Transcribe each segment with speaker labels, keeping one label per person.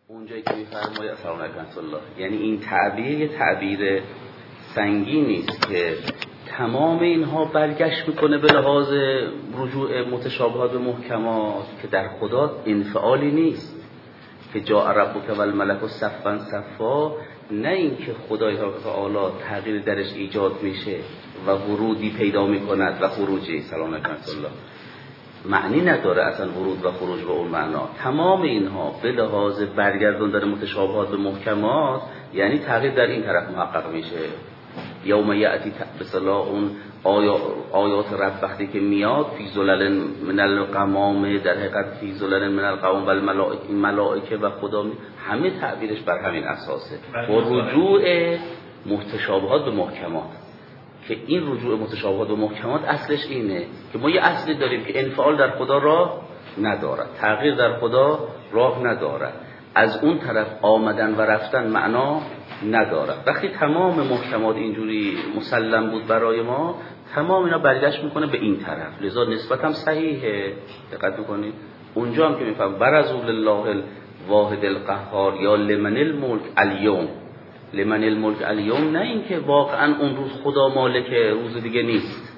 Speaker 1: اونجایی که می‌فرماید سلام علیکم الله، یعنی این تعبیر یه تعبیر سنگینی است که تمام اینها برگشت میکنه به لحاظ رجوع متشابهات و محکمات که در خدا انفعالی نیست که جاء ربک و الملک صفا صفا، نه اینکه خدای تعالی تغییر درش ایجاد میشه و ورودی پیدا میکند و خروجی. سلام علیکم الله معنی نداره اصلا ورود و خروج به اون معنا. تمام اینها به لحاظ برگردوندن متشابهات به محکمات یعنی تغییر در این طرف محقق میشه. یوم یأتی به اصطلاح اون آیات رب وقتی که میاد فی ظلل من الغمام، در حقیقت فی ظلل من الغمام و الملائکه و خدا، همه تعبیرش بر همین اساسه و رجوع متشابهات به محکمات. که این رجوع متشابهات و محکمات اصلش اینه که ما یه اصلی داریم که انفعال در خدا راه ندارد، تغییر در خدا راه ندارد، از اون طرف آمدن و رفتن معنا ندارد. وقتی تمام محکمات اینجوری مسلم بود برای ما، تمام اینا برگشت میکنه به این طرف، لذا نسبت هم صحیحه. دقت میکنید اونجا هم که میفهم برزوا لله الواحد القهار یا لمن الملک الیوم، لمن الملک الیوم، نه اینکه واقعا اون روز خدا مالکه، روز دیگه نیست.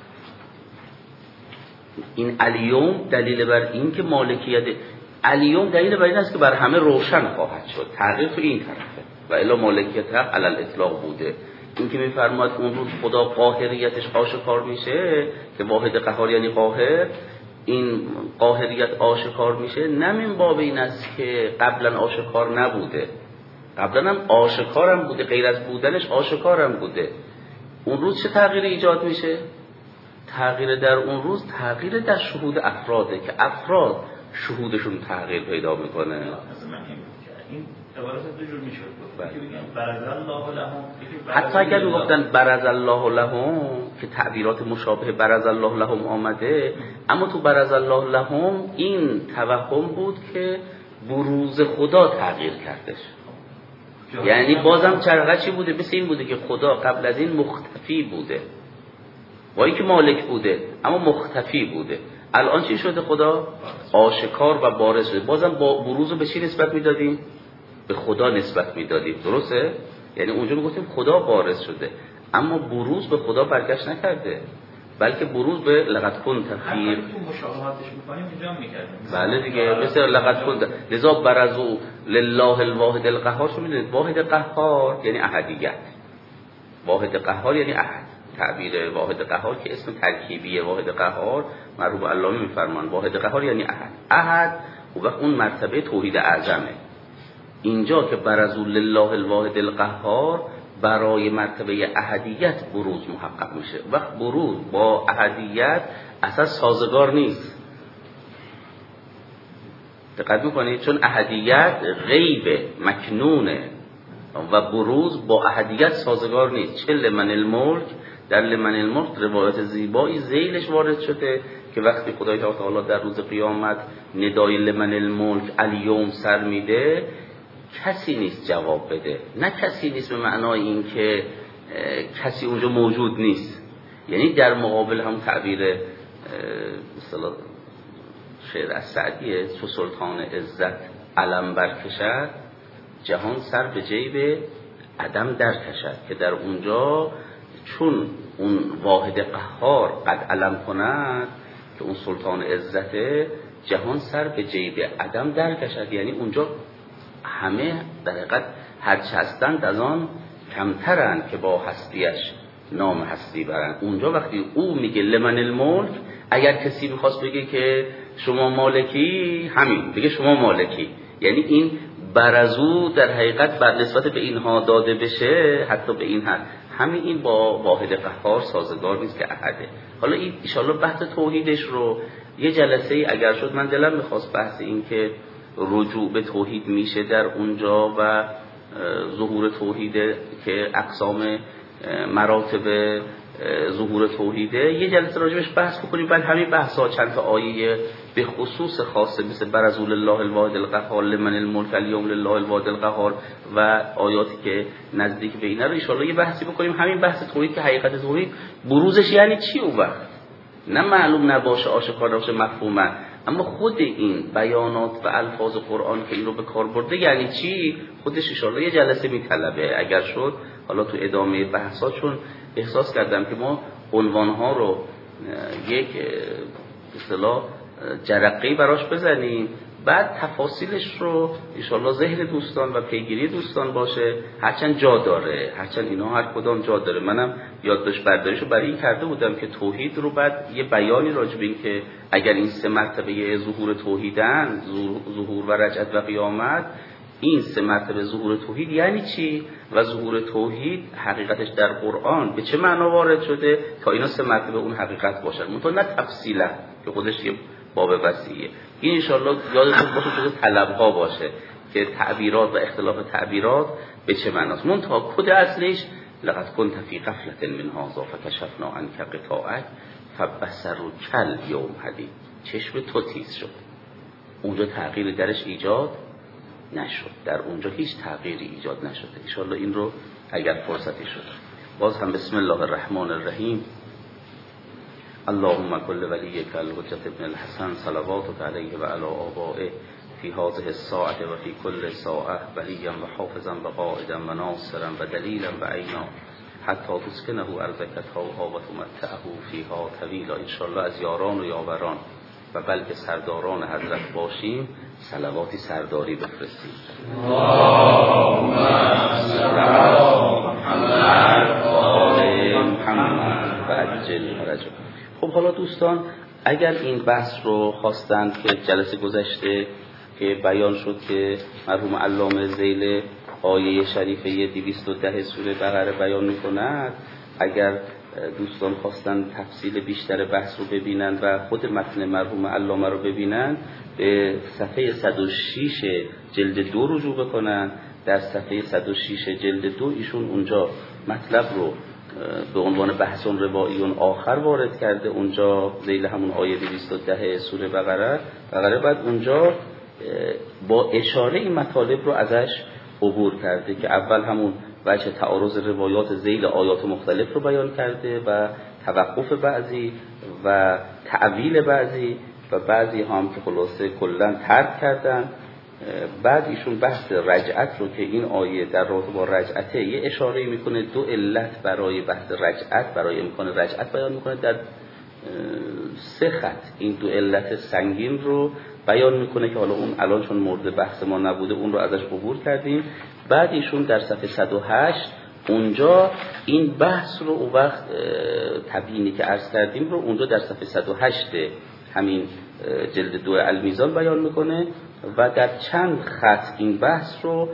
Speaker 1: این الیوم دلیل بر این که مالکیت الیوم دلیل بر این است که بر همه روشن خواهد شد، تغییر تو این طرفه و الا مالکیت حق علی الاطلاق بوده. این که میفرماد اون روز خدا قاهریتش آشکار میشه که واحد قهار یعنی قاهر، این قاهریت آشکار میشه، نه من باب این است که قبلا آشکار نبوده، قبلا هم آشکارم بوده، غیر از بودنش آشکارم بوده. اون روز چه تغییری ایجاد میشه؟ تغییر در اون روز تغییر در شهود افراده که افراد شهودشون تغییر پیدا میکنه.
Speaker 2: این عبارت دو جور میشه، یکی بگن برز الله لهم،
Speaker 1: حتی اگر میگفتن برز الله لهم که تعبیرات مشابه برز الله لهم آمده، اما تو برز الله لهم این توهم بود که بروز خدا تغییر کردش. یعنی بازم چرا چی بوده؟ مثل این بوده که خدا قبل از این مختفی بوده، با اینکه مالک بوده اما مختفی بوده. الان چی شده؟ خدا آشکار و بارز شده. بازم با بروز به چی نسبت میدادیم؟ به خدا نسبت میدادیم، درسته؟ یعنی اونجا میگفتیم خدا بارز شده، اما بروز به خدا برگشت نکرده، بلکه بروز به لقد كنت فی
Speaker 2: مشابهاتش می‌کنیم اینجا می‌کردیم.
Speaker 1: بله دیگه، مثل لقد كنت. لذا برزوا لله الواحد القهار. شو میدونید واحد قهار یعنی احدیت، واحد قهار یعنی احد. تعبیر واحد قهار که اسم ترکیبیه، واحد قهار مرحوم علامه میفرمان واحد قهار یعنی احد. احد و وقت اون مرتبه توحید اعظمه. اینجا که برزوا لله الواحد القهار برای مرتبه احدیت بروز محقق میشه. وقت بروز با احدیت اساس سازگار نیست. دقت میکنید چون احدیت غیب مکنونه و بروز با احدیت سازگار نیست. چه لمن الملک، در لمن الملک روایت زیبایی ذیلش وارد شده که وقتی خدای تعالی در روز قیامت ندای لمن الملک الیوم سر میده، کسی نیست جواب بده. نه کسی نیست به معنای این که کسی اونجا موجود نیست، یعنی در مقابل هم تعبیر مثلا شعر از سعدیه، چو سلطان عزت علم برکشد جهان سر به جیب عدم در کشد، که در اونجا چون اون واحد قهار قد علم کند که اون سلطان عزته، جهان سر به جیب عدم در کشد، یعنی اونجا همه در حقیقت هرچه هستند از آن کمترند که با هستیش نام هستی برند. اونجا وقتی او میگه لمن الملک، اگر کسی میخواست بگه که شما مالکی، همین بگه شما مالکی، یعنی این برزو در حقیقت بر نسبت به اینها داده بشه، حتی به این حد همین این با واحد قهار سازگار نیست که احده. حالا این انشالله بحث توحیدش رو یه جلسه ای اگر شد، من دلم میخواست بحث این که رجوع به توحید میشه در اونجا و ظهور توحید که اقسام مراتب ظهور توحیده، یه جلسه راجبش بحث بکنیم. بعد همین بحثا چند تا آیه به خصوص خاصه مثل برزوا لله الواحد القهار لمن الملک الیوم لله الواحد القهار و آیاتی که نزدیک به اینا رو ان شاءالله یه بحثی بکنیم. همین بحث توحید که حقیقت توحید بروزش یعنی چی اون وقت نه معلوم نباشه، آشکار نباشه، مفهومه، اما خود این بیانات و الفاظ قرآن که این رو به کار برده یعنی چی، خودش ان شاءالله یه جلسه میطلبه. اگر شد حالا تو ادامه بحثا، چون احساس کردم که ما عنوانها رو یک به اصطلاح جرقه‌ای براش بزنیم، بعد تفاصیلش رو انشالله ذهن دوستان و پیگیری دوستان باشه. هرچند جا داره، هرچند اینا هر کدام جا داره. منم یادداشت برداریشو برای این کرده بودم که توحید رو بعد یه بیانی راجع به این که اگر این 3 مرتبه ظهور توحیدن، ظهور و رجعت و قیامت، این 3 مرتبه ظهور توحید یعنی چی و ظهور توحید حقیقتش در قرآن به چه معنا وارد شده تا اینا 3 مرتبه اون حقیقت باشن، منتها نه تفصیلا که خودش یه باب وسیعه. این انشالله یادتون باشه جزو طلب‌ها باشه که تعبیرات و اختلاف تعبیرات به چه معناست. منتها کد اصلش لقد كنت فی غفلة من هذا فکشفنا عنک غطاءک فبصرک الیوم حدید. چشم تو تیز شد. اونجا تغییر درش ایجاد نشد، در اونجا هیچ تغییری ایجاد نشده. انشالله این رو اگر فرصتی شد. باز هم بسم الله الرحمن الرحیم. اللهم كل وليك الحجة ابن الحسن صلواتك عليه وعلى آبائه في هذه الساعة وفي كل ساعة وليا وحافظا وقائدا وناصرا ودليلا وعينا حتى تسكنه أرضك طوعا وتمتعه فيها طويلا. انشاءالله از یاران و یاوران و بلکه سرداران حضرت باشیم صلواتی سرداری بفرستیم. اللهم صل علی محمد و آل محمد و عجل فرجهم. خب حالا دوستان اگر این بحث رو خواستند که جلسه گذشته که بیان شد که مرحوم علامه ذیل آیه شریفه 210 سوره بقره بیان می‌کند، اگر دوستان خواستند تفصیل بیشتر بحث رو ببینند و خود متن مرحوم علامه رو ببینند، به صفحه 106 جلد 2 رجوع بکنند. در صفحه 106 جلد 2 ایشون اونجا مطلب رو به عنوان بحثون رواییون آخر وارد کرده، اونجا ذیل همون آیه 210 سوره بقره، بعد اونجا با اشاره این مطالب رو ازش عبور کرده که اول همون وجه تعارض روایات ذیل آیات مختلف رو بیان کرده و توقف بعضی و تعویل بعضی و بعضی هم که خلاصه کلا ترک کردن. بعد ایشون بحث رجعت رو که این آیه در رابطه با رجعته یه اشاره میکنه، 2 علت برای بحث رجعت، برای امکان رجعت بیان میکنه در 3 خط. این 2 علت سنگین رو بیان میکنه که حالا اون الان چون مورد بحث ما نبوده اون رو ازش عبور کردیم. بعد ایشون در صفحه 108 اونجا این بحث رو اون وقت تبیینی که عرض کردیم رو اونجا در صفحه 108 همین جلد 2 المیزان بیان میکنه و در چند خط این بحث رو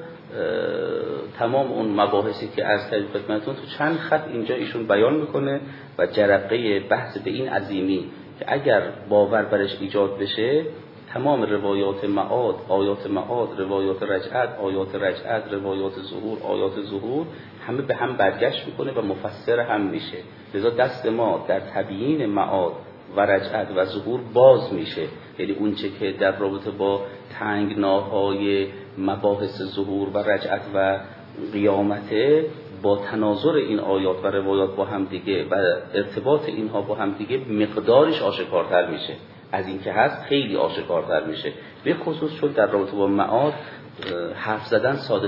Speaker 1: تمام اون مباحثی که عرض کردیم خدمتتون تو چند خط اینجا ایشون بیان میکنه و جرقه بحث به این عظیمی که اگر باور برش ایجاد بشه تمام روایات معاد، آیات معاد، روایات رجعت، آیات رجعت، روایات ظهور، آیات ظهور همه به هم برگشت میکنه و مفسر هم میشه. لذا دست ما در تبیین معاد و رجعت و ظهور باز میشه، یعنی اون چه که در رابطه با تنگناهای مباحث ظهور و رجعت و قیامته با تناظر این آیات و روایات با هم دیگه و ارتباط اینها با هم دیگه مقدارش آشکارتر میشه، از این که هست خیلی آشکارتر میشه. به خصوص چون در رابطه با معاد حرف زدن ساده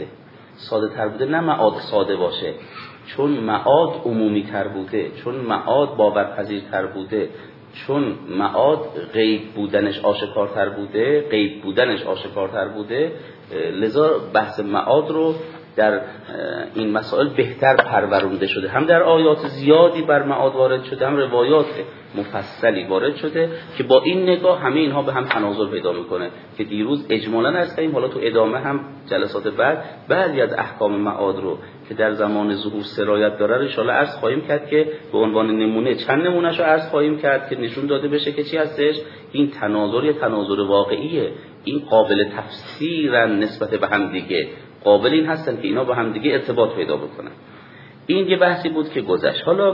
Speaker 1: تر بوده، نه معاد ساده باشه، چون معاد عمومی تر بوده، چون معاد باورپذیرتر بوده، چون معاد غیب بودنش آشکارتر بوده، لذا بحث معاد رو در این مسائل بهتر پرورونده شده. هم در آیات زیادی بر معاد وارد شده، هم روایات مفصلی وارد شده که با این نگاه همه اینها به هم تناظر پیدا میکنه که دیروز اجمالاً عرض کردیم. حالا تو ادامه هم جلسات بعد بعضی از احکام معاد رو که در زمان ظهور سرایت داره ان شاءالله عرض خواهیم کرد که به عنوان نمونه چند نمونهشو عرض خواهیم کرد که نشون داده بشه که چی هستش. این تناظر یا تناظر واقعیه، این قابل تفسیرن نسبت به هم دیگه، قابل این هستن که اینا با هم دیگه ارتباط پیدا بکنن. این یه بحثی بود که گذشت. حالا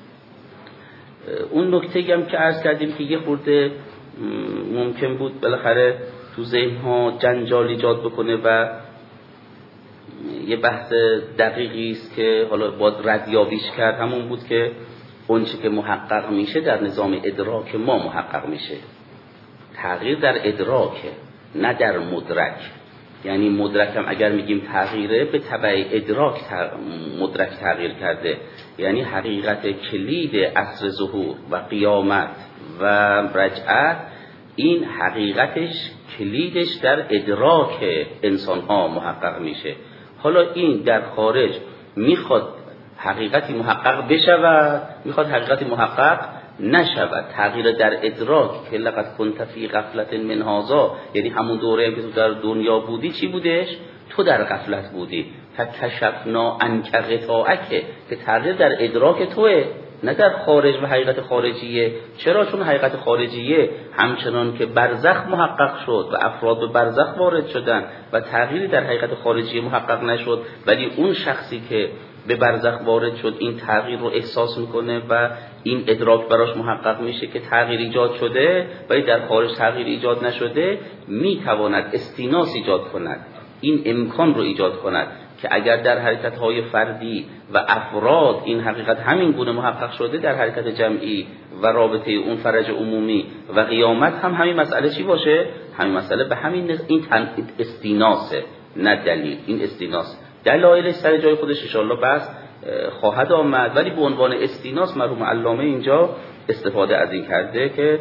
Speaker 1: اون نکته‌ای هم که عرض کردیم که یه خورده ممکن بود بالاخره تو ذهن‌ها جنجال ایجاد بکنه و یه بحث دقیقی است که حالا باید ردیابیش کرد، همون بود که اون چی که محقق میشه در نظام ادراک ما محقق میشه، تغییر در ادراکه نه در مدرک. یعنی مدرک هم اگر میگیم تغییره به تبع ادراک مدرک تغییر کرده. یعنی حقیقت کلید عصر ظهور و قیامت و رجعت، این حقیقتش کلیدش در ادراک انسان ها محقق میشه. حالا این در خارج میخواد حقیقتی محقق بشود، میخواد حقیقتی محقق نشود. تغییر در ادراک که لقد كنت فی غفلت من هذا، یعنی همون دوره که تو در دنیا بودی چی بودش؟ تو در غفلت بودی. فکشفنا عنک غطاءک، که تغییر در ادراک توه نه در خارج و حقیقت خارجیه. چرا؟ چون حقیقت خارجیه همچنان که برزخ محقق شد و افراد به برزخ وارد شدن و تغییری در حقیقت خارجیه محقق نشد، ولی اون شخصی که به برزخ وارد شد این تغییر رو احساس میکنه و این ادراک براش محقق میشه که تغییر ایجاد شده، ولی در خارج تغییر ایجاد نشده. میتواند استیناس ایجاد کند، این امکان رو ایجاد کند که اگر در حرکت‌های فردی و افراد این حقیقت همین گونه محقق شده، در حرکت جمعی و رابطه اون فرج عمومی و قیامت هم همین مسئله چی باشه؟ همین مسئله به همین این استیناسه نه دلیل. این استیناس دلایلش سر جای خودش ان شاءالله بس خواهد آمد، ولی به عنوان استیناس مرحوم علامه اینجا استفاده از این کرده که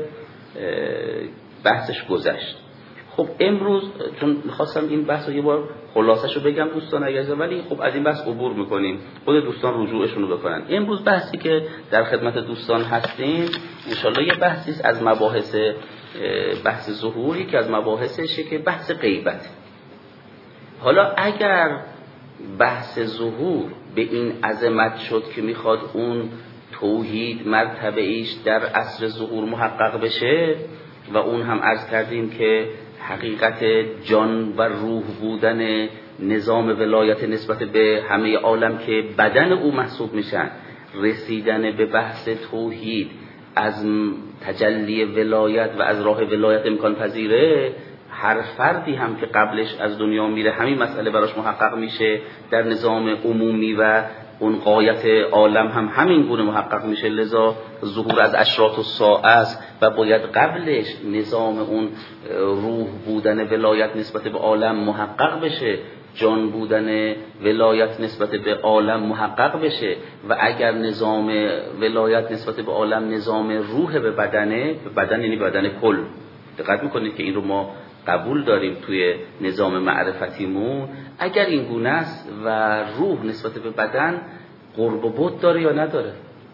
Speaker 1: بحثش گذشت. خب امروز چون می‌خواستم این بحث رو یه بار خلاصه‌شو بگم دوستان اگر، ولی خب از این بحث عبور می‌کنیم، خود دوستان رجوعشون رو بکنن. امروز بحثی که در خدمت دوستان هستیم ان شاءالله یه بحثی از مباحث بحث ظهوری که از مباحثشه که بحث غیبت. حالا اگر بحث ظهور به این عظمت شد که میخواد اون توحید مرتبه ایش در عصر ظهور محقق بشه و اون هم عرض کردیم که حقیقت جان و روح بودن نظام ولایت نسبت به همه عالم که بدن او محسوب میشن، رسیدن به بحث توحید از تجلی ولایت و از راه ولایت امکان پذیره، هر فردی هم که قبلش از دنیا میره همین مسئله براش محقق میشه، در نظام عمومی و اون غایت عالم هم همین گونه محقق میشه. لذا ظهور از اشراط الساعه است و باید قبلش نظام اون روح بودن ولایت نسبت به عالم محقق بشه، جان بودن ولایت نسبت به عالم محقق بشه. و اگر نظام ولایت نسبت به عالم نظام روح به بدنه، به بدن یعنی بدن کل، دقت میکنید که این رو ما قبول داریم توی نظام معرفتیمون. اگر این گونه است و روح نسبت به بدن قرب و بعد داره یا نداره؟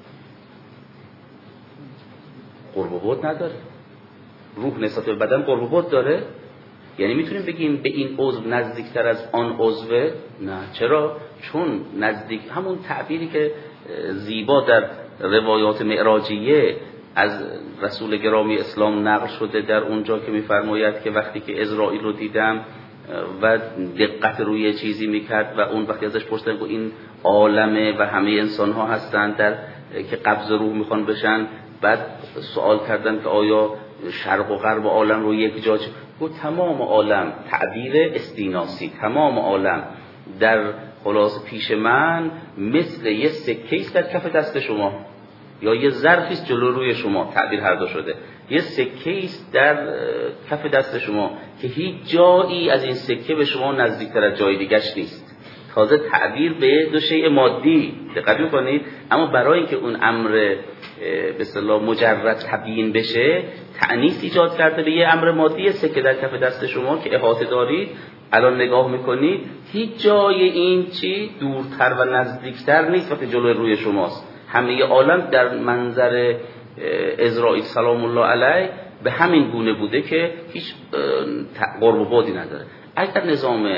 Speaker 1: قرب و بعد نداره. روح نسبت به بدن قرب و بعد داره؟ یعنی میتونیم بگیم به این عضو نزدیکتر از آن عضوه؟ نه. چرا؟ چون نزدیک، همون تعبیری که زیبا در روایات معراجیه از رسول گرامی اسلام نقل شده در اونجا که میفرماید که وقتی که عزرائیل رو دیدم و دقت روی چیزی میکرد و اون وقتی ازش پرسیدن که این عالمه و همه انسان ها هستن در که قبض روح میخوان بشن، بعد سوال کردن که آیا شرق و غرب عالم رو یک جا، گفت تمام عالم، تعبیر استیناسی، تمام عالم در خلاص پیش من مثل یه سکه است در کف دست شما، یا یه ظرفی است جلو روی شما، تعبیر هر دو شده، یه سکه است در کف دست شما که هیچ جایی از این سکه به شما نزدیکتر از جای دیگه‌اش نیست. تازه تعبیر به دو شیء مادی، دقت می‌کنید، اما برای اینکه اون امر به اصطلاح مجرد تبیین بشه، تأنیث ایجاد کرده به یه امر مادی، سکه در کف دست شما که احاطه دارید، الان نگاه می‌کنید هیچ جای این چی دورتر و نزدیکتر نیست وقتی جلوی روی شماست. همه عالم در منظر عزرائیل سلام الله علیه به همین گونه بوده که هیچ قرب و بعدی نداره. اگر نظام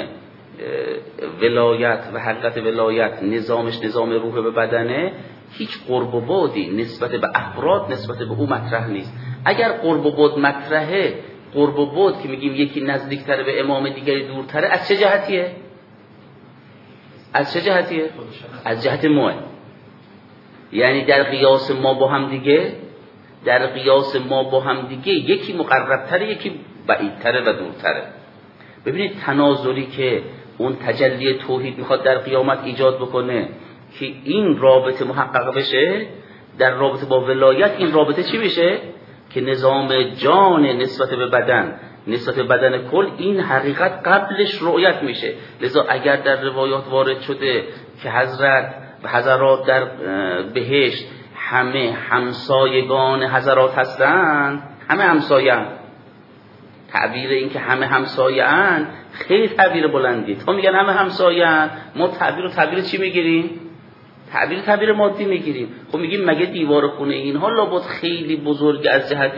Speaker 1: ولایت و حقیقت ولایت نظامش نظام روح به بدنه، هیچ قرب و بعدی نسبت به افراد نسبت به او مطرح نیست. اگر قرب و بعد مطرحه، قرب و بعد که میگیم یکی نزدیکتر به امام دیگری دورتره، از چه جهتیه؟ از چه جهتیه؟ از جهت ماه. یعنی در قیاس ما با هم دیگه، در قیاس ما با هم دیگه یکی مقربتره یکی بعیدتره و دورتره. ببینید تناظری که اون تجلی توحید میخواد در قیامت ایجاد بکنه که این رابطه محقق بشه، در رابطه با ولایت این رابطه چی بشه؟ که نظام جان نسبت به بدن، نسبت به بدن کل، این حقیقت قبلش رؤیت میشه. لذا اگر در روایات وارد شده که حضرت و حضرات در بهشت همه همسایگان حضرات هستند، همه همسایه‌اند، تعبیر این که همه همسایه‌اند خیلی تعبیر بلندی. تا میگن همه همسایه‌اند، ما تعبیر چی میگیریم؟ تعبیر مادی میگیریم. خب میگیم مگه دیوار خونه اینها لابد خیلی بزرگ از جهت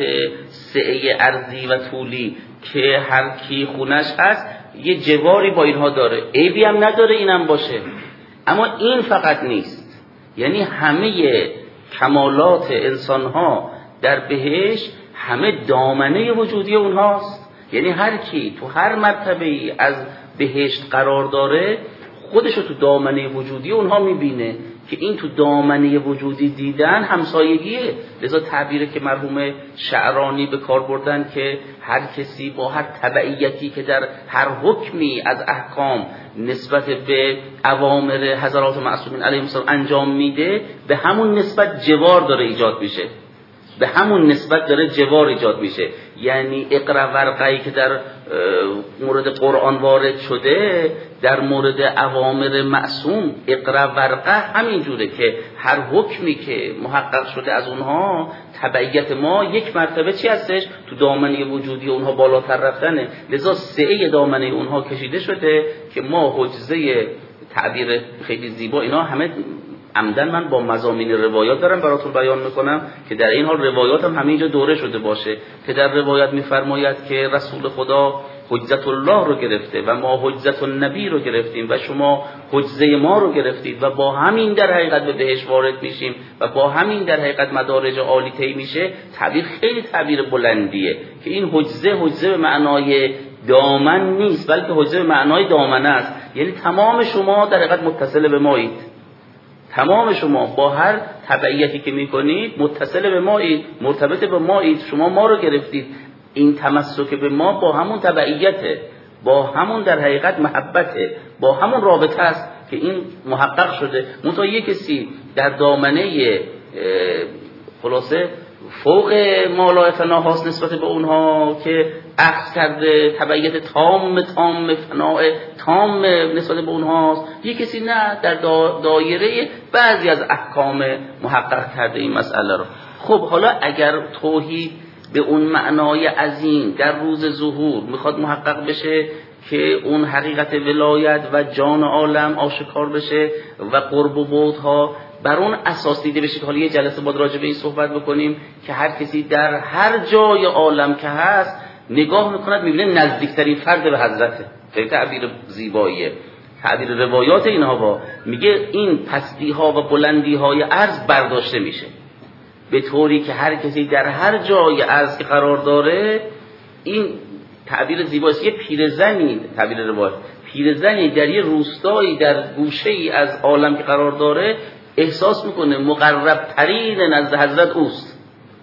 Speaker 1: سعه ارضی و طولی که هر کی خونش هست یه جواری با اینها داره، عیبی هم نداره اینم باشه. اما این فقط نیست، یعنی همه کمالات انسانها در بهشت همه دامنه وجودی اونهاست. یعنی هر کی تو هر مرتبه ای از بهشت قرار داره خودشو تو دامنه وجودی اونها میبینه که این تو دامنه وجودی دیدن همسایگیه. لذا تعبیره که مرحوم شعرانی به کار بردن که هر کسی با هر تبعیتی که در هر حکمی از احکام نسبت به اوامر حضرات معصومین علیهم السلام انجام میده، به همون نسبت جوار داره ایجاد میشه، به همون نسبت داره جوار ایجاد میشه. یعنی اقرا ورقه‌ای که در مورد قرآن وارد شده در مورد اوامر معصوم، اقرا ورقه همین جوره که هر حکمی که محقق شده از اونها تبعیت ما یک مرتبه چی هستش؟ تو دامنه وجودی اونها بالاتر رفتنه. لذا سعه دامنه اونها کشیده شده که ما حجزه، تعبیر خیلی زیبا، اینا همه عمدن من با مضامین روایات دارم براتون بیان میکنم که در این حال روایات هم همینجا دوره شده باشه که در روایات میفرماید که رسول خدا حجت الله رو گرفته و ما حجت النبی رو گرفتیم و شما حجزه ما رو گرفتید و با همین در حقیقت به بهشت وارد میشیم و با همین در حقیقت مدارج عالی طی میشه. تعبیر خیلی تعبیر بلندیه که این حجزه به معنای دامن نیست، بلکه حجزه به معنای دامنه است. یعنی تمام شما در حقیقت متصل به مایید، تمام شما با هر تبعیتی که میکنید متصل به مایید، مرتبط به مایید، شما ما رو گرفتید. این تمسک به ما با همون تبعیته، با همون در حقیقت محبته، با همون رابطه است که این محقق شده. منتها یک کسی در دامنه خلاصه فوق مالای فناهاست نسبت به اونها که اخذ کرده تبعیت تام فناء تام نسبت به اونهاست، یک کسی نه در دایره بعضی از احکام محقق کرده این مسئله رو. خب حالا اگر توحید به اون معنای عظیم در روز ظهور میخواد محقق بشه که اون حقیقت ولایت و جان عالم آشکار بشه و قرب و بعدها بر اون اساس دیده بشه که حالا یه جلسه بعد راجع به این صحبت بکنیم که هر کسی در هر جای عالم که هست نگاه میکند میبینه نزدیکترین فرد به حضرته. خیلی تعبیر زیباییه. تعبیر روایات اینها با میگه این پستی ها و بلندی های عرض برداشته میشه به طوری که هر کسی در هر جای عرض که قرار داره، این تعبیر زیباست، یه پیرزنی، تعبیر روایت، پیرزنی در یه روستایی در گوشه‌ای از عالم که قرار داره احساس میکنه مقرب ترین نزد حضرت اوست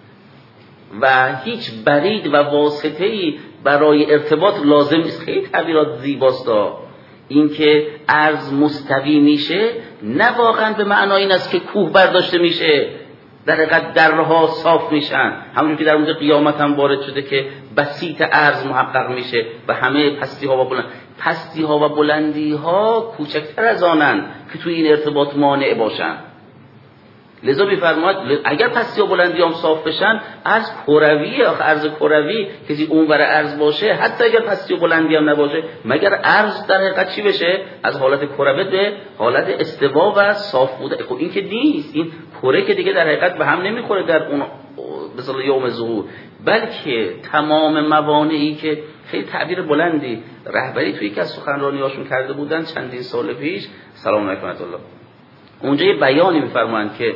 Speaker 1: و هیچ برید و واسطه‌ای برای ارتباط لازم نیست. خیلی تعبیرات زیباست. این که عرض مستوی میشه نه واقعا به معنای این است که کوه برداشته میشه، در حقیقت درها صاف میشن، همونجور که در مورد قیامت هم وارد شده که بسیط عرض محقق میشه و همه پستی ها و بلندی ها کوچکتر از آنن که توی این ارتباط مانع باشن. لذا میفرماید اگر پستی و بلندی هم صاف بشن، عرض کرویه، آخه عرض کروی کسی اونور عرض باشه، حتی اگر پستی و بلندی هم نباشه، مگر عرض در حقیقت چی بشه؟ از حالت کروی به حالت استوا و صاف بوده. خب این که نیست، این کره که دیگه در حقیقت به هم نمیخوره در اون مثلا یوم ظهور، بلکه تمام موانعی که خیلی تعبیر بلندی رهبری توی یکی از سخنرانی‌هاشون کرده بودن چندین سال پیش، سلام علیکم الله، اونجا یه بیانی میفرمایند که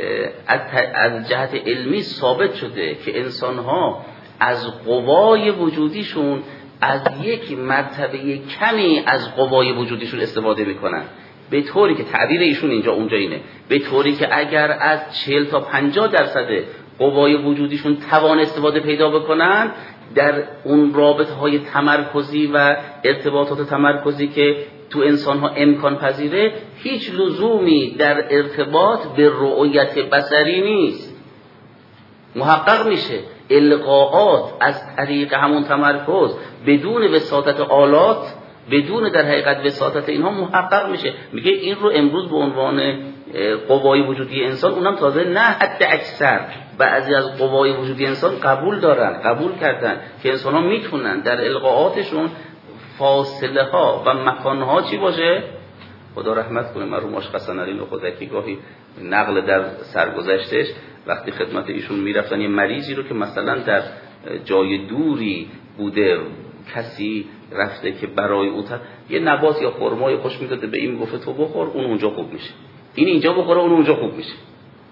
Speaker 1: از جهت علمی ثابت شده که انسان‌ها از قوای وجودیشون از یک مرتبه کمی از قوای وجودیشون استفاده میکنن، به طوری که تعبیر ایشون اینجا اونجا اینه، به طوری که اگر از 40 تا 50% قوای وجودیشون توان استفاده پیدا بکنن، در اون رابطه‌های تمرکزی و ارتباطات تمرکزی که تو انسان‌ها امکان پذیره، هیچ لزومی در ارتباط به رؤیت بصری نیست. محقق میشه القاءات از طریق همون تمرکز بدون وساطت آلات، بدون در حقیقت وساطت اینها محقق میشه. میگه این رو امروز به عنوان قوای وجودی انسان، اونم تازه نه حد اکثر، بعضی از قوای وجودی انسان قبول کردن که انسان ها میتونن در القاءاتشون فاصله ها و مکان ها چی باشه. خدا رحمت کنه مرحوم آقای حسن علی نخودکی گاهی نقل در سرگذشتش وقتی خدمت ایشون میرفتن یه مریضی رو که مثلا در جای دوری بوده، کسی رفته که برای او یه نبات یا خرمای خوش میداده، به این گفته تو بخور اون اونجا خوب میشه، این اینجا بخوره اون اونجا خوب میشه.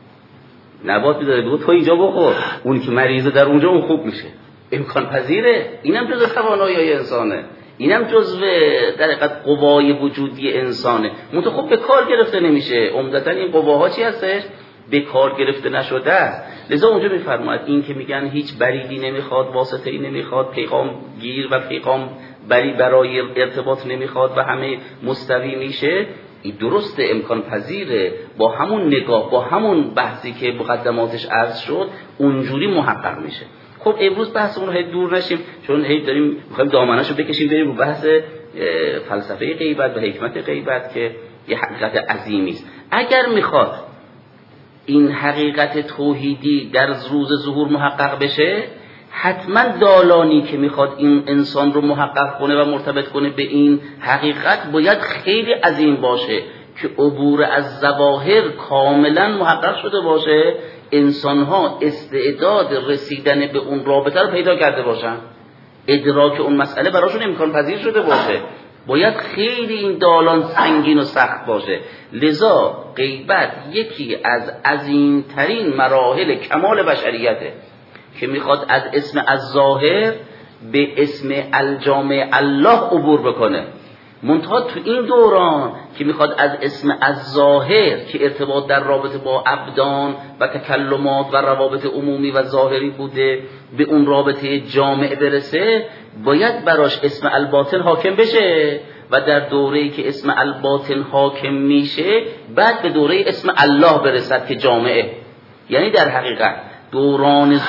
Speaker 1: نبات میداده بگو تو اینجا بخور، اون که مریضه در اونجا اون خوب میشه. امکان پذیره. اینم جزء توانایی انسانه، اینم جزء در حقیقت قوای وجودی انسانه. منتها خب به کار گرفته نمیشه. عمدتاً این قواها چی هستش؟ به کار گرفته نشده است. لذا اونجا میفرماید این که میگن هیچ بریدی نمیخواد، واسطه‌ای نمیخواد، پیغام گیر و پیغام بری برای ارتباط نمیخواد و همه مستوی میشه، این درسته، امکان پذیره. با همون نگاه، با همون بحثی که مقدماتش عرض شد اونجوری محقق میشه. خب امروز بحثمون رو دور نشیم، چون هی داریم میخوایم دامنه‌شو بکشیم بریم رو بحث فلسفه غیبت و حکمت غیبت که یه حقیقت عظیمی است. اگر میخواد این حقیقت توحیدی در روز ظهور محقق بشه، حتما دالانی که میخواد این انسان رو محقق کنه و مرتبط کنه به این حقیقت باید خیلی عظیم باشه که عبور از ظواهر کاملا محقق شده باشه، انسانها استعداد رسیدن به اون رابطه رو پیدا کرده باشن، ادراک اون مسئله براشون امکان پذیر شده باشه. باید خیلی این دالان سنگین و سخت باشه. لذا غیبت یکی از عظیمترین مراحل کمال بشریته که میخواد از اسم الظاهر به اسم الجامع الله عبور بکنه. منتها تو این دوران که میخواد از اسم الظاهر که ارتباط در رابطه با ابدان و تکلمات و روابط عمومی و ظاهری بوده به اون رابطه جامع برسه، باید براش اسم الباطن حاکم بشه و در دوره‌ای که اسم الباطن حاکم میشه بعد به دوره اسم الله برسد که جامعه. یعنی در حقیقت دوران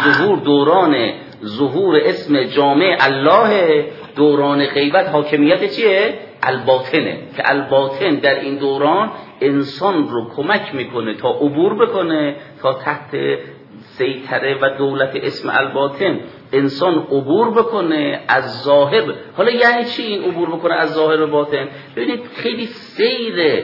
Speaker 1: ظهور اسم جامع الله، دوران غیبت حاکمیت چیه؟ الباطنه، که الباطن در این دوران انسان رو کمک میکنه تا عبور بکنه، تا تحت سیطره و دولت اسم الباطن انسان عبور بکنه از ظاهر. حالا یعنی چی این عبور بکنه از ظاهر و باطن؟ ببینید خیلی سیر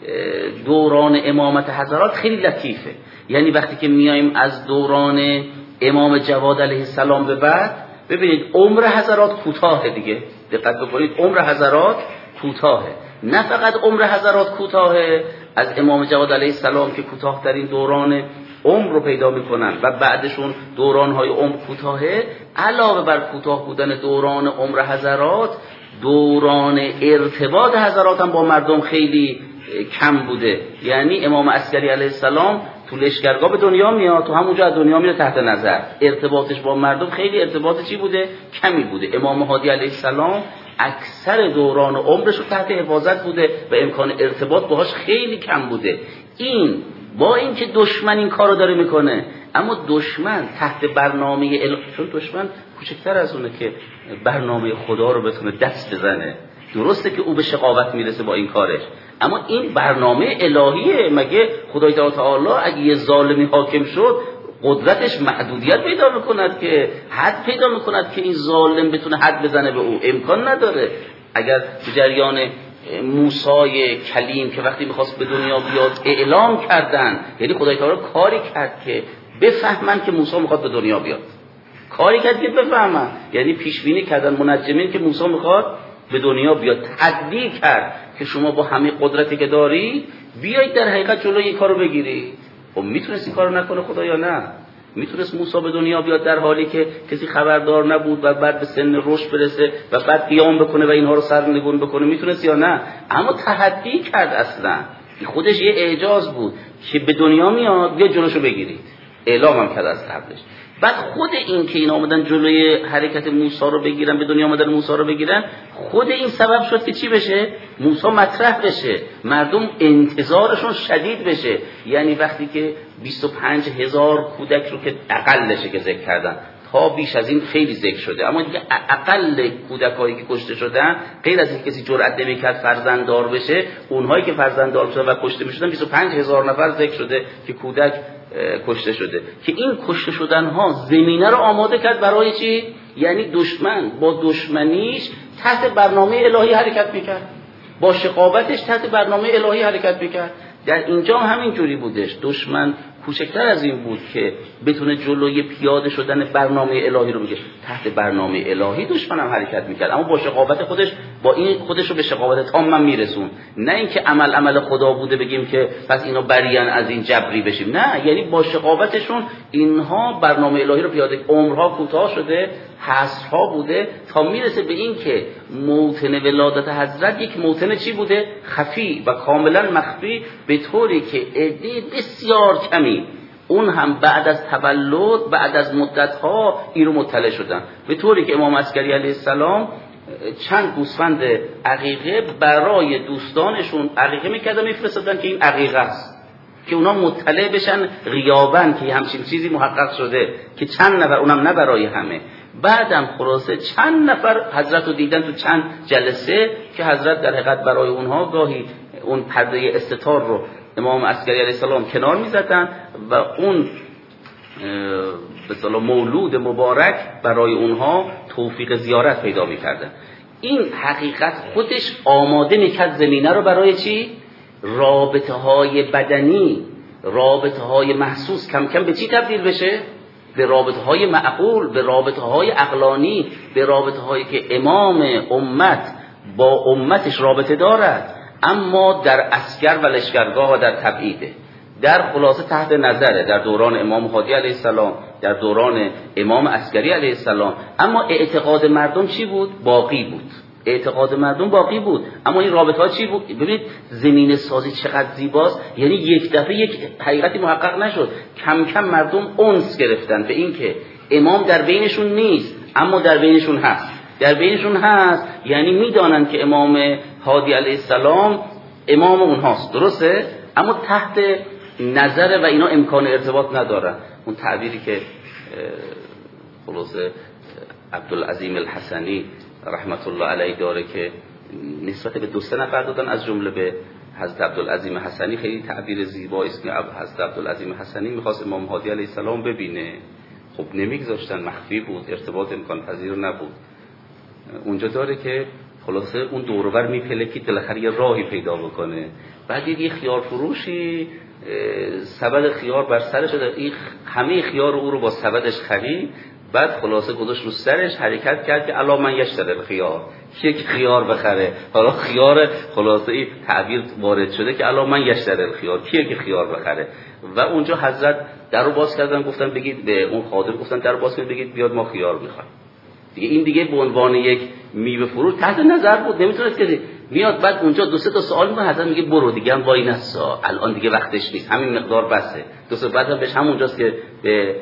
Speaker 1: دوران امامت حضرات خیلی لطیفه. یعنی وقتی که میایم از دوران امام جواد علیه السلام به بعد، ببینید عمر حضرات کوتاهه دیگه، دقت بکنید عمر حضرات کوتاهه. نه فقط عمر حضرات کوتاهه، از امام جواد علیه السلام که کوتاه‌ترین دوران عمر رو پیدا میکنن و بعدشون دوران‌های عمر کوتاهه، علاوه بر کوتاه بودن دوران عمر حضرات، دوران ارتباط حضرات هم با مردم خیلی کم بوده. یعنی امام عسکری علیه السلام تو لشکرگاه به دنیا میاد، تو همونجا از دنیا میره تحت نظر، ارتباطش با مردم خیلی ارتباط چی بوده؟ کمی بوده. امام هادی علیه السلام اکثر دوران عمرش رو تحت حفاظت بوده و امکان ارتباط باهاش خیلی کم بوده. این با اینکه دشمن این کارو داره میکنه، اما دشمن تحت برنامه چون دشمن کوچکتر از اونه که برنامه خدا رو بتونه دست بزنه. درسته که او به شقاوت میرسه با این کارش، اما این برنامه الهیه. مگه خدای تعالی اگه یه ظالمی حاکم شد قدرتش محدودیت پیدا میکند که حد پیدا میکند که این ظالم بتونه حد بزنه به او؟ امکان نداره. اگر تو جریان موسی کلیم که وقتی میخواست به دنیا بیاد اعلام کردن، یعنی خدای تعالی کاری کرد که بفهمن که موسی میخواد به دنیا بیاد، کاری کرد که بفهمن، یعنی پیش بینی کردن منجمین که موسی میخواد به دنیا بیاد، تدبیر کرد که شما با همه قدرتی که داری بیایید در حقیقت جلوی این کارو بگیرید. خب میتونست این کارو نکنه خدا یا نه؟ میتونست موسی به دنیا بیاد در حالی که کسی خبردار نبود و بعد به سن رشد برسه و بعد قیام بکنه و اینها رو سرنگون بکنه؟ میتونست یا نه؟ اما تحدی کرد. اصلا خودش یه اعجاز بود که به دنیا میاد بیا جلوشو بگیرید، اعلام هم کرد از قبلش. بعد خود این که اینا آمدن جلوی حرکت موسی رو بگیرن، به دنیا آمدن موسی رو بگیرن، خود این سبب شد که چی بشه؟ موسی مطرح بشه، مردم انتظارشون شدید بشه. یعنی وقتی که 25,000 کودک رو که اقلشه که ذکر کردن تا بیش از این خیلی ذکر شده، اما دیگه اقل کودکایی که کشته شدن غیر از اینکه کسی جرئت نمی‌کرد فرزنددار بشه، اونهایی که فرزنددار شدن و کشته می‌شدن 25000 نفر ذکر شده که کودک کشته شده. که این کشته شدن‌ها زمینه رو آماده کرد برای چی؟ یعنی دشمن با دشمنیش تحت برنامه الهی حرکت می‌کرد، با شقاوتش تحت برنامه الهی حرکت می‌کرد. در اینجا همین جوری بودش. دشمن کوچکتر از این بود که بتونه جلوی پیاده شدن برنامه الهی رو بگیره. تحت برنامه الهی دشمن هم حرکت میکرد، اما با شقاوت خودش، با این خودش رو به شقاوت تام میرسون. نه اینکه عمل خدا بوده بگیم که پس اینا بریان از این جبری بشیم، نه، یعنی با شقاوتشون اینها برنامه الهی رو پیاده. عمرها کوتاه شده، حصرها بوده تا میرسه به این که موطن ولادت حضرت یک موطن چی بوده؟ خفی و کاملا مخفی، به طوری که عده بسیار کمی اون هم بعد از تولد، بعد از مدتها این رو مطلع شدن. به طوری که امام عسکری علیه السلام چند گوسفند عقیقه برای دوستانشون عقیقه میکردن، میفرستادن که این عقیقه است، که اونا مطلع بشن غیابن که همچین چیزی محقق شده، که چند نفر، اونم نه برای همه. بعدم خلاصه چند نفر حضرت رو دیدن تو چند جلسه که حضرت در حقیقت برای اونها گاهی اون پرده استتار رو امام عسکری علیه السلام کنار می‌زدن و اون به اصطلاح مولود مبارک برای اونها توفیق زیارت پیدا می‌کردن. این حقیقت خودش آماده می‌کرد زمینه رو برای چی؟ رابطه‌های بدنی، رابطه‌های محسوس کم کم به چی تبدیل بشه؟ به رابطه‌های معقول، به رابطه‌های عقلانی، به رابطه‌هایی که امام امت با امتش رابطه دارد، اما در عسکر و لشکرگاه و در تبعیده. در خلاصه تحت نظره در دوران امام هادی علیه السلام، در دوران امام عسکری علیه السلام. اما اعتقاد مردم چی بود؟ باقی بود. اعتقاد مردم باقی بود، اما این رابطه ها چی بود؟ ببینید زمینه سازی چقدر زیباست. یعنی یک دفعه یک حقیقتی محقق نشد، کم کم مردم انس گرفتن به این که امام در بینشون نیست، اما در بینشون هست. در بینشون هست یعنی میدانن که امام هادی علیه السلام امام اونهاست، درسته؟ اما تحت نظر و اینا امکان ارتباط ندارن. اون تعبیری که خلاصه عبدالعظیم الحسنی رحمت الله علیه داره که نسبت به 2 نفر دادن، از جمله به حضرت عبدالعظیم حسنی، خیلی تعبیر زیبایی است که حضرت عبدالعظیم حسنی میخواست امام هادی علیه السلام ببینه، خب نمیگذاشتن، مخفی بود، ارتباط امکان پذیر نبود. اونجا داره که خلاصه اون دور و بر میپلکید بالاخره یه راهی پیدا بکنه. بعد یه خیار فروشی سبد خیار بر سرش داد، این همه خیار او رو با سبدش خرید، بعد خلاصه گذاشت رو سرش، حرکت کرد که الا من یشتری الخیار، یک خیار بخره. حالا خیار خلاصه این تعبیر وارد شده که الا من یشتری الخیار، کیه که خیار بخره؟ و اونجا حضرت در رو باز کردن، گفتن بگید به اون خادم، گفتن در باز کنید بگید بیاد ما خیار میخوایم. دیگه این دیگه به عنوان یک میوه فروش تحت نظر بود، نمیتونست که میاد. بعد اونجا 2-3 تا سوال میکنه، حضرت میگه برو دیگه هم وای نسا، الان دیگه وقتش نیست، همین مقدار بسه. 2 سال بعد هم بهش همونجاست که به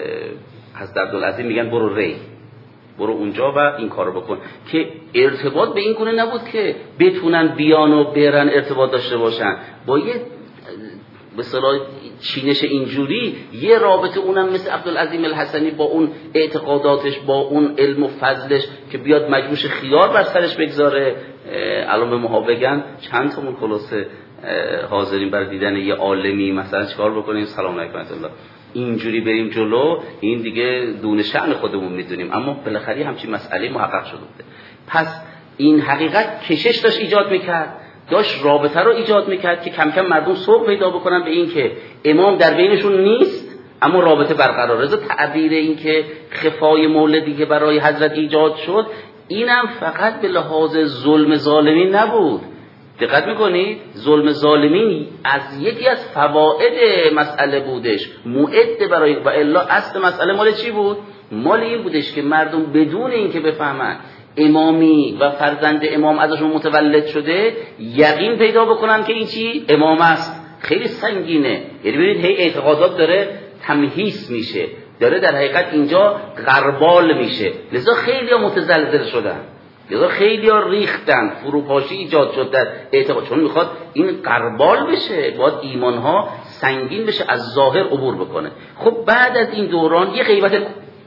Speaker 1: حضرت عبدالعظیم میگن برو ری، برو اونجا و این کارو بکن. که ارتباط به این گونه نبود که بتونن بیان و برن ارتباط داشته باشن، با یه به اصطلاح چینش اینجوری یه رابطه، اونم مثل عبدالعظیم الحسنی با اون اعتقاداتش، با اون علم و فضلش، که بیاد مجموش خیار بر سرش بگذاره. الان به ما بگن چند تامون خلاصه حاضرین برای دیدن یه عالمی مثلا چیکار بکنیم؟ سلام علیکم الله، اینجوری بریم جلو، این دیگه دون شأن خودمون میدونیم، اما بالاخره همچین مسئله محقق شده بوده. پس این حقیقت کشش داشت ایجاد میکرد، داشت رابطه رو ایجاد میکرد که کم کم مردم سوق پیدا بکنن به این که امام در بینشون نیست، اما رابطه برقراره. از تعبیر این که خفای مولدی که برای حضرت ایجاد شد، اینم فقط به لحاظ ظلم ظالمین نبود. دقت میکنید؟ ظلم ظالمین از یکی از فواید مسئله بودش، موعد برای، و الا اصل مسئله مال چی بود؟ مال این بودش که مردم بدون این که بفهمن امامی و فرزند امام ازشون متولد شده، یقین پیدا بکنن که این چی؟ امام است. خیلی سنگینه. یعنی ببینید هی اعتقادات داره تمهیص میشه، داره در حقیقت اینجا غربال میشه. لذا خیلی ها متزلزل شدن، لذا خیلی ها ریختن، فروپاشی ایجاد شد در اعتقاد، چون میخواد این غربال بشه، باید ایمانها سنگین بشه، از ظاهر عبور بکنه. خب بعد از این دوران یه غیبت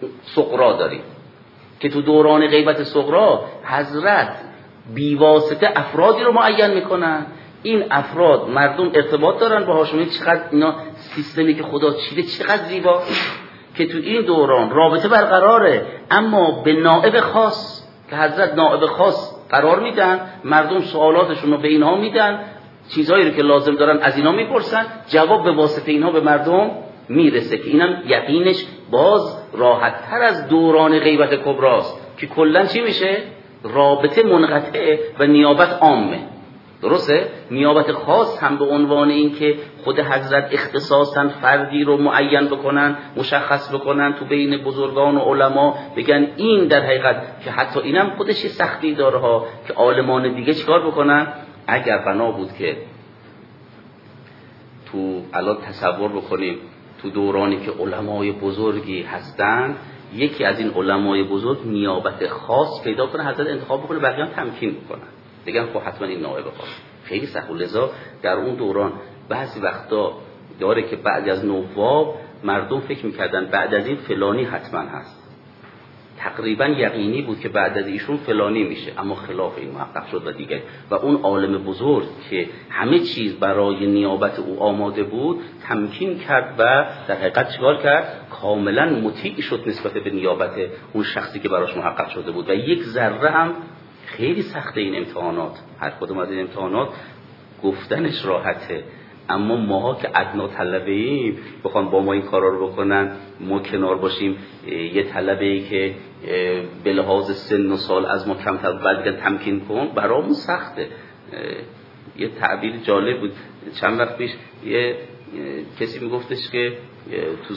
Speaker 1: صغرا داریم که تو دوران غیبت صغرا حضرت بیواسطه افرادی رو معین میکنن. این افراد مردم ارتباط دارن باهاشون. چقدر اینا سیستمی که خدا چیده چقدر زیبا که تو این دوران رابطه برقراره، اما به نائب خاص که حضرت نائب خاص قرار میدن، مردم سوالاتشون رو به اینها میدن، چیزهایی رو که لازم دارن از اینا میپرسن، جواب به واسطه اینها به مردم میرسه که اینم یقینش باز راحت تر از دوران غیبت کبراست که کلا چی میشه؟ رابطه منقطعه و نیابت عامه. درسته؟ نیابت خاص هم به عنوان این که خود حضرت اختصاصاً فردی رو معین بکنن، مشخص بکنن تو بین بزرگان و علما، بگن این در حقیقت، که حتی اینم خودش سختی داره ها که عالمان دیگه چیکار بکنن. اگر بنا بود که تو الان تصور بکنیم تو دورانی که علمای بزرگی هستن، یکی از این علمای بزرگ نیابت خاص پیدا کنه، حضرت انتخاب بکنه، بقیه هم تمکین بکنن، بگن خب حتما این نائب خاص. خیلی سخت. لذا در اون دوران بعضی وقتا داره که بعد از نواب مردم فکر میکردن بعد از این فلانی حتما هست، تقریبا یقینی بود که بعد از ایشون فلانی میشه، اما خلاف این محقق شد و دیگه. و اون عالم بزرگ که همه چیز برای نیابت او آماده بود تمکین کرد و در حقیقت چیکار کرد؟ کاملا مطیع شد نسبت به نیابت اون شخصی که براش محقق شده بود. و یک ذره هم خیلی سخته این امتحانات، هر کدوم از این امتحانات گفتنش راحته، اما ماها که ادنا طلبه ایم بخوان با ما این کارا رو بکنن، ما کنار باشیم، یه طلبه ای که به لحاظ سن و سال از ما کمتر بعد تمکین کن، برامون سخته. یه تعبیر جالب بود چند وقت پیش، یه کسی میگفتش که تو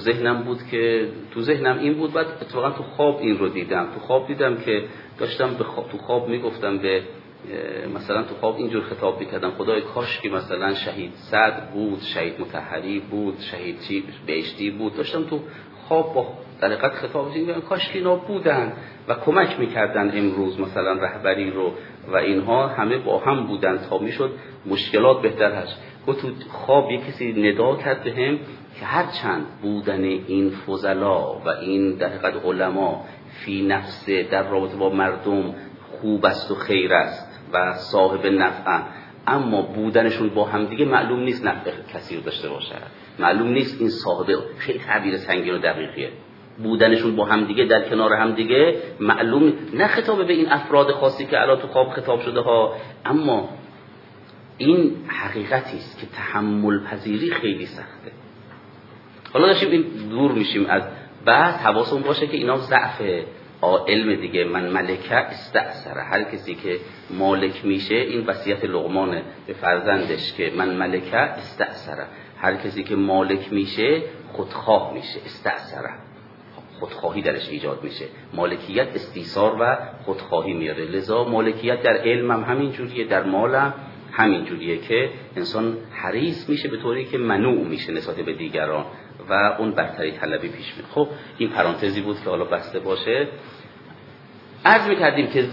Speaker 1: ذهنم این بود، بعد اتفاقا تو خواب این رو دیدم. تو خواب دیدم که داشتم تو خواب میگفتم به مثلا تو خواب اینجور خطاب میکردم: خدای کاش که مثلا شهید سعد بود، شهید مطهری بود، شهید بهشتی بود. داشتم تو خواب با در حقیقت خطاب میکردم کاش که اینا بودن و کمک میکردن امروز مثلا رهبری رو و اینها همه با هم بودن تا میشد مشکلات بهتر هست. تو خواب یک کسی ندا کرد بهم که هرچند بودن این فضلا و این در حقیقت علما فی نفسه در رابطه با مردم خوب است و خیر است و صاحب نفع، اما بودنشون با هم دیگه معلوم نیست نفع کسی رو داشته باشه، معلوم نیست این صاحب. خیلی تعبیر سنگین و دقیقیه. بودنشون با هم دیگه در کنار هم دیگه معلوم، نه خطاب به این افراد خاصی که الان تو خواب خطاب شده ها، اما این حقیقتی است که تحمل پذیری خیلی سخته. حالا داشتیم این دور میشیم از بحث، حواسمون باشه که اینا ضعف علم دیگه. من ملکه استأثره، هر کسی که مالک میشه، این وصیت لقمان به فرزندش که من ملکه استأثره، هر کسی که مالک میشه خودخواه میشه. استأثره خودخواهی درش ایجاد میشه، مالکیت استیثار و خودخواهی میاره. لذا مالکیت در علم هم همین جوریه، در مال هم همین جوریه که انسان حریص میشه به طوری که منوع میشه نسبت به دیگران و اون برتری طلبی پیش میاد. خب این پرانتزی بود که حالا بسته باشه. عرض میکردیم که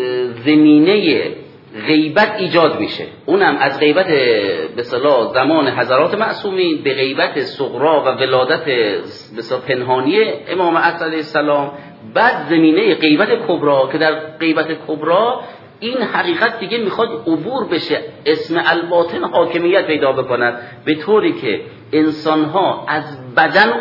Speaker 1: زمینه غیبت ایجاد میشه، اونم از غیبت به اصطلاح زمان حضرات معصومین به غیبت صغرا و ولادت به اصطلاح پنهانی امام عصر علیه السلام. بعد زمینه غیبت کبرا که در غیبت کبرا این حقیقت دیگه میخواد عبور بشه، اسم الباطن حاکمیت پیدا بکند، به طوری که انسانها از بدن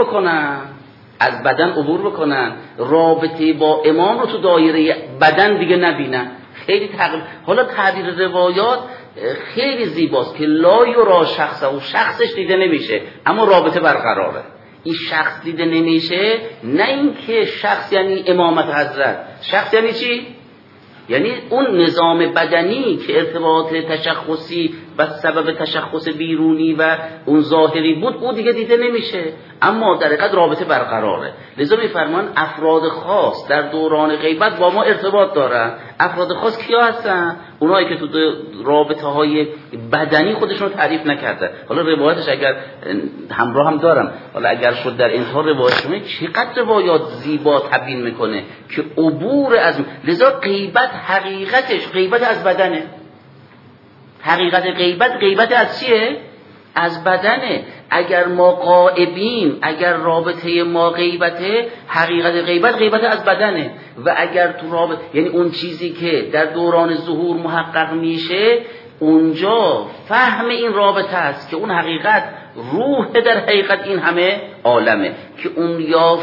Speaker 1: عبور بکنن، رابطه با امام رو تو دایره بدن دیگه نبینن. خیلی حالا تعبیر روایات خیلی زیباست که لا یرا شخصه، و شخصش دیده نمیشه اما رابطه برقراره. این شخص دیده نمیشه، نه اینکه شخص یعنی امامت حضرت، شخص یعنی چی؟ یعنی اون نظام بدنی که ارتباط تشخصی و سبب تشخص بیرونی و اون ظاهری بود، او دیگه دیده نمیشه اما در حقیقت رابطه برقراره. لذا میفرمان افراد خاص در دوران غیبت با ما ارتباط دارن. افراد خاص کیا هستن؟ اونایی که تو رابطه های بدنی خودشون رو تعریف نکردن. حالا روایتش اگر همراه هم دارم، حالا اگر شد در انتها روایتشون چقدر روایات زیبا تبیین میکنه که عبور از، لذا غیبت حقیقتش غیبت از بدنه. حقیقت غیبت از چیه؟ از بدنه. اگر ما غائبیم، اگر رابطه ما غیبته، حقیقت غیبت از بدنه. و اگر تو رابطه، یعنی اون چیزی که در دوران ظهور محقق میشه، اونجا فهم این رابطه است که اون حقیقت روح در حقیقت این همه عالمه، که اون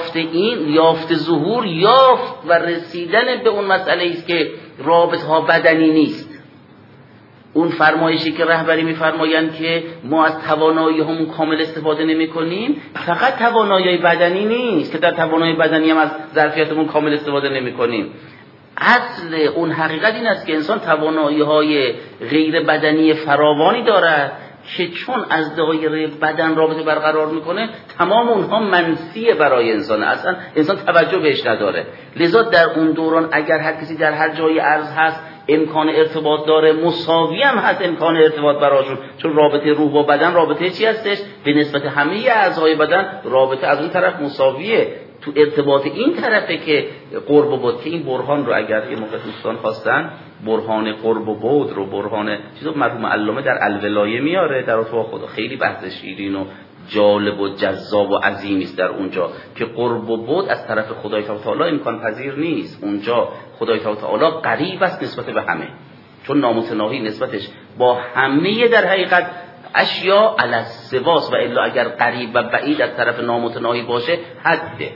Speaker 1: یافت ظهور، یافت و رسیدن به اون مسئله است که رابطه ها بدنی نیست. اون فرمایشی که رهبری میفرمایند که ما از توانایی همون کامل استفاده نمی کنیم، فقط توانایی بدنی نیست که در توانایی بدنی هم از ظرفیتمون کامل استفاده نمی کنیم. اصل اون حقیقت این است که انسان توانایی های غیر بدنی فراوانی دارد که چون از دایره بدن رابطه برقرار میکنه، تمام اونها منسیه برای انسان، اصلا انسان توجه بهش نداره. لذا در اون دوران اگر هر کسی در هر جای ارض هست امکان ارتباط داره، مساوی هم هست امکان ارتباط براشون، چون رابطه روح با بدن رابطه چی هستش؟ به نسبت همه اعضای بدن رابطه از اون طرف مساویه. تو ارتباط این طرفه که قرب و بعد، که این برهان رو اگر یه موقع دوستان خواستن، برهان قرب و بعد رو، برهان چیزو مرحوم علامه در الولایه میاره، در اتفاق خدا خیلی بحث شیرین و جالب و جذاب و عظیمی است در اونجا که قرب و بعد از طرف خدای تعالی امکان پذیر نیست. اونجا خدای تعالی قریب است نسبت به همه، چون نامتناهی نسبتش با همه در حقیقت اشیا علی السواس، و الا اگر قریب و بعید از طرف نامتناهی باشه حده،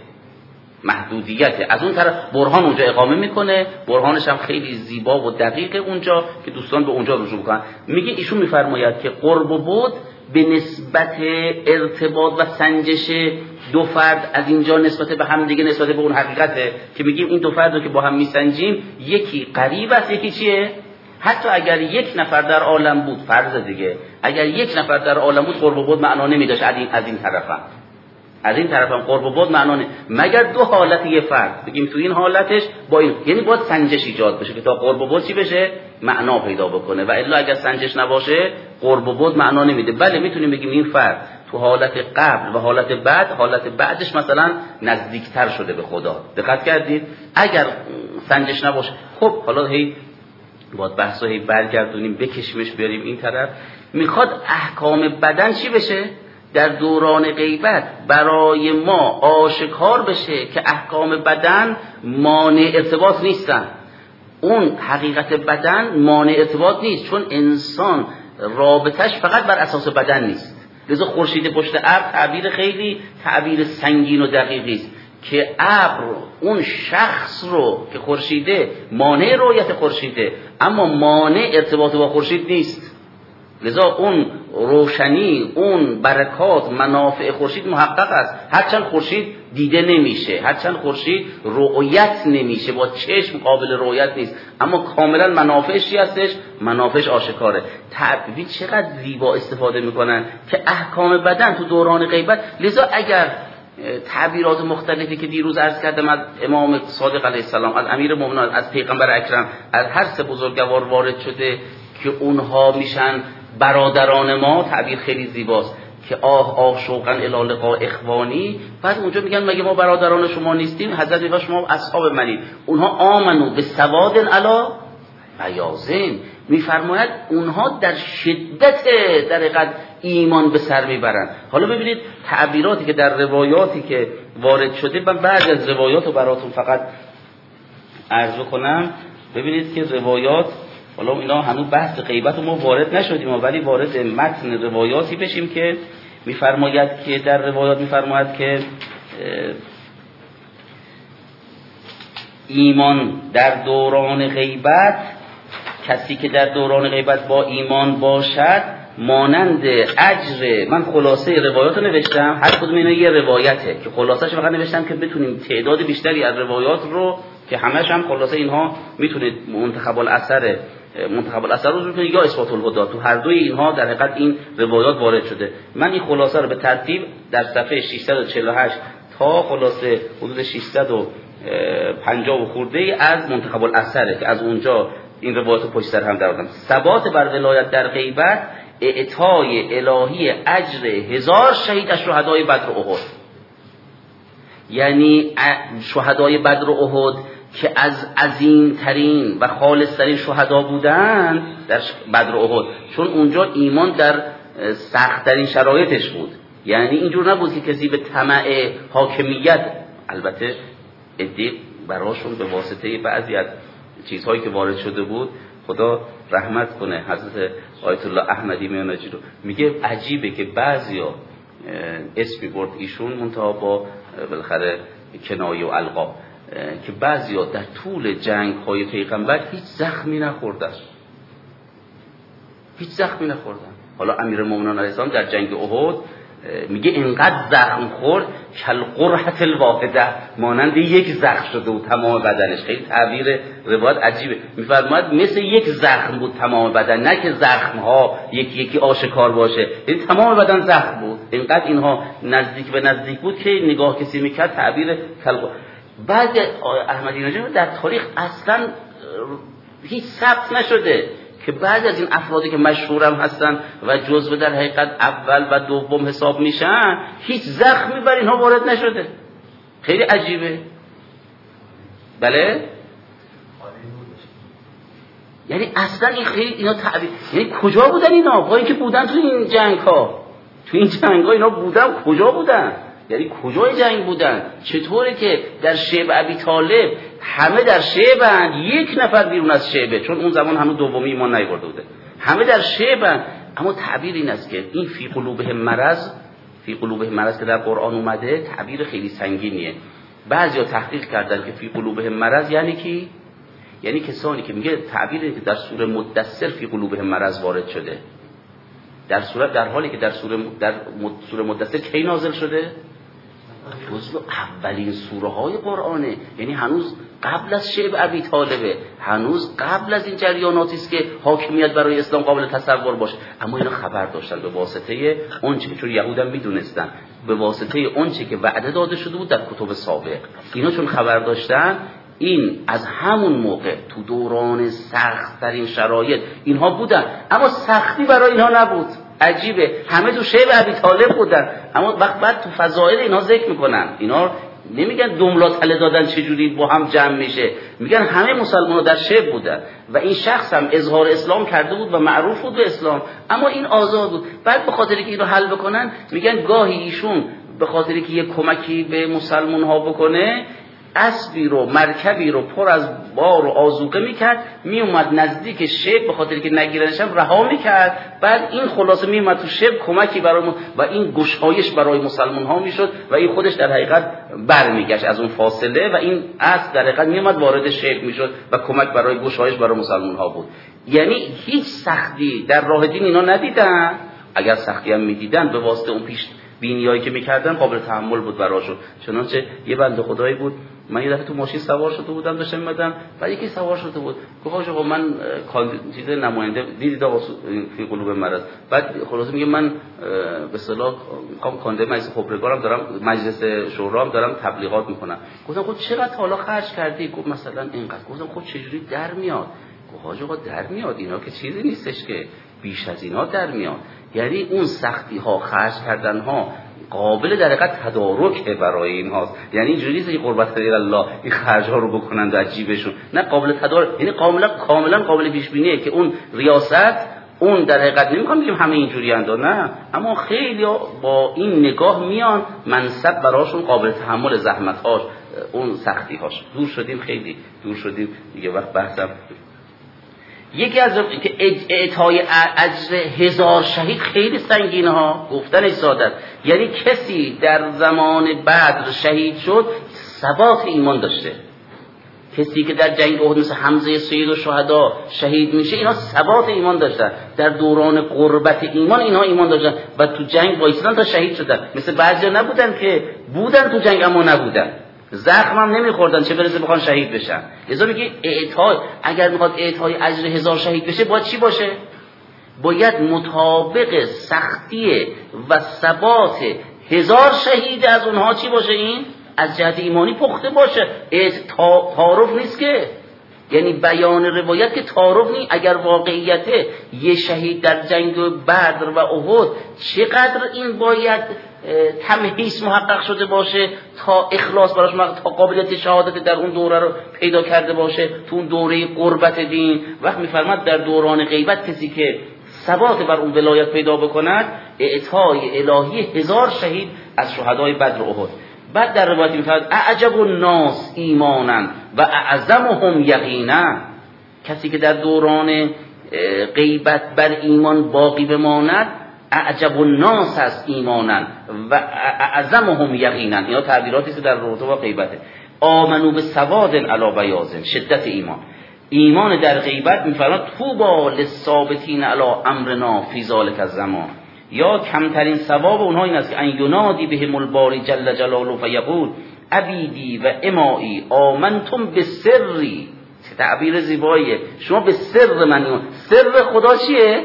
Speaker 1: محدودیته. از اون طرف برهان اونجا اقامه میکنه، برهانش هم خیلی زیبا و دقیقه اونجا که دوستان به اونجا رجوع کنن. میگه ایشون میفرماید که قرب و بعد به نسبت ارتباط و سنجش دو فرد از اینجا نسبت به هم دیگه، نسبت به اون حقیقته که میگیم این دو فرد رو که با هم میسنجیم، یکی قریب است یکی چیه؟ حتی اگر یک نفر در عالم بود، فرض دیگه، اگر یک نفر در عالم بود قرب و بعد معنا نمیداشت از این طرفم، از این طرفم قرب و بعد معنا نه، مگر دو حالت یه فرد بگیم تو این حالتش با این، یعنی باید سنجش ایجاد بشه که تا قرب و بعد چی بشه؟ معنا پیدا بکنه، و الا اگر سنجش نباشه قرب و بعد معنا نمیده. بله میتونیم بگیم این فرد تو حالت قبل و حالت بعد، حالت بعدش مثلا نزدیکتر شده به خدا. دقت کردید؟ اگر سنجش نباشه، خب حالا هی باید بحثو هی برگردونیم بکشیمش بیاریم این طرف. میخواد احکام بدن چی بشه؟ در دوران غیبت برای ما آشکار بشه که احکام بدن مانع ارتباط نیستن. اون حقیقت بدن مانع ارتباط نیست، چون انسان رابطش فقط بر اساس بدن نیست. لذا خورشید پشت ابر تعبیر خیلی تعبیر سنگین و دقیقی است که ابر اون شخص رو که خورشیده مانع رؤیت خورشیده، اما مانع ارتباط با خورشید نیست. لذا اون روشنی، اون برکات، منافع خورشید محقق است، هرچند خورشید دیده نمیشه، هرچند خورشید رؤیت نمیشه، با چشم قابل رؤیت نیست، اما کاملا منافعش چی هستش؟ منافعش آشکاره. تعبیر چقدر زیبا استفاده میکنن که احکام بدن تو دوران غیبت. لذا اگر تعبیرات مختلفی که دیروز عرض کردم از امام صادق علیه السلام، از امیر مومنان، از پیغمبر اکرم، از هر سه بزرگوار وارد شده که اونها میشن برادران ما، تعبیر خیلی زیباست که آه شوقا الی لقاء اخوانی. بعد اونجا میگن مگه ما برادران شما نیستیم؟ حضرت میگه شما اصحاب منید. اونها آمنو به سواد علی بیاضین، میفرماید اونها در شدت در حقیقت ایمان به سر میبرن. حالا ببینید تعبیراتی که در روایاتی که وارد شده، من بعضی از روایات رو براتون فقط عرض کنم. ببینید که روایات، حالا اینا هنوز بحث غیبت ما وارد نشدیم، ولی وارد متن روایاتی بشیم که میفرماید که در روایات میفرماید که ایمان در دوران غیبت، کسی که در دوران غیبت با ایمان باشد مانند اجر، من خلاصه روایات رو نوشتم، هر کدوم اینا یه روایته که خلاصه‌اش فقط نوشتم که بتونیم تعداد بیشتری از روایات رو که همش هم خلاصه اینها میتونید منتخب الاثر رو کنید یا اثبات الهدی، تو هر دوی اینها در حقیقت این روایات وارد شده. من این خلاصه رو به ترتیب در صفحه 648 تا خلاصه حدود 650 و خورده از منتخب الاثره که از اونجا این روایات پشت سر هم دارم. ثبات بر ولایت در غیبت، اعطای الهی اجر 1000 شهید از شهدای بدر و احد. یعنی شهدای بدر و احد که از عظیمترین و خالصترین شهدا بودند در بدر و احد، چون اونجا ایمان در سختترین شرایطش بود، یعنی اینجور نبود که کسی به طمع حاکمیت، البته عده براشون به واسطه بعضی از چیزهایی که وارد شده بود، خدا رحمت کنه حضرت آیت الله احمدی میانجی رو، میگه عجیبه که بعضیا اسمی برد ایشون منتها با بالاخره کنایه و القاب، که بعضیا در طول جنگ های پیغمبر هیچ زخمی نخوردن، هیچ زخمی نخوردن. حالا امیرالمومنین علیه السلام در جنگ احد میگه اینقدر زخم خورد کل قرحة الواحده، مانند یک زخم شده بود تمام بدنش. خیلی تعبیر روایت عجیبه، میفرماید مثل یک زخم بود تمام بدن، نه که زخم ها یکی یکی آشکار باشه، یعنی تمام بدن زخم بود. اینقدر اینها نزدیک به نزدیک بود که نگاه کسی میکرد تعبیر کل. بعد احمدی نژاد در تاریخ اصلا هیچ ثبت نشده که بعضی از این افرادی که مشهورم هستن و جزو در حقیقت اول و دوم حساب میشن هیچ زخمی بر اینها وارد نشده. خیلی عجیبه. بله؟ یعنی اصلا این خیلی اینا تعبیر، یعنی کجا بودن اینا؟ با اینکه بودن تو این جنگ ها، تو این جنگ ها اینا بودن، کجا بودن؟ یعنی کجای جنگ بودن؟ چطوره که در شعب ابی طالب همه در شعبن، یک نفر بیرون از شعبه، چون اون زمان همون دومی ایمان نیاورده بوده، همه در شعبن. اما تعبیر این است که این فی قلوبهم مرض، فی قلوبهم مرض که در قرآن اومده تعبیر خیلی سنگینیه. بعضیا تحقیق کردن که فی قلوبهم مرض یعنی کی؟ یعنی کسانی که میگه تعبیری که در سوره مدثر فی قلوبهم مرض وارد شده، در حالی که در سوره مدثر کی نازل شده؟ جزو اولین سوره های قرآنه، یعنی هنوز قبل از شعب ابی طالبه، هنوز قبل از این جریاناتی است که حاکمیت برای اسلام قابل تصور باشه. اما اینا خبر داشتن به واسطه اونچه که، چون یهودان میدونستن به واسطه اونچه که وعده داده شده بود در کتب سابق، اینا چون خبر داشتن، این از همون موقع تو دوران سخت ترین شرایط اینها بودن، اما سختی برای اینها نبود. عجیبه، همه تو شعب ابی طالب بودن، اما وقت بعد تو فضائل اینها ذکر میکنن، اینا نمیگن دملا تله دادن چجوری با هم جمع میشه، میگن همه مسلمان‌ها در شعب بودن و این شخص هم اظهار اسلام کرده بود و معروف بود به اسلام، اما این آزاد بود. بعد به خاطر که اینو حل بکنن، میگن گاهی ایشون به خاطر که یه کمکی به مسلمان‌ها بکنه، اسبی رو، مرکبی رو پر از بار و آذوقه میکرد، میومد نزدیک شب، به خاطر که نگیرنشم رها میکرد. بعد این خلاصه میومد تو شب کمکی برای و این گشایش برای مسلمان ها میشد و این خودش در حقیقت برمیگشت از اون فاصله و این اسب در حقیقت میومد وارد شب میشد و کمک برای گشایش برای مسلمان ها بود. یعنی هیچ سختی در راه دین اینا ندیدن، اگر سختی هم میدیدن به واسطه اون پیش بینیایی که میکردن قابل تحمل بود براشون. چنانچه یه بنده خدایی بود، من یه دفعه تو ماشین سوار شده بودم، داشتم می‌آمدم، بعد یکی سوار شده بود، گفت آقا من چیز نماینده دیدید آقا فی قلوب مرض، بعد خلاص میگه من به اصطلاح کاندید مجلس خبرگارم دارم، مجلس شورام دارم تبلیغات میکنم. گفتم خب چقدر حالا خرج کردی؟ گفت مثلا اینقدر. گفتم خب چجوری در میاد؟ گفت حاج آقا در میاد، اینا که چیزی نیستش که بیش از اینا در میاد. یعنی اون سختی ها، خرج کردن ها قابل در حقیقت تدارک برای اینهاست. یعنی اینجوری نیست که قربت الله این خرج ها رو بکنن در جیبشون، نه، قابل تدارک، یعنی کاملا قابل پیش بینیه که اون ریاست، اون در حقیقت نمیخوام بگیم همه اینجوری اند، نه، اما خیلی با این نگاه میان منصب براشون قابل تحمل زحمت هاش، اون سختی هاش. دور شدیم، خیلی دور شدیم دیگه، وقت بحثم. یکی از که اعطای اجر 1000 شهید خیلی سنگینه ها، گفتن سعادت، یعنی کسی در زمان بدر شهید شد ثبات ایمان داشته. کسی که در جنگ احد مثل حمزه سید الشهدا شهید میشه، اینا ثبات ایمان داشتن، در دوران قربت ایمان اینها ایمان داشتن و تو جنگ وایسادن تا شهید شدن. مثل بعضیا نبودن که بودن تو جنگ اما نبودن، زخم هم نمیخوردن، چه برسه بخوان شهید بشن. لذا میگه اعطای، اگر میخواد اعطای اجر 1000 شهید بشه باید چی باشه؟ باید مطابق سختی و ثبات 1000 شهید از اونها چی باشه؟ این از جهت ایمانی پخته باشه. تعارف نیست که، یعنی بیان روایت که تعارف نیست. اگر واقعیته یه شهید در جنگ بدر و احد چقدر این باید تمحیص محقق شده باشه تا اخلاص براش تا قابلیت شهادت در اون دوره رو پیدا کرده باشه، تو اون دوره قربت دین. وقت میفرماد در دوران غیبت کسی که ثبات بر اون ولایت پیدا بکند، اعطای الهی 1000 شهید از شهدای بدر و احد. بعد در روایت میفرماید اعجب الناس ایمانا و اعظمهم یقینا، کسی که در دوران غیبت بر ایمان باقی بماند اعجب الناس است ایمانا و اعظمهم یقینا. اینا تعبیراتی است در رابطه با غیبته. آمنو به سواد علی بیاض، شدت ایمان. ایمان در غیبت میفرماد طوبی للثابتین علی امرنا فی ذلک الزمان، یا کمترین ثواب اونها این است که ان ینادی بهم الباری جل جلاله فیقول عبیدی و امایی آمنتم بسری. تعبیر زیباییه. شما به سر من ایمان. سر خدا چیه؟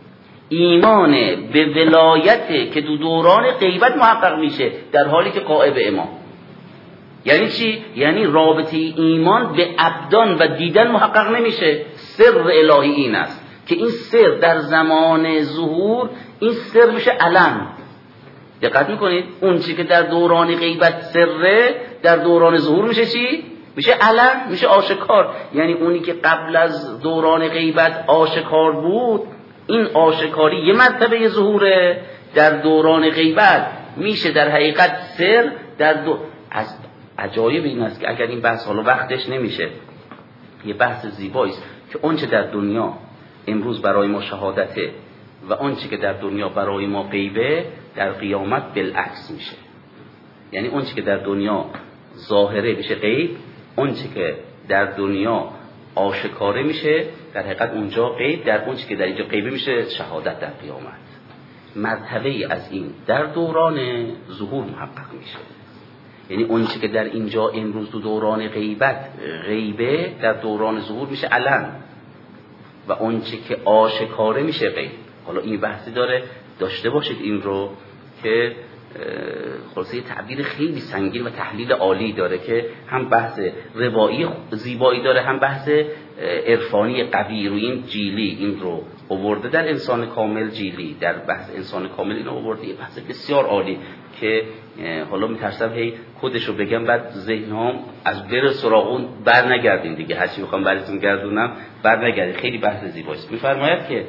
Speaker 1: ایمانه به ولایته که دو دوران غیبت محقق میشه در حالی که غائب امام. یعنی چی؟ یعنی رابطه ایمان به ابدان و دیدن محقق نمیشه. سر الهی این است که این سر در زمان ظهور این سر میشه علم. دقت میکنید؟ اون چی که در دوران غیبت سره در دوران ظهور میشه چی؟ میشه علم، میشه آشکار. یعنی اونی که قبل از دوران غیبت آشکار بود، این آشکاری یه مرتبه ظهوره، در دوران غیبت میشه در حقیقت سر. از عجایب این است که اگر این بحث حالا وقتش نمیشه، یه بحث زیبایی است که اونچه در دنیا امروز برای ما شهادته و اونچه که در دنیا برای ما غیبه در قیامت بالعکس میشه. یعنی اونچه که در دنیا ظاهره بشه غیب، اونچه که در دنیا آشکاره میشه در حقیقت اونجا غیب، در اونچه که در اینجا غیبه میشه شهادت در قیامت. مرتبه از این در دوران ظهور محقق میشه. یعنی اونچه که در اینجا امروز تو دوران غیبت غیبه در دوران ظهور میشه علم و اونچه که آشکاره میشه غیب. حالا این بحثی داشته باشید این رو که خلاصه تعبیر خیلی سنگین و تحلیل عالی داره که هم بحث روایی زیبایی داره، هم بحث عرفانی قوی رو این جیلی این رو آورده در انسان کامل. جیلی در بحث انسان کامل اینو آورده، یه بحث بسیار عالی که حالا میترسم هی کدش رو بگم بعد ذهنم از بر سراغون بر نگردین دیگه، هرچی میخوام براتون گردونم بر نگردین. خیلی بحث زیباست. میفرماید که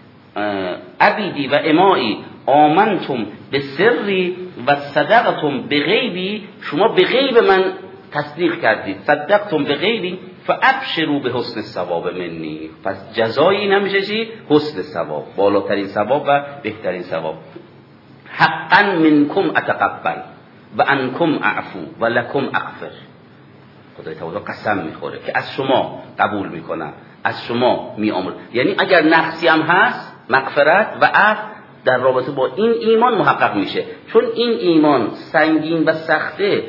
Speaker 1: عبیدی و امایی آمنتم به سری و صدقتم به غیبی، شما به غیب من تصدیق کردید، صدقتم به غیبی فابشروا به حسن الثواب منی. پس جزای این همیشه چی؟ حسن ثواب، بالاترین ثواب و بهترین ثواب. حقا منکم اتقبل و انکم اعفو و لکم اغفر. خدای تعالی قسم میخوره که از شما قبول میکنم، از شما میامرم. یعنی اگر نقصی هم هست مغفرت و عفو در رابطه با این ایمان محقق میشه، چون این ایمان سنگین و سخته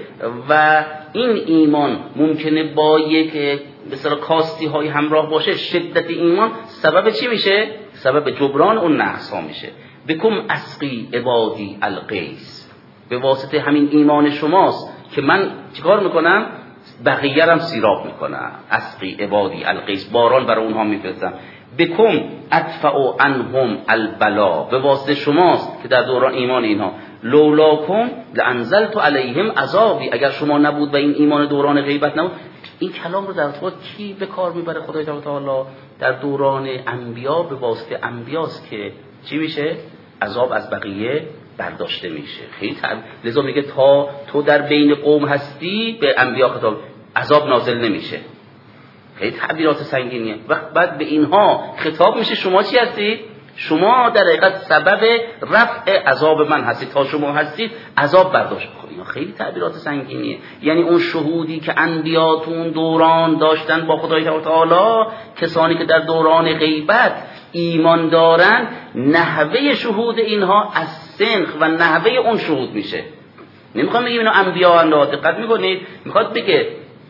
Speaker 1: و این ایمان ممکنه با یک مثلا کاستی های همراه باشه. شدت ایمان سبب چی میشه؟ سبب جبران اون نقص ها میشه. بکم اسقی عبادی القیس، به واسطه همین ایمان شماست که من چیکار میکنم؟ بقیه هم سیراب میکنم. اسقی عبادی القیس، باران برای اونها میفرستم. بکم ادفع عنهم البلا، به واسطه شماست که در دوران ایمان اینها. لولاکم لانزلت علیهم عذابی، اگر شما نبود و این ایمان دوران غیبت نبود. این کلام رو در واقع کی به کار میبره؟ خدای تعالی در دوران انبیا به واسطه انبیاست که چی میشه؟ عذاب از بقیه برداشته میشه. خیلی لذا میگه تا تو در بین قوم هستی به انبیا خطاب، عذاب نازل نمیشه. خیلی تعبیرات سنگینیه. وقت بعد به اینها خطاب میشه شما چی هستید؟ شما در حقیقت سبب رفع عذاب من هستید، تا شما هستید عذاب برداشت کنید. اینا خیلی تعبیرات سنگینیه. یعنی اون شهودی که انبیا تو اون دوران داشتن با خدای تعالی، کسانی که در دوران غیبت ایمان دارن، نحوه شهود اینها از سنخ و نحوه اون شهود میشه. نمیخوام بگیم اینا انبیا اند، دقت میکنید؟ میخواد بگه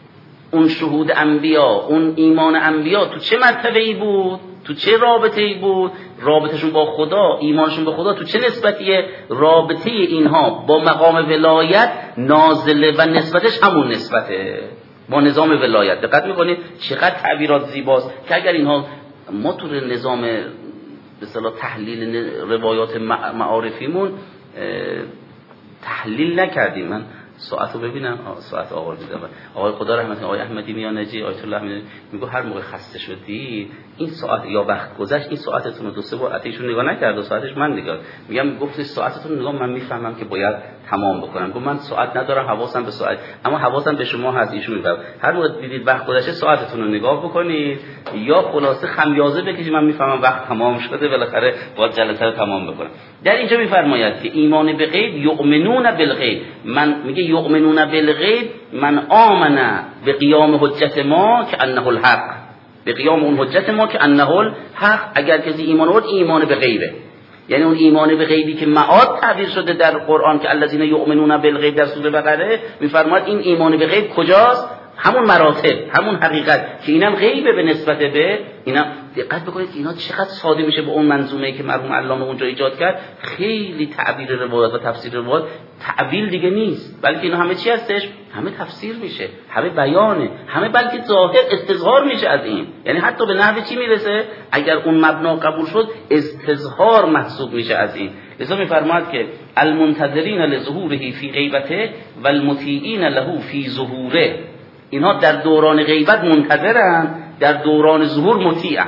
Speaker 1: اون شهود انبیا، اون ایمان انبیا تو چه مرتبه‌ای بود، تو چه رابطه‌ای بود، رابطه‌شون با خدا، ایمانشون به خدا تو چه نسبتیه. رابطه اینها با مقام ولایت نازله و نسبتش همون نسبته با نظام ولایت. دقت میکنید چقدر تعبیرات زیباست که اگر اینها ما تو نظام به اصطلاح تحلیل روایات معارفیمون تحلیل نکردیم. من ساعتو ببینم ساعت آقا دیدم آقای خدا رحمت کنه آقای احمدی میانجی آیت الله میگه هر موقع خسته شدی این ساعت یا وقت گذشت این ساعتتون رو دو سه بار اتیشون نگاه نکرد و ساعتش من نگاه میگم گفتش ساعتتون نگاه من میفهمم که باید تمام بکنم. گفت من ساعت ندارم حواسم به ساعت اما حواسم به شما هست. ایشون میگه هر موقع دیدید وقت گذشته ساعتتون رو نگاه بکنید یا خلاصه خمیازه بکشید من میفهمم وقت تمام شده بالاخره باید جلسه رو تمام بکنم. در اینجا میفرماید که ایمان به غیب یؤمنون بالغیب من میگه یؤمنون بالغیب من آمن به قیام حجت ما که انه الحق به قیام اون حجت ما که انه الحق. اگر کسی ایمان آورد ایمان به غیبه یعنی اون ایمان به غیبی که معاد تعبیر شده در قرآن که الذین یؤمنون بالغیب در سوره بقره میفرماید این ایمان به غیب کجاست؟ همون مراتب همون حقیقت که اینم غیبه به نسبت به اینا. دقت بکنید اینا چقدر ساده میشه با اون منظومه‌ای که مرحوم علامه اونجا ایجاد کرد. خیلی تعبیر روایات و تفسیر روایات تعبیر دیگه نیست بلکه اینا همه چی هستش همه تفسیر میشه همه بیانه همه بلکه ظاهر استظهار میشه از این. یعنی حتی به نحو چی میرسه اگر اون مبنا قبول شد استظهار محسوب میشه از این. لذا میفرماید که المنتظرین لظهوره فی غیبته و المطیعین له فی ظهوره. اینها در دوران غیبت منتظرن در دوران ظهور مطیعن.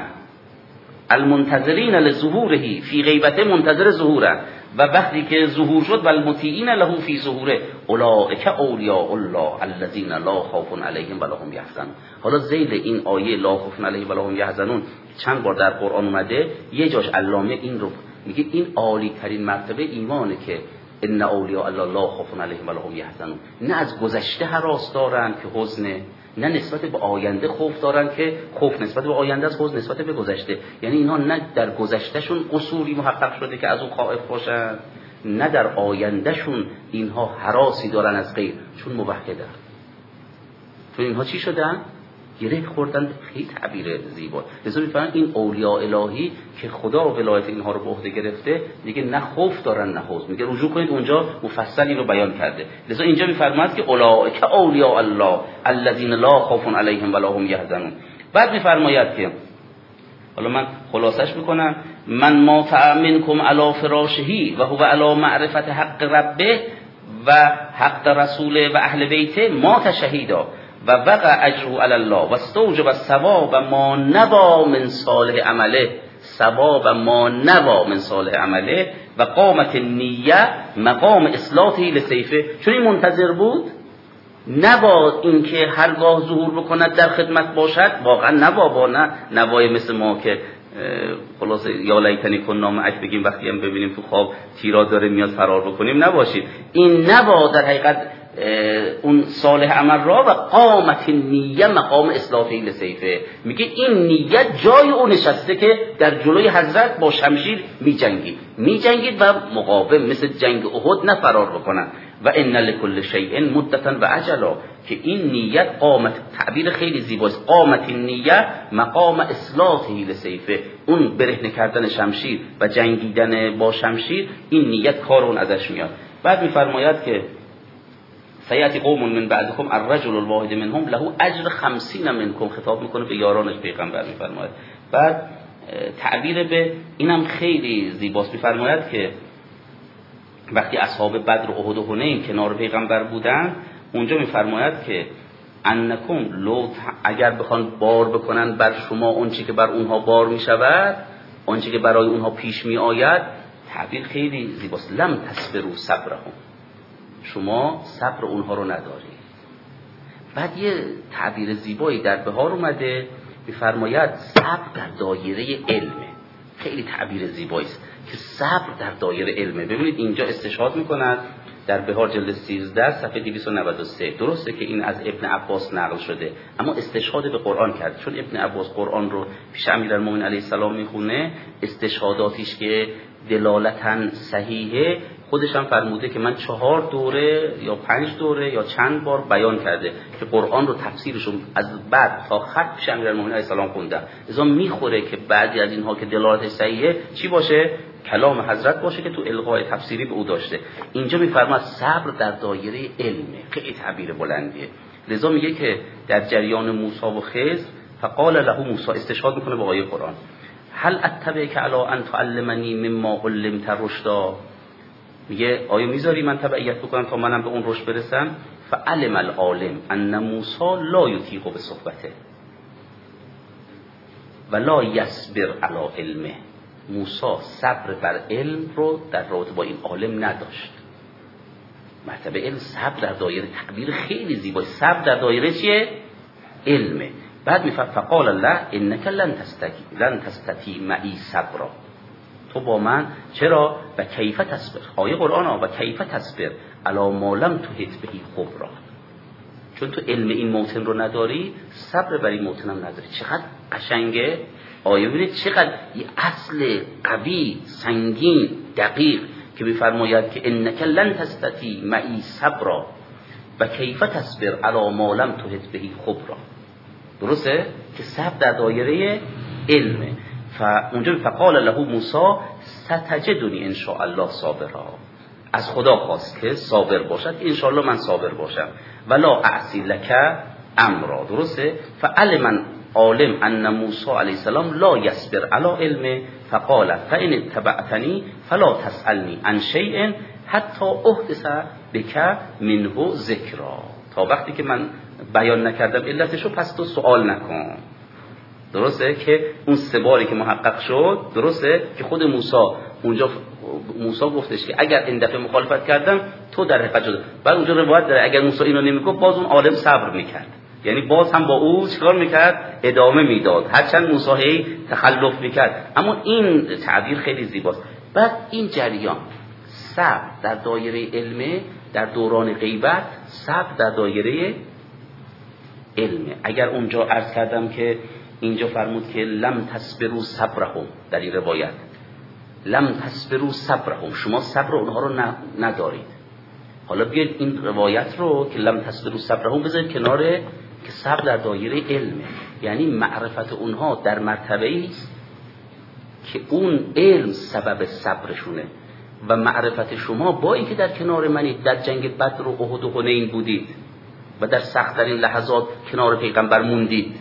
Speaker 1: المنتظرین لظهوره فی غیبته منتظر ظهورن و وقتی که ظهور شد و المطیعین له فی ظهوره اولئک اولیاء الله الذین لا خوف علیهم ولا هم یحزنون. حالا ذیل این آیه لا خوف علیهم ولا هم یحزنون چند بار در قرآن اومده. یه جاش علامه این رو میگه این عالی ترین مرتبه ایمانه که ان اولیاء الله لا خوف علیهم ولا هم یحزنون. نه از گذشته هراس دارن که حزنه نه نسبت به آینده خوف دارن که خوف نسبت به آینده است حزن نسبت به گذشته. یعنی اینا نه در گذشتهشون قصوری محقق شده که از اون خائف باشن نه در آیندهشون اینها هراسی دارن از غیر چون موحدن. چون اینها چی شدن؟ گره خوردن. خیلی تعبیر زیبا. لذا میفهمن این اولیاء الهی که خدا و ولایت اینها رو به عهده گرفته دیگه نه خوف دارن نه حزن. میگه رجوع کنید اونجا مفصل این رو بیان کرده. لذا اینجا میفرماید که اولئک اولیاء الله الذین لا خوف علیهم ولا هم یحزنون. بعد میفرماید که حالا من خلاصش میکنم من ما منکم علی فراشه و هو علی معرفت حق ربه و حق رسوله و اهل بیته ما تشهیدا و وقع اجره علی الله و استوجب الثواب ما نبا من صالح عمله ثواب ما نبا من صالح عمله و قامت النیه مقام اصلاحه لسیفه. چون این منتظر بود نبا اینکه هرگاه ظهور بکند در خدمت باشد. واقعا نبا با نه نوای مثل ما که خلاص یا لیتنی کنا معک بگیم وقتی هم ببینیم تو خواب تیرا داره میاد فرار بکنیم نباشید. این نبا در حقیقت اون صالح عمل را و قامت نیه مقام اصلاحی لسیفه. میگه این نیت جای اون نشسته که در جلوی حضرت با شمشیر میجنگید و مقاوم مثل جنگ احد نه فرار بکنن. و ان لکل شیء مدتا و اجلا که این نیت قامت تعبیر خیلی زیباست. قامت نیه مقام اصلاحی لسیفه اون برهنه کردن شمشیر و جنگیدن با شمشیر این نیت کار اون ازش میاد. بعد میفرماید که سیاتی قوم من بعدکم الرجل الواحد منهم له اجر 50 منکم. خطاب میکنه به یارانش پیغمبر میفرماید. بعد تعبیر به اینم خیلی زیباست. میفرماید که وقتی اصحاب بدر و احد و حنین کنار پیغمبر بودن اونجا میفرماید که انکم لو اگر بخوان بار بکنن بر شما اونچه که بر اونها بار میشود آنچه که برای اونها پیش می آید. تعبیر خیلی زیباست. لم تصبروا صبرهم شما صبر اونها رو ندارید. بعد یه تعبیر زیبایی در بهار اومده میفرماید صبر در دایره علمه. خیلی تعبیر زیبایی است که صبر در دایره علمه. ببینید اینجا استشهاد میکنند در بهار جلد 13 صفحه 293. درسته که این از ابن عباس نقل شده اما استشهاد به قرآن کرد. چون ابن عباس قرآن رو پیش امیرالمومنین علیه السلام میخونه استشهاداتیش که دلالتاً صحیحه خودش هم فرموده که من 4 دوره یا 5 دوره یا چند بار بیان کرده که قرآن رو تفسیرش از بعد تا خط پیش امیرالمومنین علیه السلام خوندم. لذا میخوره که بعضی از اینها که دلالتش صحیحه چی باشه؟ کلام حضرت باشه که تو الغای تفسیری به او داشته. اینجا میفرماید صبر در دایره علمه. خیلی تعبیر بلندیه. لذا میگه که در جریان موسی و خضر فقال له موسی استشهاد میکنه با آیه قرآن هل اتبعک علی ان تعلمنی مما علمت رشدا. میگه آیا میذاری من تبعیت بکنم تا منم به اون رشد برسم؟ فعلم العالم ان موسی لا یطیق به صحبته و لا یصبر علی علمه. موسی صبر بر علم رو در رابطه با این عالم نداشت. مرتبه علم صبر در دایره، تعبیر خیلی زیبایی، صبر در دایره چیه؟ علمه. بعد میفرد فقال الله انک لن تستطیع معی صبرا. تو با من چرا؟ و کیف تصبر، آیه قرآن ها، و کیف تصبر علی ما لم تحط به خبرا. چون تو علم این موطن رو نداری، صبر بر این موطن هم نداری. چقدر قشنگه آیه، ببینید چقدر یه اصل قوی سنگین دقیق که میفرماید که انک لن تستطیع معی صبرا و کیف تصبر علی ما لم تحط به خبرا. درسته که صبر در دایره علمه. اونجا فقال له موسی ستجدنی ان شاء الله صابرا. از خدا خواست که صابر باشد، ان شاء الله من صابر باشم. ولا اعصی لک امرا. درسته؟ فعلم عالم ان موسی علیه السلام لا یصبر علی علمه فقال فان اتبعتنی فلا تسألنی عن شیء حتی احدث بک منه ذکرا. تا وقتی که من بیان نکردم علتشو پس تو سوال نکن. درسته که اون 3 باری که محقق شد، درسته که خود موسی اونجا موسی گفتش که اگر این دفعه مخالفت کردم تو در حقیقت شد. بعد اونجا روایت داره اگر موسی اینو نمیگفت باز اون عالم صبر میکرد، یعنی باز هم با او چیکار میکرد؟ ادامه میداد، هرچند موسی تخلف میکرد. اما این تعبیر خیلی زیباست. بعد این جریان صبر در دایره علمه، در دوران غیبت صبر در دایره علمه. اگر اونجا عرض کردم که اینجا فرمود که لم تصبروا صبرهم، در این روایت لم تصبروا صبرهم، شما صبر اونها رو ندارید. حالا بیاید این روایت رو که لم تصبروا صبرهم بذارید کنار، که صبر در دایره علمه، یعنی معرفت اونها در مرتبه‌ای است که اون علم سبب صبرشونه و معرفت شما با اینکه در کنار منید، در جنگ بدر و احد و حنین بودید و در سخت‌ترین لحظات کنار پیغمبر موندید،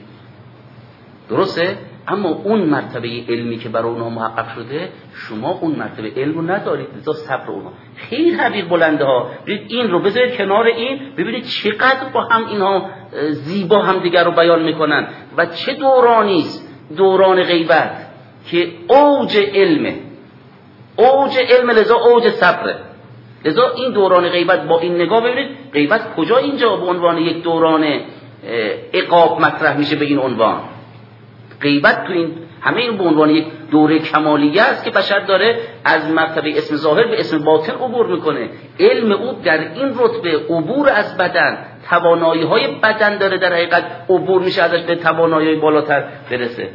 Speaker 1: درسته؟ اما اون مرتبه علمی که برای اونها محقق شده شما اون مرتبه علم رو ندارید، لذا صبر اونها خیلی تعبیر بلنده ها. ببینید این رو بذارید کنار این، ببینید چقدر با هم اینها زیبا هم دیگر رو بیان میکنن و چه دورانی است دوران غیبت که اوج علمه، اوج علم، لذا اوج صبره. لذا این دوران غیبت با این نگاه ببینید غیبت کجا اینجا به عنوان یک دوران عقاب مطرح میشه به این عنوان. غیبت تو این همه این به عنوان یک دوره کمالیه است که بشر داره از مرتبه اسم ظاهر به اسم باطن عبور میکنه. علم او در این رتبه عبور از بدن، توانایی‌های بدن داره در حقیقت عبور میشه ازش به توانایی بالاتر برسه.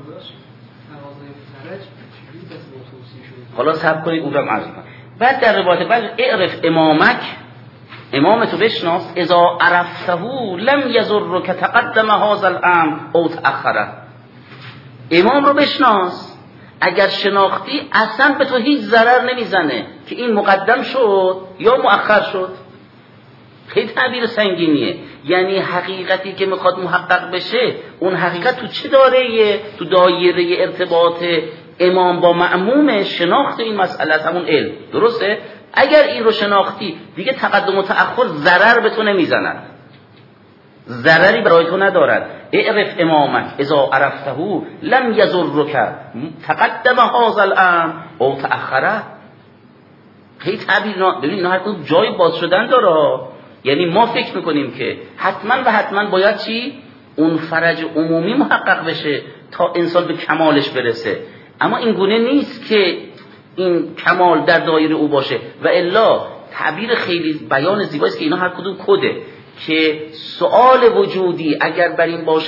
Speaker 1: حالا صبر کنید اون رو عرض کنم. بعد در روایت بعد اعرف امامک، امامتو بشناس، اذا عرفته لم یضرک تقدم هذا الامر او تأخره. امام رو بشناس، اگر شناختی اصلا به تو هیچ ضرر نمیزنه که این مقدم شد یا مؤخر شد. خیلی تعبیر سنگینیه، یعنی حقیقتی که میخواد محقق بشه اون حقیقت تو چه دایره؟ تو دایره ارتباط امام با مأموم، شناخت این مسئله است، همون علم. درسته؟ اگر این رو شناختی دیگه تقدم و تأخر ضرر به تو نمیزند، ضرری برای تو ندارد. اعرف امامک اذا عرفته لم یضرک تقدم هذا الامر او تأخره. خیلی تعبیر ببین اینا هر کدوم جای باز شدن داره. یعنی ما فکر میکنیم که حتما باید چی؟ اون فرج عمومی محقق بشه تا انسان به کمالش برسه، اما این گونه نیست که این کمال در دایره او باشه. و الا تعبیر خیلی بیان زیبایی است که اینا هر کدوم کده، که سؤال وجودی اگر بر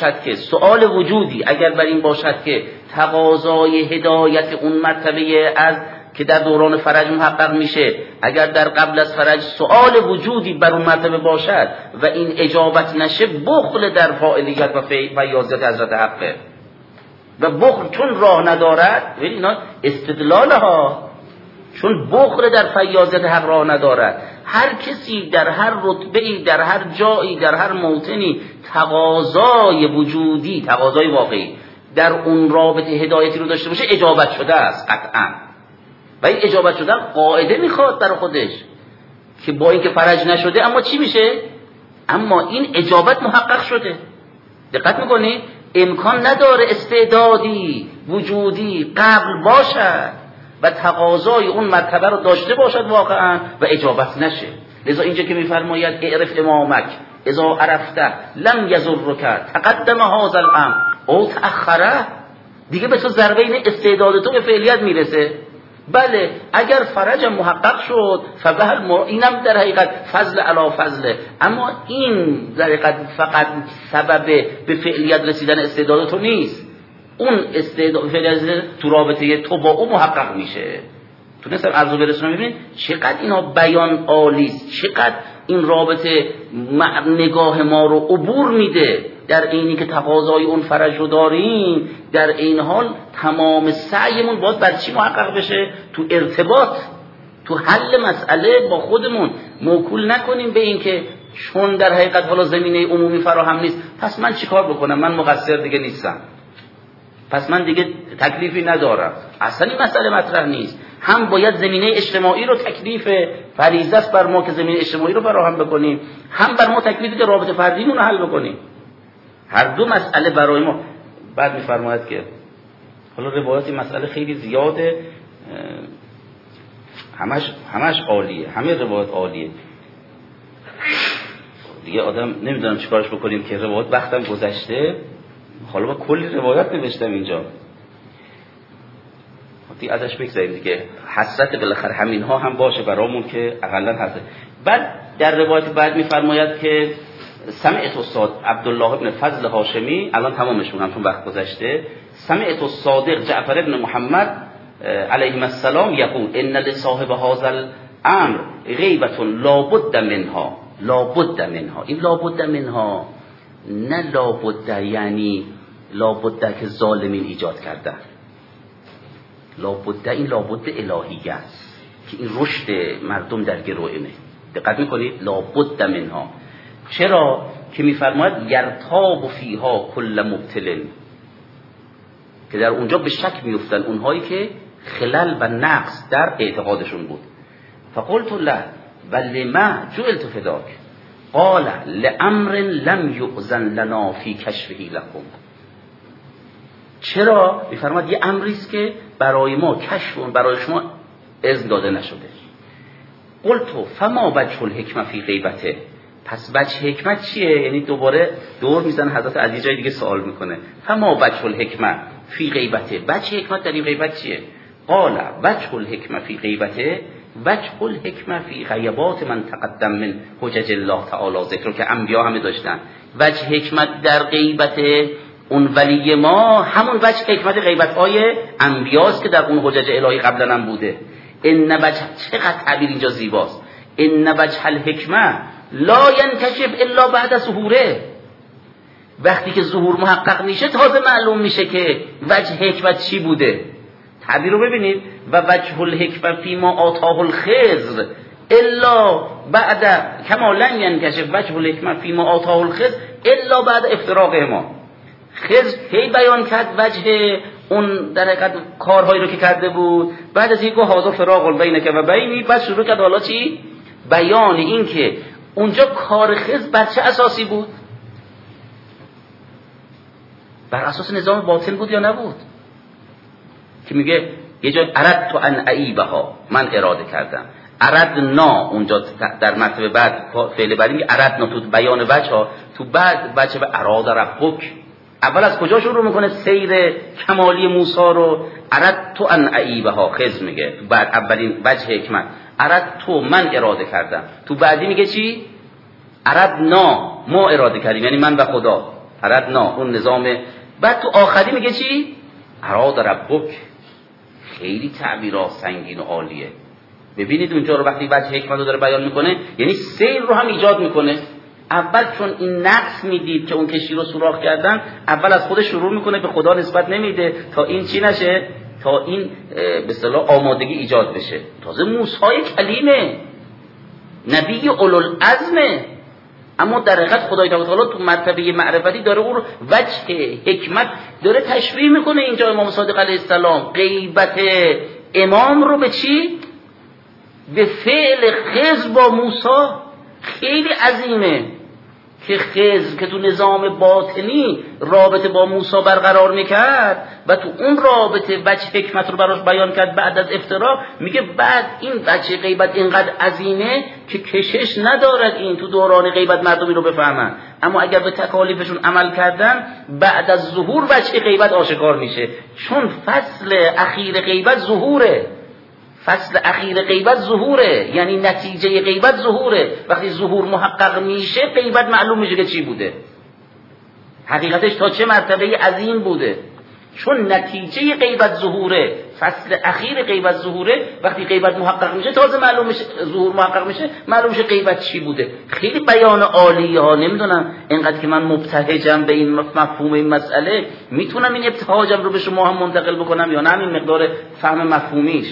Speaker 1: این باشد که تقاضای هدایت اون مرتبه از که در دوران فرج محقق میشه، اگر در قبل از فرج سؤال وجودی بر اون مرتبه باشد و این اجابت نشه، بخل در فاعلیت و فیاضیت حضرت حقه. و بخل چون راه ندارد، ببین اینا استدلال ها، چون بخل در فیاضیت حق راه ندارد. هر کسی در هر رتبه‌ای، در هر جایی، در هر موطنی تقاضای وجودی، تقاضای واقعی در اون رابطه هدایتی رو داشته باشه، اجابت شده است قطعا. و این اجابت شدن قاعده میخواد برای خودش که با اینکه فرج نشده اما چی میشه؟ اما این اجابت محقق شده. دقت میکنی؟ امکان نداره استعدادی وجودی قبل باشد و تقاضای اون مرتبه رو داشته باشد واقعا و اجابت نشه. لذا اینجا که میفرماید اعرف امامک اذا عرفته لم یضرک تقدم هذا الامر او تأخره، دیگه به تو ضربه این استعداد تو به فعلیت میرسه. بله اگر فرجم محقق شد فبهل اینم در حقیقت فضل علی فضله، اما این در حقیقت فقط سبب به فعلیت رسیدن استعداد تو نیست، اون استعداد فعلیت تو رابطه تو با او محقق میشه. تونستم عرضو برسونم. ببینید چقدر اینا بیان عالیست، چقدر این رابطه نگاه ما رو عبور میده، در اینی که تقاضای اون فرج رو داریم، در این حال تمام سعیمون باید بر چی محقق بشه؟ تو ارتباط، تو حل مسئله با خودمون. موکول نکنیم به این که چون در حقیقت حالا زمینه عمومی فراهم نیست پس من چیکار بکنم، من مقصر دیگه نیستم، پس من دیگه تکلیفی ندارم. اصلا این مسئله مطرح نیست. هم باید زمینه اجتماعی رو تکلیف فریضه است بر ما که زمینه اجتماعی رو فراهم بکنیم، هم بر ما تکلیفی که رابطه فردیمون رو حل بکنیم. هر دو مسئله برای ما. بعد می‌فرماید که حالا روایات مسئله خیلی زیاده، همش عالیه، همه روایات عالیه دیگه. آدم نمیدونم چیکارش بکنیم که روایات وقتم گذشته. حالا با کلی روایت نوشتم اینجا، دیگه ازش بگذاریم دیگه. حسرت بالاخره همین ها هم باشه برامون که اقلا حسرت. بعد در روایت بعد میفرماید که سمعت استاد عبدالله ابن فضل هاشمی، الان تمامشون هم چون وقت گذشته، سمعت الصادق جعفر ابن محمد علیه السلام یقول ان لصاحب هذا الامر غیبة لابد منها. لابد منها، این لابد منها نه لابد یعنی لابد که ظالمین ایجاد کرده، لابد این لابد الهیه است که این رشد مردم در گروه اینه. دقت میکنید؟ لابد منها. چرا؟ که میفرماید یرتاب فیها کل مبتل، که در اونجا به شک میفتن اونهایی که خلل و نقص در اعتقادشون بود. فقلت له ولما جعلت فداک قال لامر لم یؤذن لنا فی کشفه لكم. چرا؟ میفرماید یه امری است که برای ما کشف اون برای شما اذن داده نشده. قلت فما وجه الحکمه فی غیبته، پس وجه حکمت چیه؟ یعنی دوباره دور میزنه حضرت از یه جای دیگه سوال میکنه. فما وجه الحکمه فی غیبته، وجه حکمت در این غیبت چیه؟ قال وجه الحکمه فی غیبته وجه الحکمه فی غیبات من تقدم من حجج الله تعالی ذکر، که انبیا همه داشتن. وجه حکمت در غیبت اون ولی ما همون وجه حکمت غیبت های انبیاست که در اون حجج الهی قبلا هم بوده. ان وجه، چقدر تعبیر اینجا زیباست، ان وجه الحکمه لا ینکشف الا بعد ظهوره. وقتی که ظهور محقق میشه تازه معلوم میشه که وجه حکمت چی بوده. تعبیر رو ببینید، و وجه الحکمه فی ما آتاه الخضر الا بعد کما لم ینکشف وجه الحکمه فی ما آتاه الخضر الا بعد افتراق ما. خضر هی بیان کرد وجه اون در حقیقت کارهایی رو که کرده بود، بعد از این گفت هذا فراق بینک و بینی، بعد شروع کرد حالا چی؟ بیان این که اونجا کار خضر بر چه اساسی بود؟ بر اساس نظام باطن بود یا نبود؟ که میگه یه جای اردت ان اعیبها، من اراده کردم. اردنا اونجا در مرتبه بعد فعل بعدی میگه اردنا، تو بیان وجه ها، تو بعد وجه به اراده ربک. اول از کجا شروع میکنه سیر کمالی موسی رو؟ اردت ان اعیبها، خضر میگه تو بعد اولین وجه حکمت اردت، من اراده کردم. تو بعدی میگه چی؟ اردنا، ما اراده کردیم، یعنی من و خدا. اردنا اون نظام. بعد تو آخری میگه چی؟ اراده ربک. خیلی تعبیرات سنگین و عالیه. ببینید اونجا رو وقتی وجه حکمت رو داره بیان میکنه یعنی سیر رو هم ایجاد میکنه. اول چون این نقص میدید که اون کشتی رو سوراخ کردن، اول از خودش شروع میکنه، به خدا نسبت نمیده تا این چی نشه، تا این به اصطلاح آمادگی ایجاد بشه. تازه موسی کلیمه، نبی اولوالعزمه، اما در حقیقت خدای تعالی تو مرتبه معرفتی داره او رو وجه حکمت داره تشریح میکنه. اینجا امام صادق علیه السلام غیبت امام رو به چی؟ به فعل خضر با موسی. خیلی عظیمه که خضر که تو نظام باطنی رابطه با موسی برقرار میکرد و تو اون رابطه وجه حکمت رو براش بیان کرد بعد از افترا، میگه بعد این وجه غیبت اینقدر عظیمه که کشش ندارد این تو دوران غیبت مردمی رو بفهمن، اما اگر به تکالیفشون عمل کردن بعد از ظهور وجه غیبت آشکار میشه، چون فصل اخیر غیبت ظهوره. فصل اخیر غیبت ظهوره، یعنی نتیجه غیبت ظهوره. وقتی ظهور محقق میشه غیبت معلوم میشه که چی بوده، حقیقتش تا چه مرتبه عظیم بوده. چون نتیجه غیبت ظهوره، فصل اخیر غیبت ظهوره، وقتی غیبت محقق میشه تازه معلوم میشه، ظهور محقق میشه معلوم میشه غیبت چی بوده. خیلی بیان عالیه ها. نمیدونم اینقدر که من مبتهجم به این مفهوم این مسئله، میتونم این ابتهاجم رو به شما هم منتقل بکنم یا نه همین مقدار فهم مفهومیش.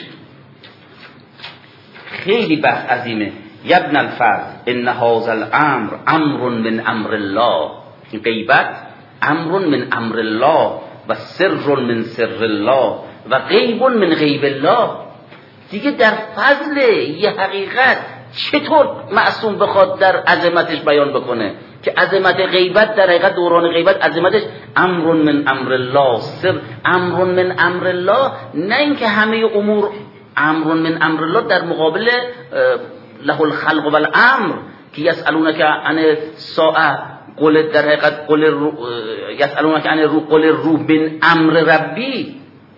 Speaker 1: خیلی بحث عظیمه. یبن الفرد ان هذا الامر امر من امر الله. این غیبت امر من امر الله و سر من سر الله و غیب من غیب الله. دیگه در فضل یه حقیقت چطور معصوم بخواد در عظمتش بیان بکنه که عظمت غیبت در حقیقت دوران غیبت عظمتش امر من امر الله، سر امر من امر الله، نه اینکه همه امور امر من امر الله در مقابل له الخلق والامر که یسالونک عن الساعه قل در حقیقت قل یسالونک عن الروح قل الروح من امر ربی،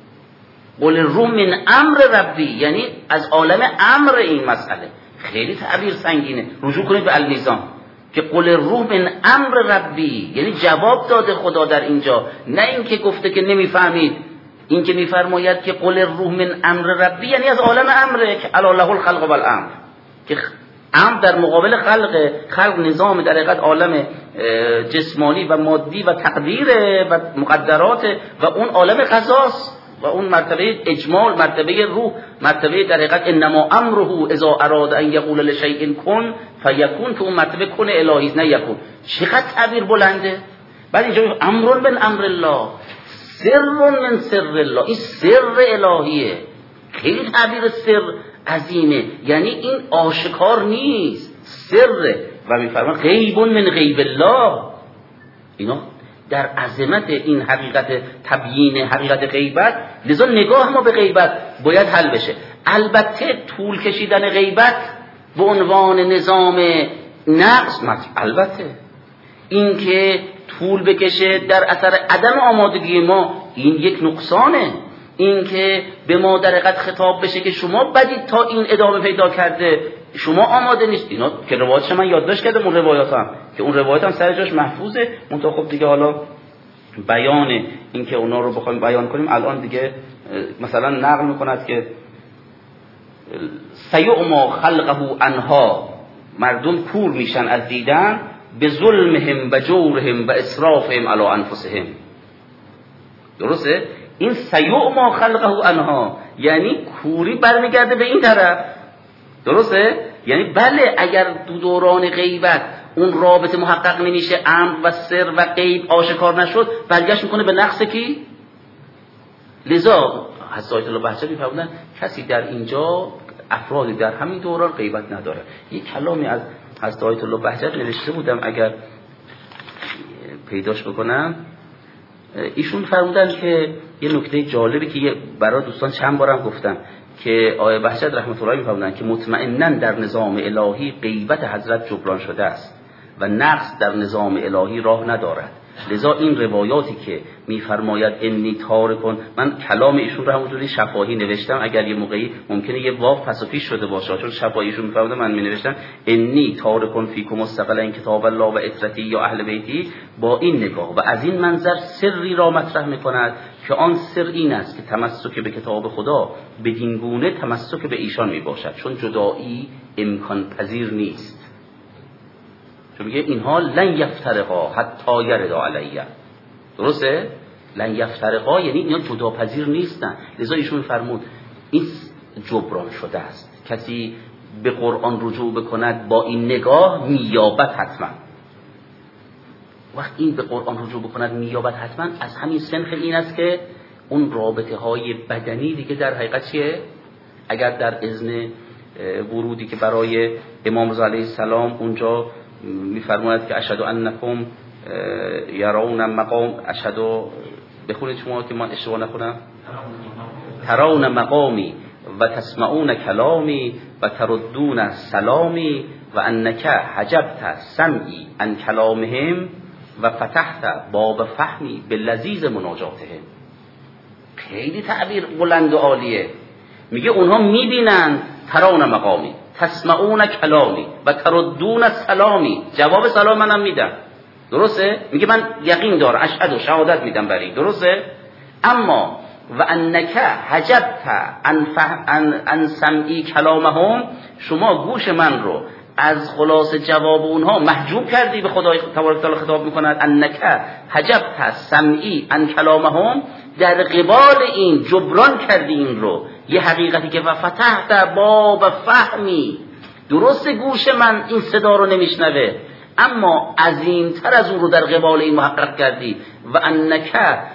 Speaker 1: قل الروح من امر ربی یعنی از عالم امر. این مسئله خیلی تعبیر سنگینه، رجوع کنید به المیزان که قل الروح من امر ربی، یعنی جواب داده خدا در اینجا، نه اینکه گفته که نمیفهمید. این که میفرماید که قل الروح من امر ربی یعنی از عالم امره که الا له الخلق والامر، که امر در مقابل خلق نظام در حقیقت عالم جسمانی و مادی و تقدیره و مقدرات و اون عالم قضاست و اون مرتبه اجمال، مرتبه روح، مرتبه در حقیقت انما امره اذا اراد ان یقول لشیء کن فیکون، تو اون مرتبه کن الهی نه یکون. چقدر تعبیر بلنده. بعد اینجا امر من امر الله، سر من سر الله، این سر الهیه. خیلی تعبیر سر عظیمه، یعنی این آشکار نیست، سره. و میفرمان غیب من غیب الله. اینا در عظمت این حقیقت تبیین حقیقت غیبت، لذا نگاه ما به غیبت باید حل بشه. البته طول کشیدن غیبت به عنوان نظام نقص، البته این که طول بکشه در اثر عدم آمادگی ما این یک نقصانه. این که به ما در حقیقت خطاب بشه که شما بدید تا این ادامه پیدا کرده، شما آماده نیست. اینا که روایاتش من یادداشت کردم، اون روایاتم که اون روایاتم سر جاش محفوظه، منتها خب دیگه حالا بیان این که اونا رو بخوایم بیان کنیم الان دیگه مثلا نقل میکند که سیعما خلقه عنها، مردم کور میشن از دیدن، به ظلمهم و جورهم و اسرافهم علی انفسهم. درسته؟ این سیعما خلقه عنها یعنی کوری برمیگرده به این طرف. درسته؟ یعنی بله اگر دو دوران غیبت اون رابطه محقق نمیشه، امر و سر و غیب آشکار نشد، برگشت میکنه به نقص کی؟ لذا حضرت الله بهجت میفرمودن کسی در اینجا، افرادی در همین دوران غیبت نداره. یک کلامی از حضرت الله بهجت نوشته بودم اگر پیداش بکنم، ایشون فرمودن که یه نکته جالبی که برای دوستان چند بارم گفتم که آیه بهجت رحمت الله میفرمودن که مطمئناً در نظام الهی غیبت حضرت جبران شده است و نقص در نظام الهی راه ندارد. لذا این روایاتی که میفرماید انی تارکون، من کلام ایشون رو همونجوری شفاهی نوشتم، اگر یه موقعی ممکنه یه واو پس و پیش شده باشه چون شفاهی ایشون میفرماده من می نوشتم انی تارکون فیکم مستقلا کتاب الله و اطرتی یا اهل بیتی، با این نگاه و از این منظر سری را مطرح میکند که آن سر این است که تمسک به کتاب خدا بدین گونه تمسک به ایشان میباشد، چون جدایی امکان پذیر نیست. چون میگه اینها لن یفترقا حتی یردا علیه. درسته؟ لن یفترقا یعنی اینا جداپذیر نیستن. لذا ایشون فرمود این جبران شده است، کسی به قرآن رجوع بکند با این نگاه مییابد حتما. وقت این به قرآن رجوع بکند مییابد حتما از همین سنخ این است که اون رابطه های بدنی دیگه در حقیقت چیه؟ اگر در اذن ورودی که برای امام رضا علیه السلام اونجا میفرماید که اشهد انکم یرون مقام، اشهد، بخونید شما که من اشتباه نخونم، ترون مقامی و تسمعون کلامی و تردون سلامی و انک حجبت سمعی عن کلامهم و فتحت باب فهمی به لذیذ مناجاتهم. خیلی تعبیر بلند و عالیه. میگه اونها میبینند ترون مقامی، تسمعون کلامی و تردون سلامی، جواب سلام منم میدم، درسته؟ میگه من یقین دارم، اشهد و شهادت میدم بر این، درسته؟ اما و انک حجبت عن سمعی کلامهم، شما گوش من رو از خلاص جواب اونها محجوب کردی. به خدای تبارک و تعالی خطاب میکند انک حجبت سمعی عن کلامهم، در قبال این جبران کردی این رو، یه حقیقتی که و فتحت باب فهمی، درست گوش من این صدا رو نمیشنوه اما عظیمتر از اون رو در قبال این محقق کردی. و انک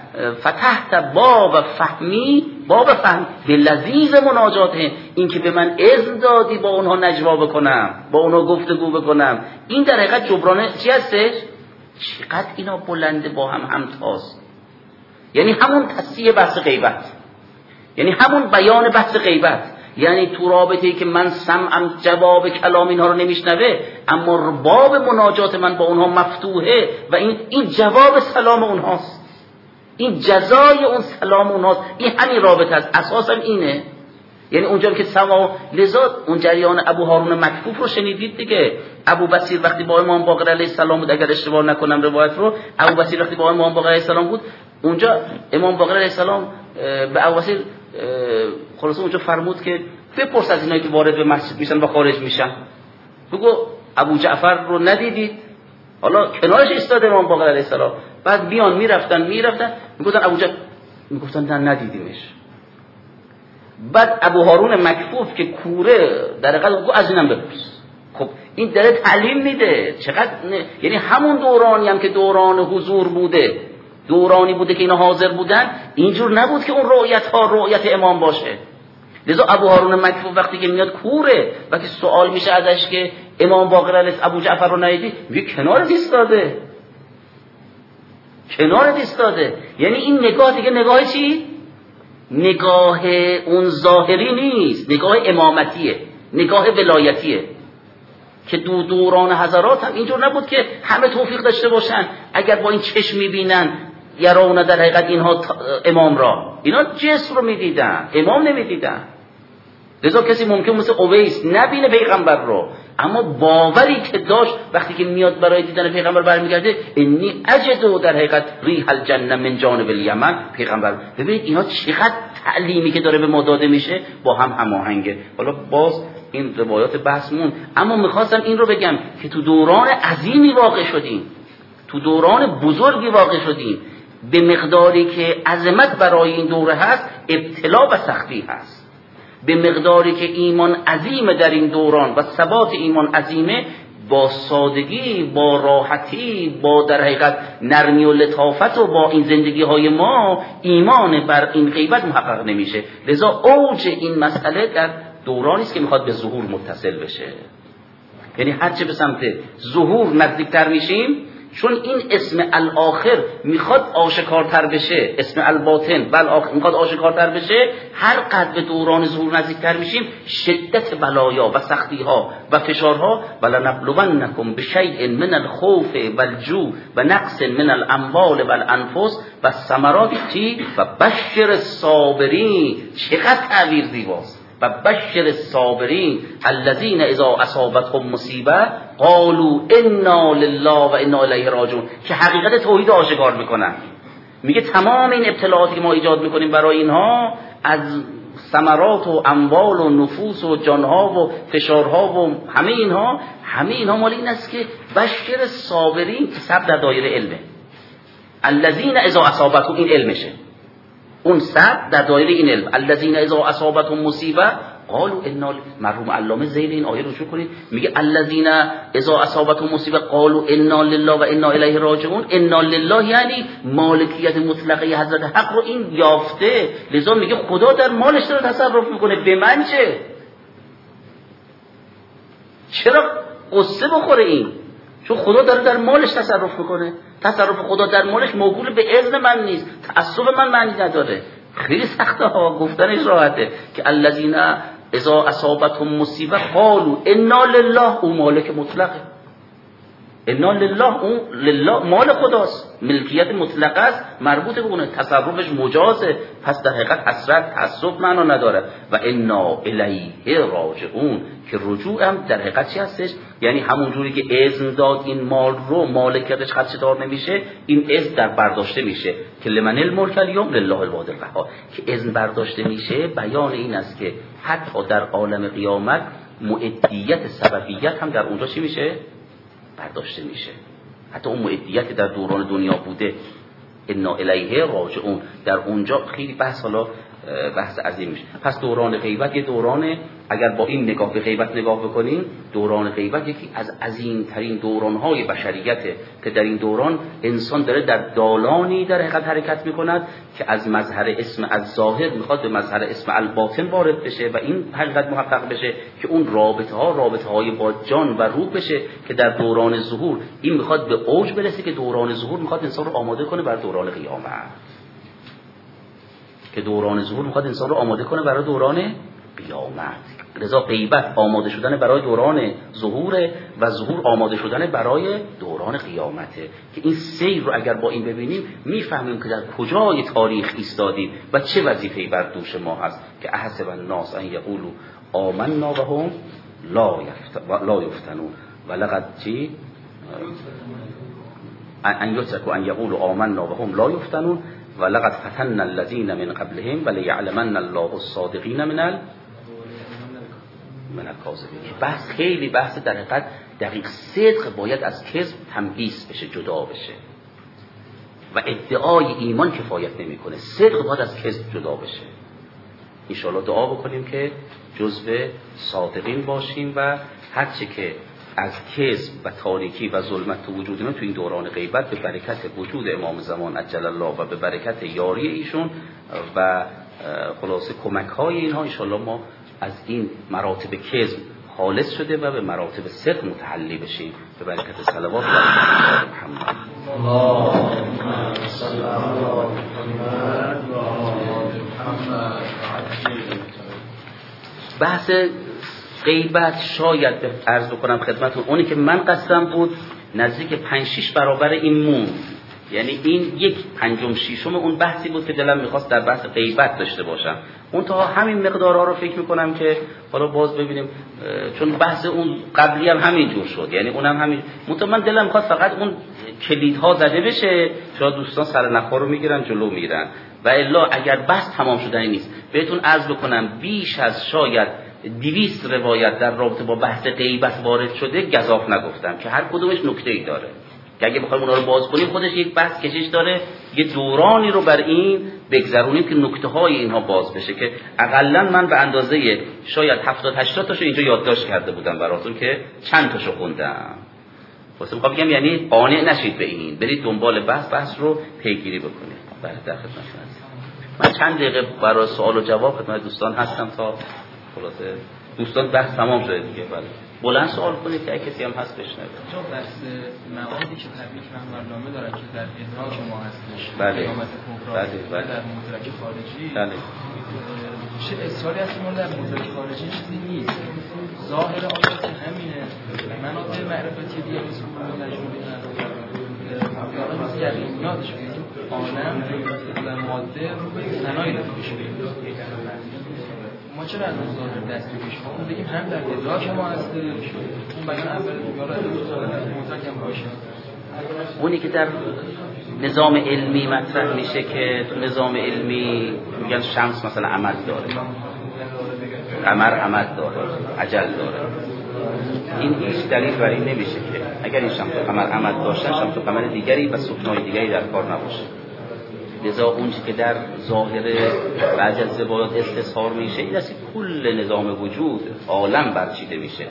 Speaker 1: فتحت باب فهمی، باب فهم به لذیذ مناجاته، این که به من اذن دادی با اونها نجوا بکنم، با اونها گفتگو بکنم. این در حقیقت جبران چی هستش؟ چقدر اینا بلنده با هم همتاست. یعنی همون تصحیح بحث غیبت، یعنی همون بیان بحث غیبت، یعنی تو رابطه‌ای که من سمعم جواب کلام اینها رو نمیشنوه اما باب مناجات من با اونها مفتوحه و این جواب سلام اونهاست، این جزای اون سلام اونهاست. این همین رابطه است، اساسا اینه. یعنی اونجا که سما، لذا اون جریان ابو هارون مکفوف رو شنیدید دیگه. ابو بصیر وقتی با امام باقر علیه السلام بود، اگر اشتباه نکنم روایت رو، ابو بصیر وقتی با امام باقر علیه السلام بود، اونجا امام باقر علیه السلام به ابو بصیر خلاصه اونجا فرمود که بپرس از اینایی که وارد به مسجد میشن و خارج میشن، بگو ابو جعفر رو ندیدید؟ حالا کنارش ایستاده امام باقر علیه السلام، بعد بیان میرفتن میگفتن ابو جعفر، میگفتن نه ندیدیمش. بعد ابو هارون مکفوف که کوره در حقیقت گفت از اینم بپرس. خب این داره تعلیم میده چقدر یعنی همون دورانی هم که دوران حضور بوده، دورانی بوده که اینا حاضر بودن، اینجور نبود که اون رؤیت ها رؤیت امام باشه. لذا ابو هارون مکفوف وقتی که میاد کوره، وقتی سوال میشه ازش که امام باقر علیه ابو جعفر رو ندیدی، میگه کنار ایستاده، کنار ایستاده. یعنی این نگاه دیگه نگاه چی؟ نگاه اون ظاهری نیست، نگاه امامتیه، نگاه ولایتیه که دوران حضرات هم اینجور نبود که همه توفیق داشته باشن. اگر با این چشم میبینن یرون در حقیقت اینها امام را، اینا جسم رو میدیدن، امام نمیدیدن. لذا کسی ممکن مثل اویس نبینه پیغمبر رو، اما باوری که داشت وقتی که میاد برای دیدن پیغمبر برمیگرده، انی اجدو در حقیقت ریح الجنه من جانب الیمن. پیغمبر، ببینید اینا چقدر تعلیمی که داره به ما داده میشه با هم هماهنگه. حالا باز این روایات بحثمون، اما میخواستم این رو بگم که تو دوران عظیمی واقع شدیم، تو دوران بزرگی واقع شدیم. به مقداری که عظمت برای این دوره هست، ابتلا و سختی هست. به مقداری که ایمان عظیمه در این دوران و ثبات ایمان عظیمه، با سادگی، با راحتی، با در حقیقت نرمی و لطافت و با این زندگی های ما ایمان بر این غیبت محقق نمیشه. لذا اوج این مسئله در دورانی است که میخواد به ظهور متصل بشه. یعنی هرچه به سمت ظهور نزدیکتر میشیم، چون این اسم الاخر میخواد آشکارتر بشه، اسم الباطن میخواد آشکارتر بشه، هر قدر به دوران ظهور نزدیکتر میشیم، شدت بلایا و سختیها و فشارها، ولنبلونکم بشیء من الخوف والجوع و نقص من الاموال والانفس والثمرات و بشر الصابرین. چقدر تعبیر زیباست. و بشر الصابرین الذین اذا اصابتهم مصیبه قالوا انا لله و انا الیه راجعون، که حقیقت توحید آشکار میکنن. میگه تمام این ابتلاعاتی که ما ایجاد میکنیم برای اینها، از ثمرات و اموال و نفوس و جانها و فشارها و همه اینها مال این است که بشر الصابرین، که صبر در دایره علمه. الذین اذا اصابتهم، این علمشه، اون صبر در دایره این علم. الذین اذا اصابتهم مصیبه قالوا انا، مرحوم علامه ذیل این آیه رجوع کنید میگه الذین اذا اصابتهم مصیبه قالوا انا لله و انا الیه راجعون. انا لله یعنی مالکیت مطلقه حضرت حق رو این یافته، لذا میگه خدا در مالش داره تصرف میکنه، به من چه؟ چرا قصه بخوره این؟ چون خدا داره در مالش تصرف میکنه. تصرف خدا در مالش موکول به اذن من نیست، تعصب من معنی نداره. خیلی سخته ها، گفتنش راحته که الذین اذا اصابتهم مصیبه قالوا انا لله، او مالک مطلقه. انا لله، اون لله مال خداست، ملکیت مطلقه است، مربوط به اونه، تصرفش مجازه، پس در حقیقت حسرت تعصب معنا نداره. و انا الیه راجعون، که رجوع هم در حقیقت چی هستش؟ یعنی همون جوری که اذن داد این مال رو مالکیتش خدشه‌دار نمیشه، این اذن در برداشته میشه که لمن الملک الیوم لله الواحد القهار، که اذن برداشته میشه بیان این است که حتی در عالم قیامت مؤدیت سببیت هم در اونجا چی میشه؟ برداشته میشه. حتی اون مؤدیت در دوران دنیا بوده، انا الیه راجعون، در اونجا خیلی بحث، حالا بحث عظیم میشه. پس دوران غیبت یه دورانه، اگر با این نگاه به غیبت نگاه بکنیم، دوران غیبت یکی از عظیمترین دورانهای بشریته که در این دوران انسان داره در دالانی در حقیقت حرکت میکند که از مظهر اسم از ظاهر میخواد به مظهر اسم الباطن وارد بشه و این حقیقت محقق بشه که اون رابطه های با جان و روح بشه که در دوران ظهور این میخواد به اوج برسه، که دوران ظهور میخواد انسان رو آماده کنه برای دوران قیامت، که دوران ظهور میخواد انسان رو آماده کنه برای دوران قیامت. لذا غیبت آماده شدن برای دوران ظهور و ظهور آماده شدن برای دوران قیامته، که این سیر رو اگر با این ببینیم میفهمیم که در کجای تاریخ ایستادیم و چه وظیفه‌ای بر دوش ما هست. که احسب الناس ان یقولوا آمنا و هم لا یفتنون ولقد چی ان یترکوا ان یقولوا آمنا و هم لا یفتنون ولقد فتنا الذين من قبلهم وليعلمن الله الصادقين من الكاذبين. بحث خیلی بحث در حقیقت دقیق. صدق باید از کذب تمییز بشه، جدا بشه، و ادعای ایمان کفایت نمیکنه، صدق باید از کذب جدا بشه. ان شاءالله دعا بکنیم که جزو صادقین باشیم و هرچه که از کذب و تاریکی و ظلمت تو وجود ما تو این دوران غیبت به برکت وجود امام زمان عجل الله و به برکت یاری ایشون و خلاصه کمک های اینها، ان شاءالله ما از این مراتب کذب خالص شده و به مراتب صدق متحلی بشیم به برکت صلوات بر محمد. اللهم صل علی محمد و آل محمد. بحث غیبت شاید عرض بکنم خدمتتون، اونی که من قصدم بود نزدیک 5-6 برابر این موند، یعنی این 1/5 اون بحثی بود که دلم میخواست در بحث غیبت داشته باشم. اون تا همین مقدارها رو فکر میکنم که حالا باز ببینیم، چون بحث اون قبلی هم همین جور شد، یعنی اونم همین. من دلم میخواست فقط اون کلیدها زده بشه، شاید دوستان سر نخور رو میگیرن جلو میرن، و الا اگر بحث تمام شدنی نیست. بهتون عرض بکنم بیش از شاید 200 روایت در رابطه با بحث غیبت وارد شده گزاف نگفتم که هر کدومش نکته‌ای داره که اگه بخوایم اونا رو باز کنیم خودش یک بحث کشش داره، یه دورانی رو بر این بگذرونیم که نکته‌های اینها باز بشه، که حداقل من به اندازه شاید 70-80 تاشو اینجا یادداشت کرده بودم براتون که چند تاشو خوندم. واسه میخوام بگم یعنی قانع نشید به این، برید دنبال بحث رو پیگیری بکنید. بله در خدمتتون هستم. من چند دقیقه برای سوال و جواب خدمت دوستان هستم تا خلاصه دوستان بحث تمام شده دیگه. بله بلند سوال کنید که کسی هم هست بشنوه.
Speaker 3: چون بحث موادی که تبریک رحمه‌الله دارن که در ادراک ما هستش،
Speaker 1: بله
Speaker 3: بله در مدرک خارجی،
Speaker 1: بله
Speaker 3: چه اصراری هست که در مدرک خارجی چیزی نیست، ظاهر آیات همینه، مناطق معرفتی دیگه مثل مجموعه هست یا یقینیاتش که عالم در ماده رو به ثنایی رفته میشه. ما چرا از ظاهر دست می‌کشیم؟ ما بگیم هم در ادراک ما هست، اون بیان اول یا در مدرک هم باشه.
Speaker 1: اونی که در نظام علمی مطرح میشه که تو نظام علمی میگن شمس مثلا عمد داره، قمر عمد داره، اجل داره. این هیچ دلیل بر این نمیشه که اگر این شمس و قمر عمد داشتن شمس و قمر دیگری و سکنای دیگری در کار نباشه. لذا اون چیزی که در ظاهر بعضی از زبایات استظهار میشه این است که کل نظام وجود عالم برچیده میشه،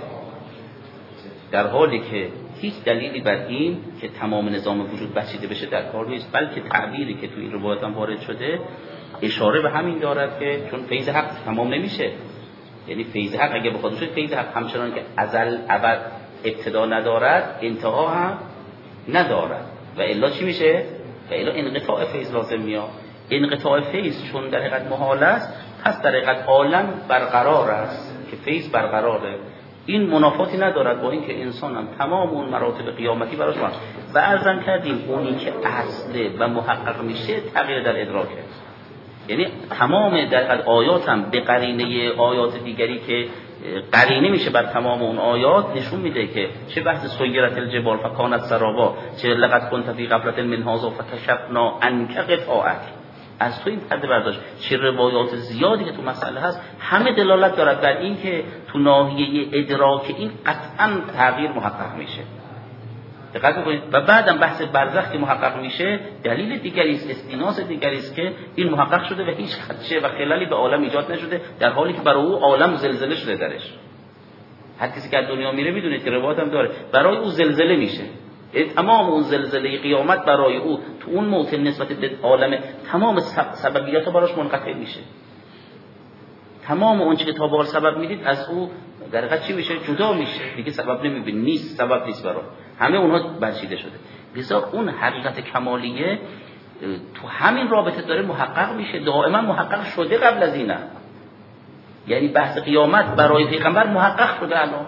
Speaker 1: در حالی که هیچ دلیلی بر این که تمام نظام وجود برچیده بشه در کار نیست، بلکه تعبیری که توی این روایت هم وارد شده اشاره به همین دارد که چون فیض حق تمام نمیشه، یعنی فیض حق اگه بخواد بشه فیض حق همچنان که ازل ابد ابتدا ندارد انتها هم ندارد و الا چی میشه؟ و الا انقطاع فیض لازم میاد. انقطاع فیض چون در حقیقت محال است، پس در حقیقت عالم برقرار است که فیض برقراره. این منافاتی ندارد با اینکه انسان هم تمام اون مراتب قیامتی براش هست و عرضم کردیم اونی که اصله و محقق میشه تغییر در ادراکه، یعنی تمام در آیات هم به قرینه آیات دیگری که قرینه میشه بر تمام اون آیات نشون میده که چه بحث سیرت الجبال فکانت سرابا، چه لقد كنت فی غفلة من هذا فکشفنا عنک غطاءک، از تو این پرده برداشت، چه روایات زیادی که تو مسئله هست همه دلالت دارد بر این که تو ناحیه ادراک این قطعا تغییر محقق میشه. دقت بکنید و بعدم بحث برزخ که محقق میشه دلیل دیگری است، استیناس دیگری است که این محقق شده و هیچ خدشه و خلالی به عالم ایجاد نشده، در حالی که برای او عالم زلزله شده درش. هر کسی که از دنیا میره میدونه که روایت هم داره برای او زلزله میشه، تمام اون زلزله قیامت برای او تو اون موطن نسبت به عالم تمام سببیات براش منقطع میشه، تمام اون چیزی که تا به حال سبب میدید از او در حقیقت چی میشه؟ جدا میشه دیگه، سبب نمیبینه، نیست، سبب نیست برای همه اونها برچیده شده. لذا اون حقیقت کمالیه تو همین رابطه داره محقق میشه، دائما محقق شده قبل از اینه، یعنی بحث قیامت برای پیغمبر محقق شده الان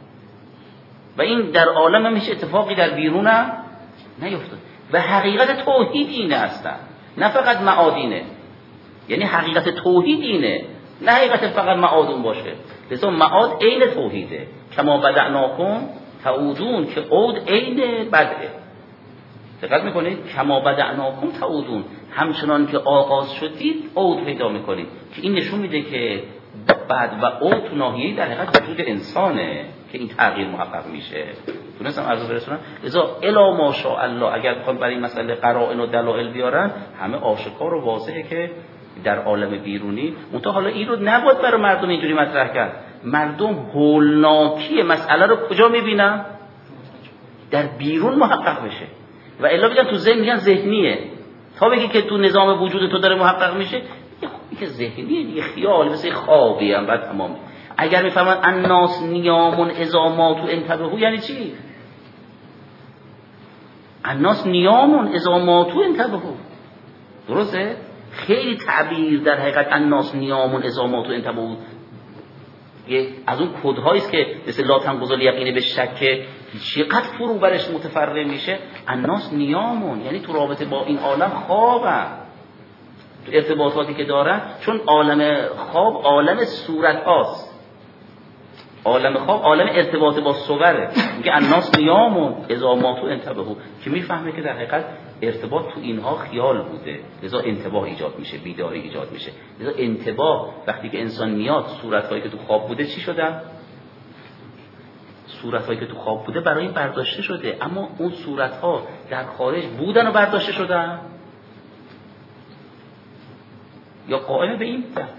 Speaker 1: و این در عالم هم هیچ اتفاقی در بیرون هم نیفتاد و حقیقت توحید اینه اصلا، نه فقط معادینه، یعنی حقیقت توحید اینه، نه حقیقت فقط معادون باشه. لذا معاد عین توحیده، کما بدعناکم تعودون، که عود عین بدعه. دقت میکنید؟ کما بدعناکم تعودون، همچنان که آغاز شدید عود پیدا میکنید، که این نشون میده که بعد و عود تو ناحیه‌ای در حقیقت وجود انسانه که این تغییر محقق میشه. تونستم عرض برسونم؟ لذا الا ماشاءالله اگر بخوام برای این مسئله قرائن و دلایل بیارن همه آشکار و واضحه که در عالم بیرونی منتها حالا این رو نباید برای مردم اینجوری مطرح کرد. مردم هولناکی مسئله رو کجا میبینن؟ در بیرون محقق بشه و الا بگن تو ذهن، میگن ذهنیه، تا بگی که تو نظام وجود تو داره محقق میشه این که ذهنیه دیگه، خیال مثل خوابی هم بعد تمام. اگر میفهمن الناس نیامون اذا ماتوا انتبهوا یعنی چی؟ الناس نیامون اذا ماتوا انتبهوا، درسته؟ خیلی تعبیر در حقیقت الناس نیامون اذا ماتوا انتبهوا از اون کدهایی است که مثل لا تنقض الیقین به شک چقدر فرو برش متفرع میشه. الناس نیامون یعنی تو رابطه با این عالم خوابن، تو ارتباطاتی که دارن، چون عالم خواب عالم صورت هاست، عالم خواب عالم ارتباط با صوره، میگه الناس نیامون اذا ماتوا انتبهوا، که میفهمه که در حقیقت ارتباط تو اینها خیال بوده، لذا انتباه ایجاد میشه، بیداری ایجاد میشه. لذا انتباه وقتی که انسان میاد صورت‌هایی که تو خواب بوده چی شدن؟ صورت‌هایی که تو خواب بوده برای این برداشته شده، اما اون صورت‌ها در خارج بودن و برداشته شدن یا قائم به این بودن؟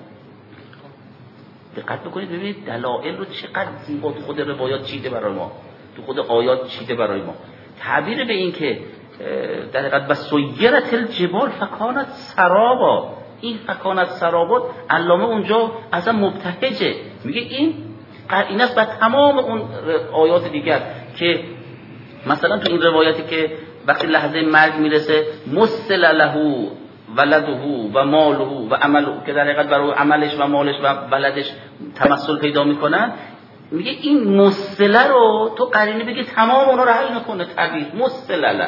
Speaker 1: دقت بکنید ببینید دلائل رو چقدر زیبا تو خود روایات چیده برای ما، تو خود آیات چیده برای ما. تعبیر به این که در حقیقت بسیرت الجبال فکانت سرابا، این فکانت سرابا علامه اونجا اصلا مبتهجه، میگه این است بر تمام اون آیات دیگر که مثلا تو این روایتی که وقتی لحظه مرگ میرسه مسل له ولده و ماله و عمله، که در حقیقت برای عملش و مالش و ولدش تمثل پیدا میکنن، میگه این مسله رو تو قرینه بگی تمام اونا رو حل میکنه. تعبیر مسله،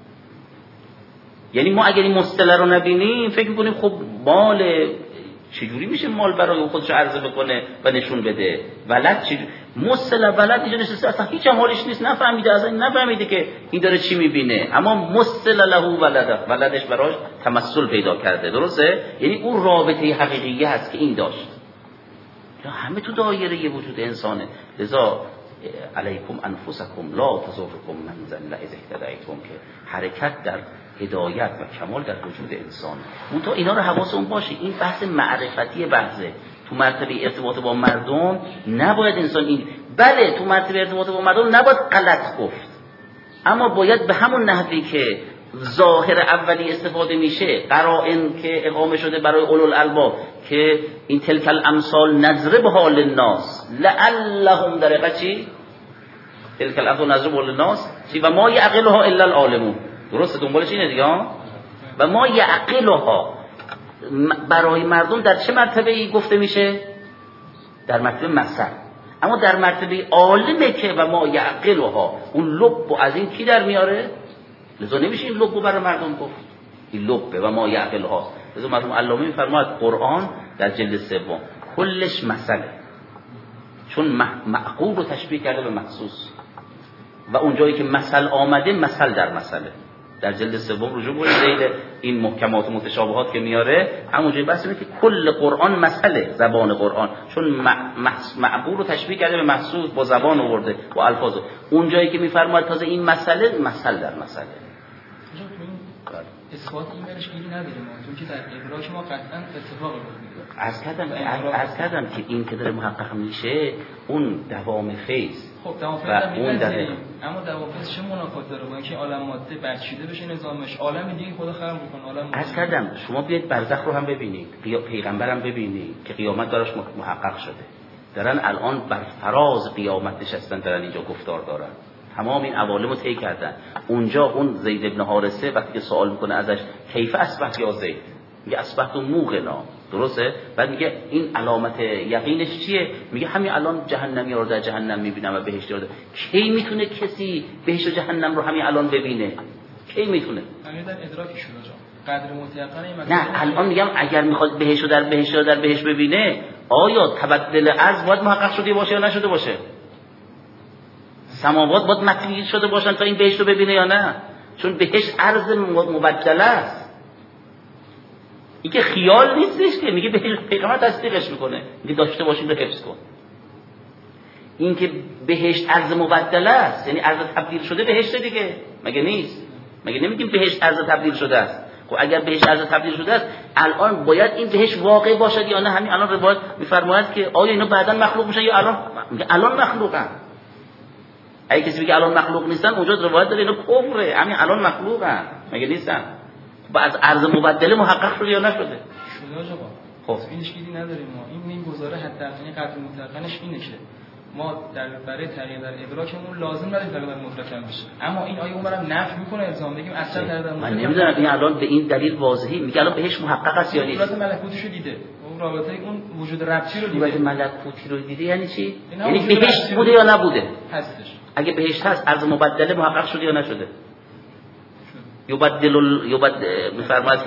Speaker 1: یعنی ما اگر این مسله رو نبینیم فکر میکنیم خب مال چجوری میشه مال برای خودش عرضه بکنه و نشون بده، ولد چجوری مسله، ولد اینجا نشسته اصلا هیچ هم حالش نیست، نفهمیده، اصلا نفهمیده که این داره چی میبینه، اما مسله له ولدش براش تمثل پیدا کرده، درسته؟ یعنی اون رابطه حقیقیه هست که این داشت، همه تو دایره وجود انسانه. لذا علیکم انفسکم لا تضرکم من ضل اذا اهتدیتم، که حرکت در هدایت و کمال در وجود انسان. اون تو اینا رو حواسمون باشه. این بحث معرفتی بحثه. تو مرتبه ارتباط با مردم نباید انسان این بله تو مرتبه ارتباط با مردم نباید غلط گفت، اما باید به همون نحوی که ظاهر اولی استفاده میشه، قرائن که اقامه شده برای اولوالالباب که این تلک الامثال نضربها للناس لعلهم در چی؟ تلک الامثال نضربها للناس چی؟ و ما یعقلها الا العالمون. درسته دنبالش اینه دیگه ها؟ و ما یعقلها برای مردم در چه مرتبه ای گفته میشه؟ در مرتبه مثل. اما در مرتبه عالمه که و ما یعقلها، اون لب از این کی در میاره؟ لذا نمیشه این لب برای مردم گفت. این لبه و ما یعقلها. لذا مرحوم علامه میفرماید قرآن در جلد 3 کلش مثله، چون معقول رو تشبیه کرده به محسوس و اون جایی که مثل آمده مثل در مثله. در جلد 3 رجوع کنید ذیل این محکمات و متشابهات که میاره، همونجوری بحث اینه که کل قرآن مثله، زبان قرآن، چون معقول رو تشبیه کرده به محسوس، با زبان آورده با الفاظ. اون جایی که میفرماید تازه این مسئله مثل در مسئله.
Speaker 3: اثبات این برش گیری نداریم، چون که در ادراک ما قطعا اتفاق
Speaker 1: میفته. از کردم که این که داره محقق میشه اون دوام فیض.
Speaker 3: خب دوام فیض می‌پذیریم، اما دوام فیض چه منافات داره با اینکه عالم ماده برچیده بشه نظامش، عالم دیگه خدا خلق می‌کنه. عالم
Speaker 1: از کردم شما بیاید برزخ رو هم ببینید، پیغمبرم ببینید که قیامت براش محقق شده. دارن الان بر فراز قیامت نشستن، دارن اینجا گفتار دارن. تمام این عوالم رو طی کردن. اونجا اون زید ابن حارثه وقتی که سوال میکنه ازش کیف اصبحت یا زید، میگه اصبحت موقنا، درسته؟ بعد میگه این علامت یقینش چیه؟ میگه همین الان جهنمی رو در جهنم میبینم و بهشت رو در. کی میتونه کسی بهشت و جهنم رو همین الان ببینه؟ کی میتونه؟
Speaker 3: همین در ادراکش شده جا قدر متيقن این
Speaker 1: نه الان میگم اگر میخواد بهشت رو در بهشت ببینه، آیا تبدل ارض باید محقق شده باشه یا نشده باشه؟ سماوات باید مطلوب شده باشن تا این بهشت رو ببینه یا نه؟ چون بهشت ارض مبدله است. این که خیال نیستش که میگه بهشت، پیغمبر تصدیقش میکنه، میگه داشته باشین رو حفظ کن. این که بهشت ارض مبدله است، یعنی ارض تبدیل شده بهشت دیگه، مگه نیست؟ مگه نمیگیم بهشت ارض تبدیل شده است؟ خب اگر بهشت ارض تبدیل شده است، الان باید این بهشت واقع باشد یا نه؟ همین الان روایت میفرماید که آیا اینا بعداً مخلوق میشن یا الان مخلوقن. اگه کسی بگه الان مخلوق نیستن، اونجا روایت داره اینا کفره، همین الان مخلوقن، مگه نیستن؟ بعد ارض مبدله محقق شده یا نشده؟
Speaker 3: شده آقا. خب این اشکالی نداریم ما. این گزاره حتی یعنی قدر متقنش اینه که ما برای تغییر در ادراکمون لازم نداریم تغییر در مطلقاً بشه. اما این آیه اونم نفی میکنه الزام بگیم اصلا در
Speaker 1: من نمیدونم این الان به این دلیل واضحه، میگه الان بهش محقق است یا نیست؟
Speaker 3: رابطه ملکوتیشو دیده. اون رابطه اون وجود ربطی رو دیده.
Speaker 1: رابطه ملکوتی رو دیده یعنی چی؟ یعنی بهشت بوده یا نبوده؟
Speaker 3: هستش.
Speaker 1: اگه بهشت هست ارض مبدله محقق شده یا نشده؟ میفرماید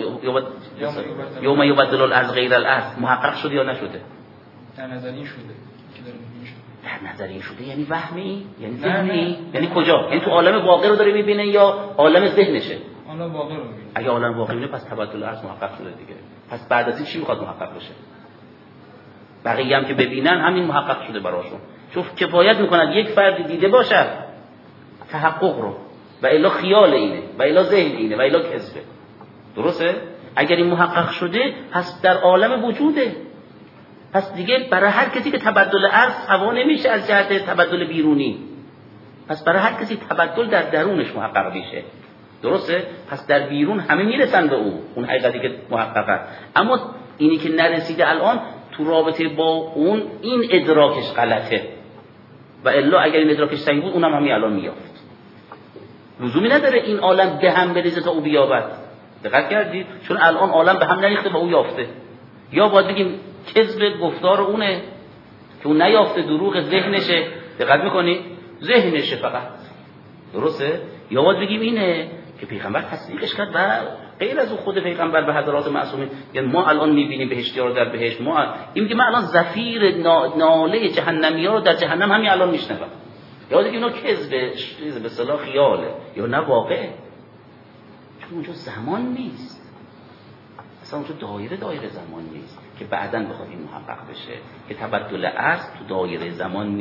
Speaker 1: یوم یبدل الارض غیر الارض محقق شده یا نشده؟
Speaker 3: در نظری شده.
Speaker 1: در نظری شده یعنی وهمی؟ یعنی ذهنی؟ یعنی کجا؟ یعنی تو عالم واقع رو داره میبینه یا عالم ذهنشه؟
Speaker 3: عالم واقع رو میبینه.
Speaker 1: اگه عالم واقع میبینه پس تبدل الارض محقق شده دیگه. پس بعد از این چی میخواد محقق بشه؟ بقیه هم که ببینن همین محقق شده براشون. چون کفایت میکند یک فرد دیده باشد تحقق رو، و الا خیال اینه و الا ذهن اینه و الا کذبه. درسته؟ اگر این محقق شده پس در عالم وجوده، پس دیگه برای هر کسی که تبدل ارض هوا نمیشه از جهت تبدل بیرونی، پس برای هر کسی تبدل در درونش محقق میشه. درسته؟ پس در بیرون همه میرسن به اون حقیقتی که محققه، اما اینی که نرسیده الان تو رابطه با اون این ادراکش غلطه، و الا اگر این ادراکش صحیح بود اونم همین الان میافت. لزومی نداره این عالم به هم بریزه تا او بیابد. دقت کردید؟ چون الان عالم به هم نریخته و او یافته. یا باید بگیم کذب گفتار اونه که اون نیافته، دروغ ذهنشه. دقت میکنید؟ ذهنشه فقط. درسته؟ یا باید بگیم اینه که پیغمبر تصدیقش کرد و غیر از اون خود پیغمبر به حضرات معصومین، یعنی ما الان میبینیم بهشتی‌ها رو در بهشت، ما این که من الان زفیر ناله جهنمی‌ها رو در جهنم همین الان میشنوم. یا دیگه اینا کذب به اصطلاح خیاله یا نه واقعه، چون اونجا زمان نیست، اصلا اونجا دایره زمان نیست که بعداً بخواد این محقق بشه، که تبدل ارض تو دایره زمان نیست.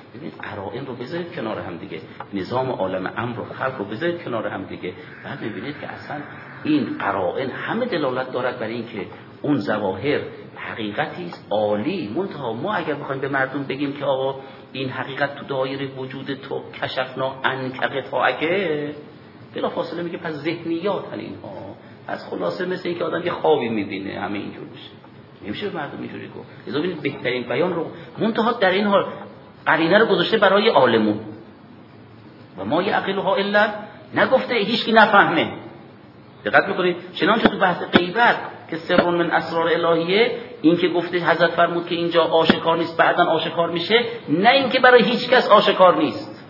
Speaker 1: ببینید قرائن رو بذارید کنار هم دیگه، نظام عالم امر و خلق رو بذارید کنار هم دیگه، بعد می‌بینید که اصلا این قرائن همه دلالت دارد برای اینکه اون ظواهر حقیقتی است عالی. منتها ما اگر بخوایم به مردم بگیم که آقا این حقیقت تو دایره وجود تو کشفنا عنک غطاءک، بلا فاصله میگه پس ذهنیات اینها، از خلاصه مثل اینکه آدم یه خوابی میبینه، همه اینجور میشه. نمیشه به مردم اینجوری گفت. لذا ببینید بهترین بیان رو منتها در این حال قرینه رو گذاشته برای عالمون و ما یعقلها الا، نگفته هیچکی نفهمه. دقت میکنید چنانچه تو بحث غیبت که سر من اسرار الهیه، این که گفته حضرت فرمود که اینجا آشکار نیست بعداً آشکار میشه، نه اینکه برای هیچ کس آشکار نیست،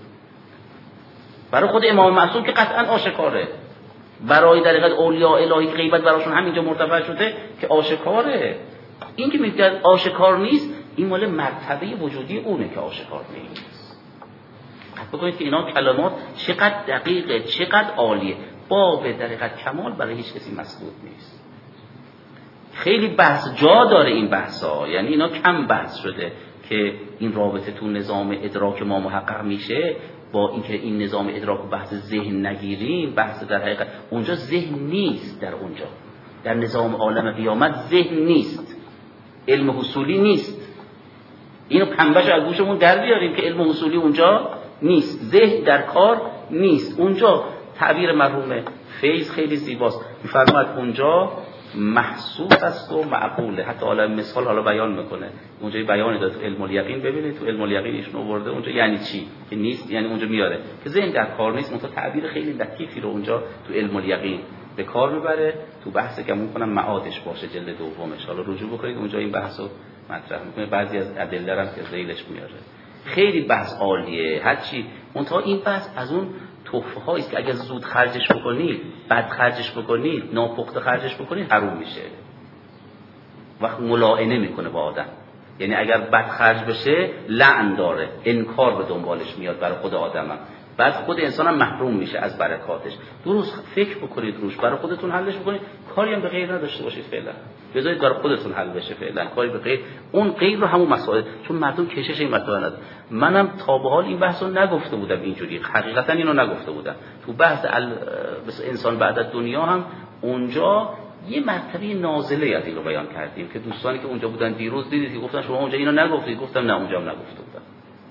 Speaker 1: برای خود امام معصوم که قطعاً آشکاره، برای در حقیقت اولیاء الهی غیبت براشون همینجا مرتفع شده که آشکاره. این که میگه آشکار نیست، این مال مرتبه وجودی اونه که آشکار نیست. حتی بگوید که اینا کلمات چقدر دقیقه، چقدر عالیه، باب در حقیقت کمال برای هیچ کسی مسدود نیست. خیلی بحث جا داره این بحثا، یعنی اینا کم بحث شده که این رابطه تو نظام ادراک ما محقق میشه با اینکه این نظام ادراک و بحث ذهن نگیریم. بحث در حقیقت اونجا ذهن نیست، در اونجا در نظام عالم قیامت ذهن نیست، علم حصولی نیست. اینو پنبهش از گوشمون در بیاریم که علم حصولی اونجا نیست، ذهن در کار نیست. اونجا تعبیر مرحوم فیض خیلی زیباست، می‌فرماید اونجا محسوس است و معقوله. حتی حالا مثال حالا بیان میکنه اونجا، بیانی داره تو علم الیقین. ببینید تو علم الیقین ایشون آورده اونجا یعنی چی که نیست، یعنی اونجا میاره که ذهن در کار نیست. اون تعبیر خیلی لطیفی رو اونجا تو علم الیقین به کار میبره. تو بحثی که میکنم معادش باشه جلد دومش، حالا رجوع بکنید اونجا این بحثو مطرح میکنه، بعضی از ادله هم که ذیلش میاره. خیلی بحث عالیه هرچی، منتها این بحث از اون تحفه هایی است که اگر زود خرجش بکنید، بد خرجش بکنید، ناپخته خرجش بکنید، حروم میشه. وقت ملاعنه میکنه با آدم، یعنی اگر بد خرج بشه لعن داره، انکار به دنبالش میاد برای خود آدم هم. بعد خود انسان هم محروم میشه از برکاتش. درست فکر بکنید روش، برای خودتون حلش بکنید، کاری هم به غیر نداشته باشید فعلا، بذارید برای خودتون حل بشه فعلا، کاری به غیر. اون غیر رو همون مسائل، چون مردم کشش این مطلب نداره. منم تا به حال این بحثو نگفته بودم اینجوری، حقیقتا اینو نگفته بودم. تو بحث انسان بعد از دنیا هم اونجا یه مرتبه نازله از این رو بیان کردیم که دوستانی که اونجا بودن دیروز دیدید که گفتن شما اونجا اینو نگفتید، گفتم نه اونجا هم نگفته بودم.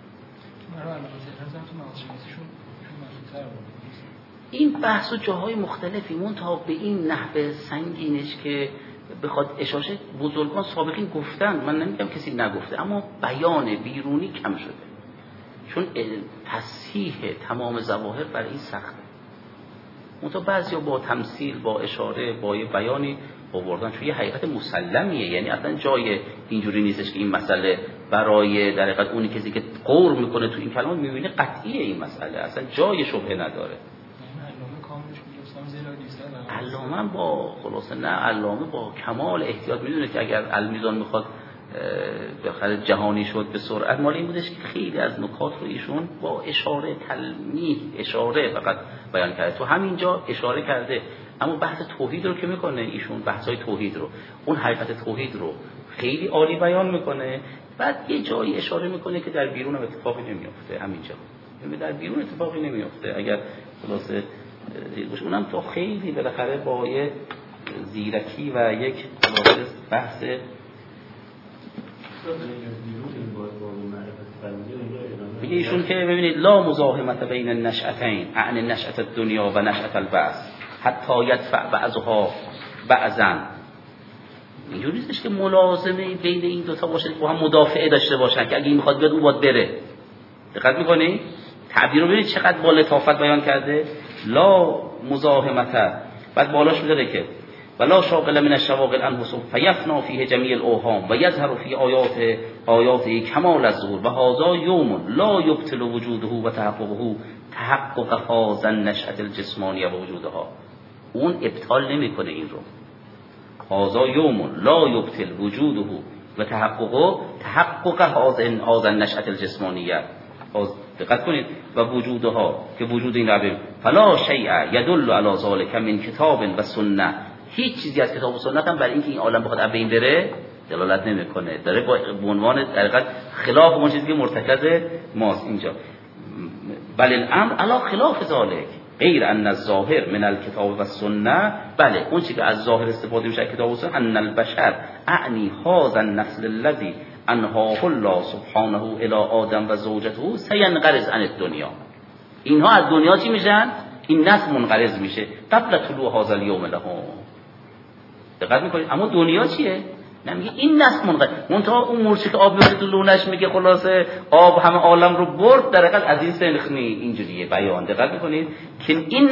Speaker 1: این بحث و جاهای مختلفی منتها به این نحوه سنگینش که بخواد اشاشه بزرگان سابقین گفتن، من نمیگم کسی نگفته، اما بیان بیرونی کم شده، چون تصحیح تمام ظواهر برای این سخته. منتها بعضیا با تمثیل، با اشاره، با یه بیانی آوردن، چون یه حقیقت مسلمیه، یعنی اصلا جای اینجوری نیستش که این مسئله برای در حقیقت اونی کسی که قور میکنه تو این کلام میبینه قطعیه، این مسئله اصلا جای شبهه نداره. علامه با خلاصه نه، علامه با کمال احتیاط میدونه که اگر المیزان میخواد بخاطر جهانی شد به سرعت، مال این بودش که خیلی از نکات رو ایشون با اشاره، تلمیح، اشاره فقط بیان کرده. تو همینجا اشاره کرده، اما بحث توحید رو که میکنه ایشون، بحثای توحید رو، اون حقیقت توحید رو خیلی عالی بیان میکنه. بعد یه جایی اشاره میکنه که در بیرون هم اتفاقی نمیفته، همینجا یعنی در بیرون اتفاقی نمیفته. اگر خلاصه اونم تو خیلی بالاخره با یه زیرکی و یک بحث میگه ایشون که ببینید لا مزاحمت بین النشأتین، عن نشأت الدنیا و نشأت البعث حتی یدفع بعضها بعضا. اینجوری نیستش که ملازمه بین این دوتا باشه با هم مدافعه داشته باشن که اگه این میخواد بیاد اون باید بره. دقت میکنی؟ تعبیر رو ببینید چقدر با لطافت بیان کرده. لا مزاحمت، بعد بالاش میذاره که ولا شاغل من الشواغل انفس فیفنا فیه جمیع الاوهام و یظهر فی آیاته کمال الظهور و هذا یوم لا یبطل وجوده و تحققه تحقق هذا النشأة الجسمانیه و وجودها. اون ابطال نمیکنه این رو. هذا یوم لا یبطل وجوده و تحقق هذا النشأة الجسمانیه. دقت کنید و وجودها که وجود این ربیم فلا شیء یدل علی ذلک من کتاب و سنت. هیچ چیزی از کتاب و سنت هم برای اینکه این عالم بخواد از بین بره دلالت نمیکنه، داره با عنوان در حقیقت خلاف اون چیزی که مرتکز ماست اینجا. بل الامر علی خلاف ذلک غیر ان الظاهر من الکتاب و السنه. بله اون چیزی که از ظاهر استفاده میشه کتاب و سنت، ان البشر اعنی هذا النسل الذي انهاه الله سبحانه الی آدم و زوجته سینقرض عن الدنیا. اینها از دنیا چی میشن؟ این نسل منقرض میشه قبل طلوع هذا اليوم لهم. دقت میکنید؟ اما دنیا چیه؟ نمیگه این نسل منقرض. منتها اون مورچه که آب میاد تو لونش میگه خلاصه آب همه عالم رو برد، در حقیقت از این سنخنی اینجوریه بیان. دقت میکنید که این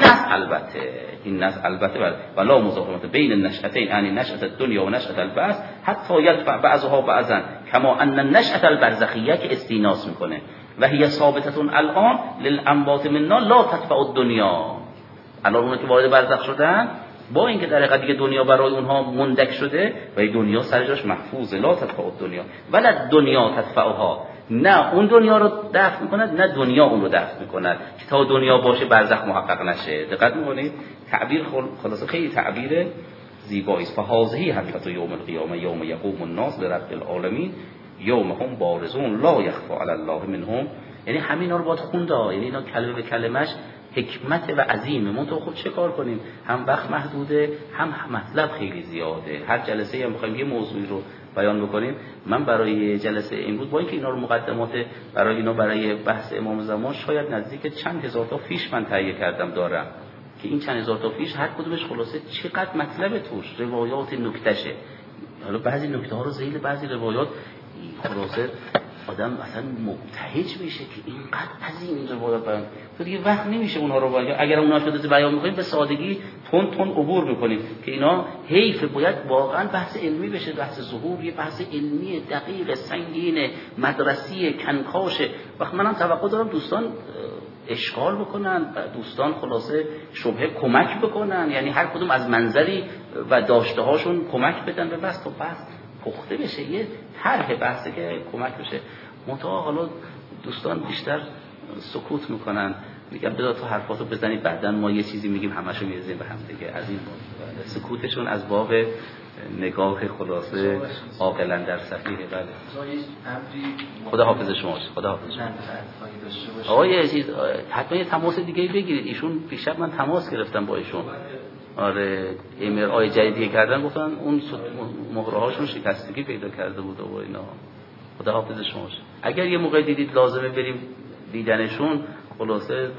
Speaker 1: نسل البته ولا مزاحمت بین النشأتین، یعنی نشأت الدنیا و نشأت البعث، حتی یدفع بعضها بعضا کما ان النشأت البرزخیه که استیناس میکنه و هي ثابته الان للانبات منا لا تدفع الدنیا. الان اون که وارد برزخ شدن با اینکه در حقیقت دیگه دنیا برای اونها مندک شده و این دنیا سر جاش محفوظه، لا تدفع الدنیا ولا دنیا تدفعها. نه اون دنیا رو دفع میکند نه دنیا اون رو دفع میکند که تا دنیا باشه برزخ محقق نشه. دقت میکنید؟ تعبیر خلاصه خیلی تعبیر زیبایی است. فهذه حقیقت یوم القیامه یوم یقوم الناس لرب العالمین یوم هم بارزون لا یخفی علی الله منهم. یعنی همینا رو باید خوند، یعنی اینا کلمه به کلمش حکمت و عظیمه. ما تو خب چه کار کنیم؟ هم وقت محدوده، هم مطلب خیلی زیاده. هر جلسه هم بخوایم یه موضوعی رو بیان بکنیم. من برای جلسه امروز با اینکه اینا رو مقدمات برای اینا برای بحث امام زمان شاید نزدیک چند هزار تا فیش من تهیه کردم دارم که این چند هزار تا فیش هر کدومش خلاصه چقدر مطلب توش، روایات نکتهشه. حالا بعضی نکته ها رو ذیل بعضی روایات خلاصه آدم اصلا مبتهج میشه که اینقدر عظیم این روایات بیان، تو دیگه وقت نمیشه اونها رو بیان. اگر اونها شده بیان میکنیم به سادگی تون عبور میکنیم که اینا حیف، باید واقعا بحث علمی بشه. بحث ظهور یه بحث علمی دقیق سنگین مدرسی کنکاشه. وقت منم توقع دارم دوستان اشغال بکنن، دوستان خلاصه شبهه کمک بکنن، یعنی هر کدوم از منظری و داشته هاشون کمک بدن به بحث تا بحث پخته بشه، یه طرح بحثی که کمک بشه. منتها حالا دوستان بیشتر سکوت میکنن، میگم بذار تو حرفاتو بزنید بعدن ما یه چیزی میگیم همشو میرزیم به هم دیگه. از این سکوتشون از باب نگاه خلاصه عاقلان در صفیه. بله خدا حافظ شما باشه. خدا حافظ شما. آقا یه چیز حتما یه تماس دیگه بگیرید. ایشون پیشب من تماس گرفتم با ایشون. آره MRI جدیدی کردن، گفتن اون مهره هاشون شکستگی پیدا کرده بود و اینا. خدا حافظ شما باشه. اگر یه موقع دیدید لازمه بریم دیدنشون خلاصه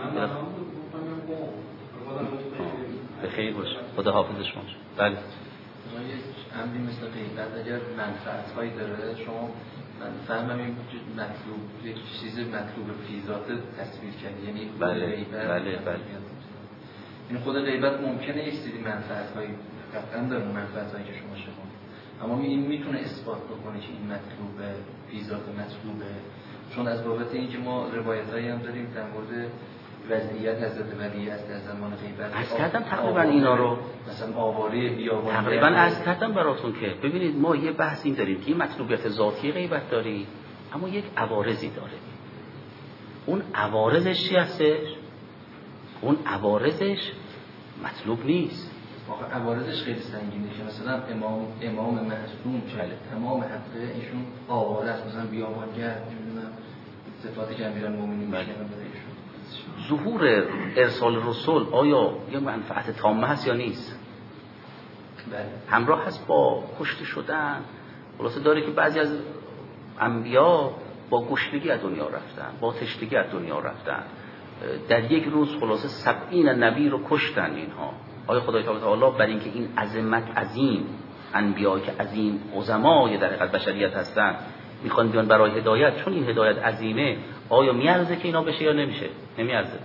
Speaker 1: بخیر باشه. خدا حافظ شما باشه. بله
Speaker 3: امری مثل غیبت اگر منفعت‌هایی داره، شما من فهمم این مطلوب یک چیز مطلوب فی ذات تصویر کردی، یعنی
Speaker 1: بله
Speaker 3: این خود غیبت ممکنه یک سری منفعت‌هایی قطعا داره، منفعت‌هایی که شما اما این میتونه اثبات بکنه که این مطلوبه فی ذات مطلوبه، چون از بابت اینکه ما روایتایی هم داریم در مورد وضعیت حضرت ولی است در زمان غیبت.
Speaker 1: عرض کردم تقریبا اینا رو
Speaker 3: مثلا آواره بیابان
Speaker 1: تقریبا عرض کردم براتون که ببینید ما یه بحثی داریم که این مطلوبیت ذاتی غیبت داری، اما یک عوارضی داره. اون عوارضش چی هستش؟ اون عوارضش مطلوب نیست.
Speaker 3: واقعا عوارضش خیلی سنگینه که مثلا امام معصوم چاله تمام حقه ایشون آواره است، مثلا بیابانگر نمیدونم صفات که امیرالمومنین میشن برایشون.
Speaker 1: ظهور ارسال رسول آیا یه منفعت تامه هست یا نیست؟
Speaker 3: بله.
Speaker 1: همراه هست با کشته شدن. خلاصه داره که بعضی از انبیا با گشنگی از دنیا رفتن، با تشنگی از دنیا رفتن. در یک روز خلاصه 70 نبی رو کشتن اینها. آیا خدای تعالی برای اینکه این عظمت عظیم انبیا که عظیم عظمای در حقیقت بشریت هستن میخوان بیان برای هدایت، چون این هدایت عظیمه، آیا میارزه که اینا بشه یا نمیشه؟ نمیارزه.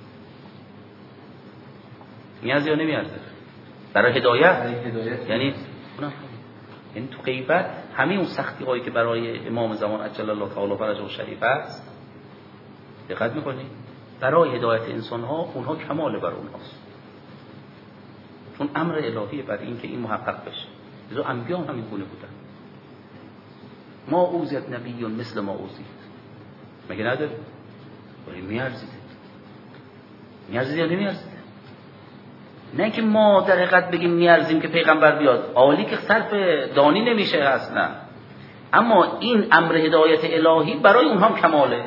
Speaker 1: میارزه یا نمیارزه؟ برای هدایت یعنی تو غیبت همه اون سختی هایی که برای امام زمان عجل الله تعالی فرجه و شریف است، دقت میکنی؟ برای هدایت انسان ها اونها کمال بر اونهاست، چون امر الهی برای این که این محقق بشه. لذا انبیا هم همین گونه بودن. ما اوذیت نبی مثل ما اوذیت، مگه نداره؟ ولی میارزیده یا نمیارزیده؟ نه که ما در حقیقت بگیم میارزیم که پیغمبر بیاد، عالی که صرف دانی نمیشه اصلا، اما این امر هدایت الهی برای اونها هم کماله.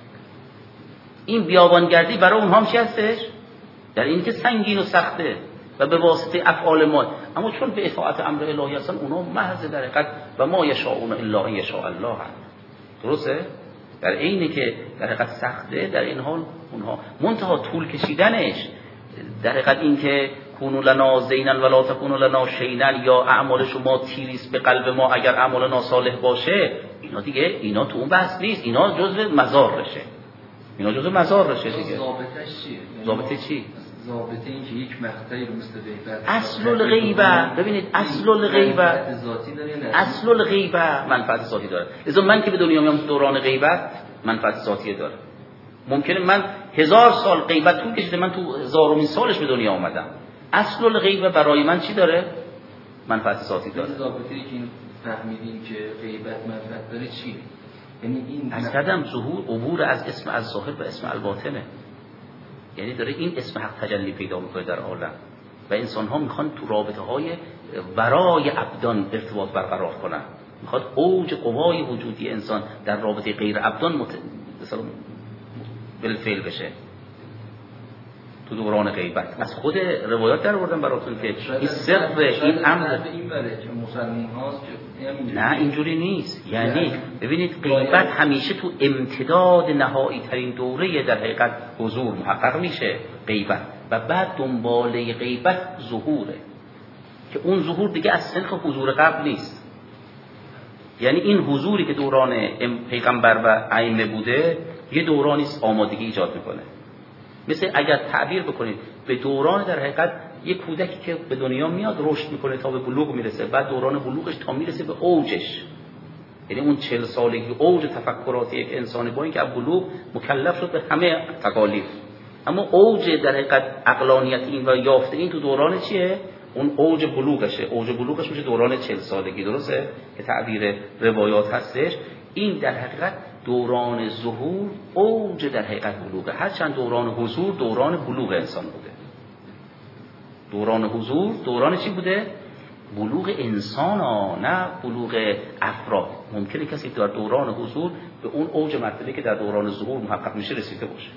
Speaker 1: این بیابانگردی برای اونها هم چی هستش؟ در این که سنگین و سخته و به واسطه افعال ما، اما چون به اطاعت امر الهی هستن اونها محض در حقیقت و ما یشاءون الا ان یشاء الله هست. درسته؟ در اینی که در حقیقت سخته، در این حال اونها منتها طول کشیدنش در حقیقت این که کونوا لنا زینا ولا تکونوا لنا شینا، یا اعمال شما تیریست به قلب ما اگر اعمال ناصالح باشه، اینا دیگه اینا تو اون بحث نیست، اینا جزء مزارشه، اینا جزء مزارشه دیگه.
Speaker 3: ضابطش چیه؟
Speaker 1: ضابطه چی؟
Speaker 3: ضابطه این که یک مقطعی رو مثل غیبت،
Speaker 1: اصل الغیبه، ببینید اصل الغیبه،
Speaker 3: ذاتی داره نه
Speaker 1: اصل الغیبه منفعت ذاتی داره. لذا من که به دنیا میام دوران غیبت منفعت ذاتی داره. ممکنه من 1000 سال غیبت طول کشیده، من تو 1000مین سالش به دنیا اومدم، اصل الغیبه برای من چی داره؟ منفعت ذاتی داره.
Speaker 3: ضابطه‌ای که فهمیدیم که غیبت منفعت داره چیه؟ یعنی این
Speaker 1: از قدم ظهور عبور از اسم از ظاهر به اسم الباطنه، یعنی داره این اسم حق تجلی پیدا میکنه در عالم و انسان ها میخوان تو رابطه های ورای ابدان ارتباط برقرار کنن، میخواد اوج قوای وجودی انسان در رابطه غیر ابدان مثلا بالفعل بشه. تو دوران غیبت از خود روایات در آوردم براتون که این سر این امر
Speaker 3: این بره که مسلمان هاست که
Speaker 1: نه اینجوری نیست. یعنی ببینید غیبت همیشه تو امتداد نهایی ترین دوره در حقیقت حضور محقق میشه غیبت، و بعد دنباله غیبت ظهوره که اون ظهور دیگه از سنخ حضور قبل نیست. یعنی این حضوری که دوران پیغمبر و ائمه بوده یه دورانی آمادگی ایجاد میکنه. مثل اگر تعبیر بکنید به دوران در حقیقت یک کودکی که به دنیا میاد رشد میکنه تا به بلوغ میرسه، بعد دوران بلوغش تا میرسه به اوجش، یعنی اون 40 سالگی اوج تفکراتی یک انسانی با اینکه بلوغ مکلف شد به همه تکالیف، اما اوج در حقیقت عقلانیت این و یافته این تو دوران چیه؟ اون اوج بلوغشه. اوج بلوغش میشه دوران 40 سالگی، درسته که تعبیر روایات هستش. این در حقیقت دوران ظهور اوج در حقیقت بلوغه، هرچند دوران حضور دوران بلوغ انسان بوده. دوران حضور دوران چی بوده؟ بلوغ انسان ها، نه بلوغ افراد. ممکنه کسی در دوران حضور به اون اوج مرتبه که در دوران ظهور محقق میشه رسیده باشه.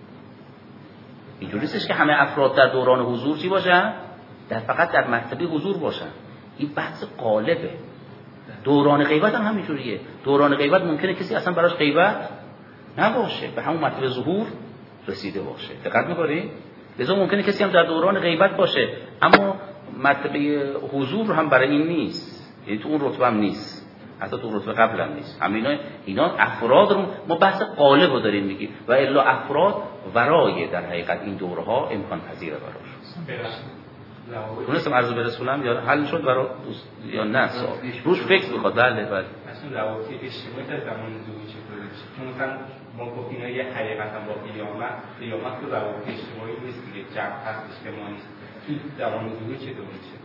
Speaker 1: اینجوری نیستش که همه افراد در دوران حضور چی باشن؟ فقط در مرتبه حضور باشن. این بحث غالبه. دوران غیبت هم همینجوریه. دوران غیبت ممکنه کسی اصلا براش غیبت نباشه، به همون مرتبه ظهور رسیده باشه. دقت می‌کنی؟ لذا ممکنه کسی هم در دوران غیبت باشه اما مرتبه حضور هم برای این نیست، یعنی تو اون رتبه هم نیست، حتی تو رتبه قبل هم نیست. اینا افراد رو ما بحث غالب رو داریم میگیم و الا افراد ورای در حقیقت این دورها امکان پذیره براش. تونستم عرض برسونم یا حل شد برای یا نه؟ روش فکر میخواد. بله
Speaker 4: اصلا روابط اجتماعی در زمان ظهور چطوری؟ چون مثلا ما گفتیم یه حقیقت هم با قیامت تو روابط اجتماعی نیست دیگه، جمع هست اجتماعی نیست. این زمان ظهور چطوری میشه؟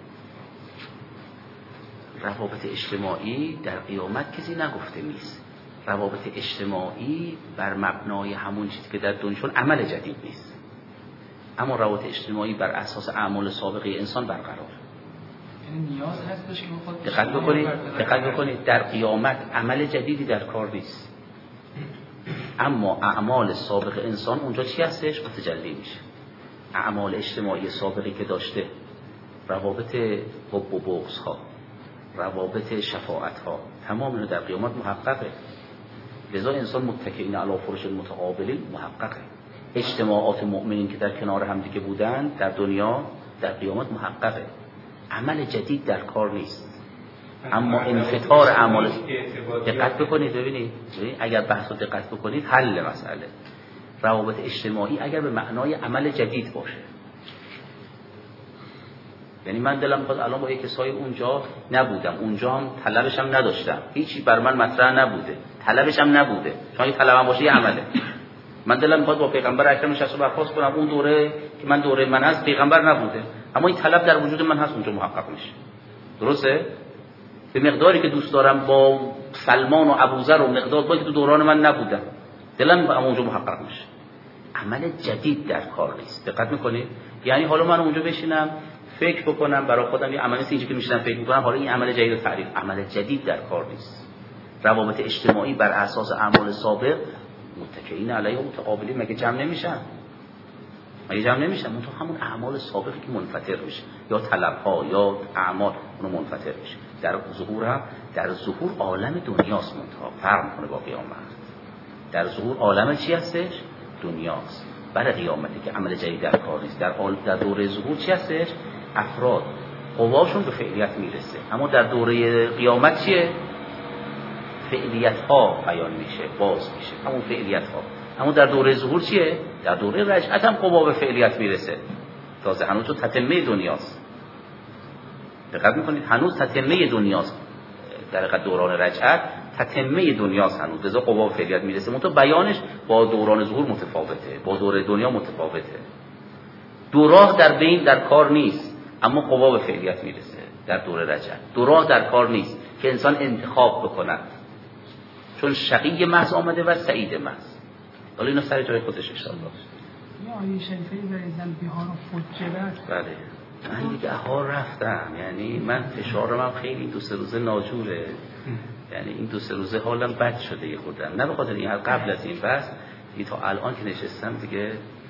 Speaker 1: روابط اجتماعی در قیامت کسی نگفته نیست. روابط اجتماعی بر مبنای همون چیزی که در دنیا چون عمل جدید نیست، اما روابط اجتماعی بر اساس اعمال سابقه انسان برقرار.
Speaker 3: یعنی نیاز هستش که بخواد
Speaker 1: دقت بکنید در قیامت عمل جدیدی در کار نیست، اما اعمال سابق انسان اونجا چی هستش؟ متجلی میشه. اعمال اجتماعی سابقی که داشته، روابط حب و بغض ها، روابط شفاعت ها، تمام اینا در قیامت محققه. لذا انسان متکئین علی فرش متقابلین محققه. اجتماعات مؤمنین که در کنار هم دیگه بودن در دنیا در قیامت محققه. عمل جدید در کار نیست، اما انفطار اعمال. دقت بکنید ببینید اگر بحث رو دقت بکنید حل مسئله روابط اجتماعی اگر به معنای عمل جدید باشه، یعنی من دلم می‌خواد الان با یک کسای اونجا نبودم، اونجا هم طلبش هم نداشتم، هیچی بر من مطرح نبوده، طلبش هم نبوده، چون اگه طلبم باشه یه عمله. من دلم می‌خواد با پیغمبر اکرم نشست و برخاست کنم، اون دوره که من دوره من هست پیغمبر نبوده، اما این طلب در وجود من هست، اونجا محقق میشه. درسته؟ به مقداری که دوست دارم با سلمان و ابوذر و مقدار با که تو دوران من نبودن، دلم اونجا محقق میشه. عمل جدید در کار نیست. دقت میکنید؟ یعنی حالا من اونجا بشینم فکر بکنم برای خودم، یه عملی اینجوری که میشینم فکر میکنم حالا این عمل جدید رو تعریف، عمل جدید در کار نیست. روابط اجتماعی بر اساس اعمال سابق متکئین علیه و متقابلین مگه جمع نمیشن؟ منتها همون اعمال سابقی که منفطر میشه، یا طلب‌ها یا اعمال اون منفطر میشه. در ظهور عالم دنیاست، منتها فرق میکنه با قیامت. در ظهور عالم چی هستش؟ دنیاست. برای قیامتی که عمل جدید در کار نیست. در دوره ظهور چی هستش؟ افراد قواشون به فعلیت میرسه، اما در دوره قیامت چیه؟ فعلیت ها بیان میشه، باز میشه همون فعلیت ها. اما در دوره ظهور چیه؟ در دوره رجعت هم قوا به فعلیت میرسه. تازه هنوز تو تتمه دنیاست. دقت میکنید؟ هنوز تتمه دنیاست. در حقیقت دوران رجعت تتمه دنیاست هنوز، لذا قوا به فعلیت میرسه. منتها بیانش با دوران ظهور متفاوته، با دوره دنیا متفاوته. دو راه در بین در کار نیست، اما قوا به فعلیت میرسه در دوره رجعت. دو راه در کار نیست که انسان انتخاب بکنه، چون شقی محض آمده و سعید محض. حالا اینا سر جای خودش ان شاء الله.
Speaker 5: یا آیه شریفه بریزن بهار و فجرت.
Speaker 1: بله من دیگه ها رفتم، یعنی من فشارم هم خیلی 2-3 روزه ناجوره، یعنی این 2-3 روزه حالم بد شده یه خودم، نه به خاطر این قبل از این بس دیگه تا الان که نشستم دیگه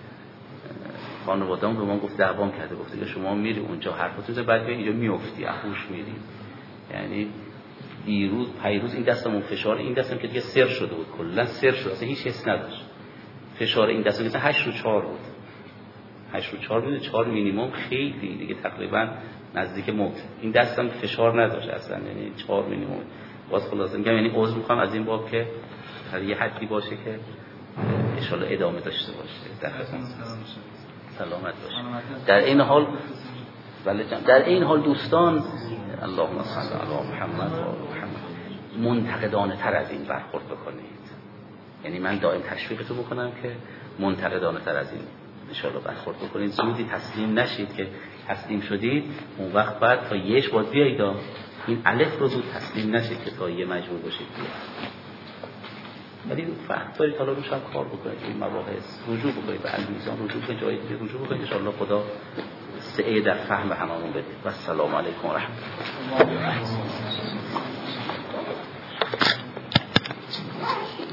Speaker 1: خانواده‌ام به من گفت دعوام کرده، گفت دیگه شما میری اونجا حرفتون بعد اینجا میافتی اخوش میری. یعنی دیروز پیروز این دستمون فشار این دستم که دیگه سر شده بود، کلا سر شد، اصلا هیچ حس نداشت. فشار این دستم مثلا 8/4 بود، 8/4 بود، 4 مینیمم خیلی دیگه تقریبا نزدیک موت. این دستم فشار نداشت اصلا، یعنی 4 مینیمم. باز خلاصه میگم یعنی عذر میخوام از این باب که هر یه حدی باشه که ان شاء الله ادامه داشته باشه. در سلامت باشه. در این حال در این حال دوستان اللهم صل علی محمد و محمد منتقدانه تر از این برخورد بکنید. یعنی من دائم تشویقتون میکنم که منتقدانه تر از این ان شاء الله برخورد بکنید. زودی تسلیم نشید، که تسلیم شدید اون وقت بعد تا یهش باید بیایید، این الف رو زود تسلیم نشید که تا یه مجبور باشید بیاید. ولی فهم دارید حالا روش هم کار بکنید، این مباحث رجوع بکنید به المیزان، رجوع به جایی دیگه رجوع بکنید. ان شاء الله خدا سعی در فهم هممون بده. و السلام علیکم و رحمت الله.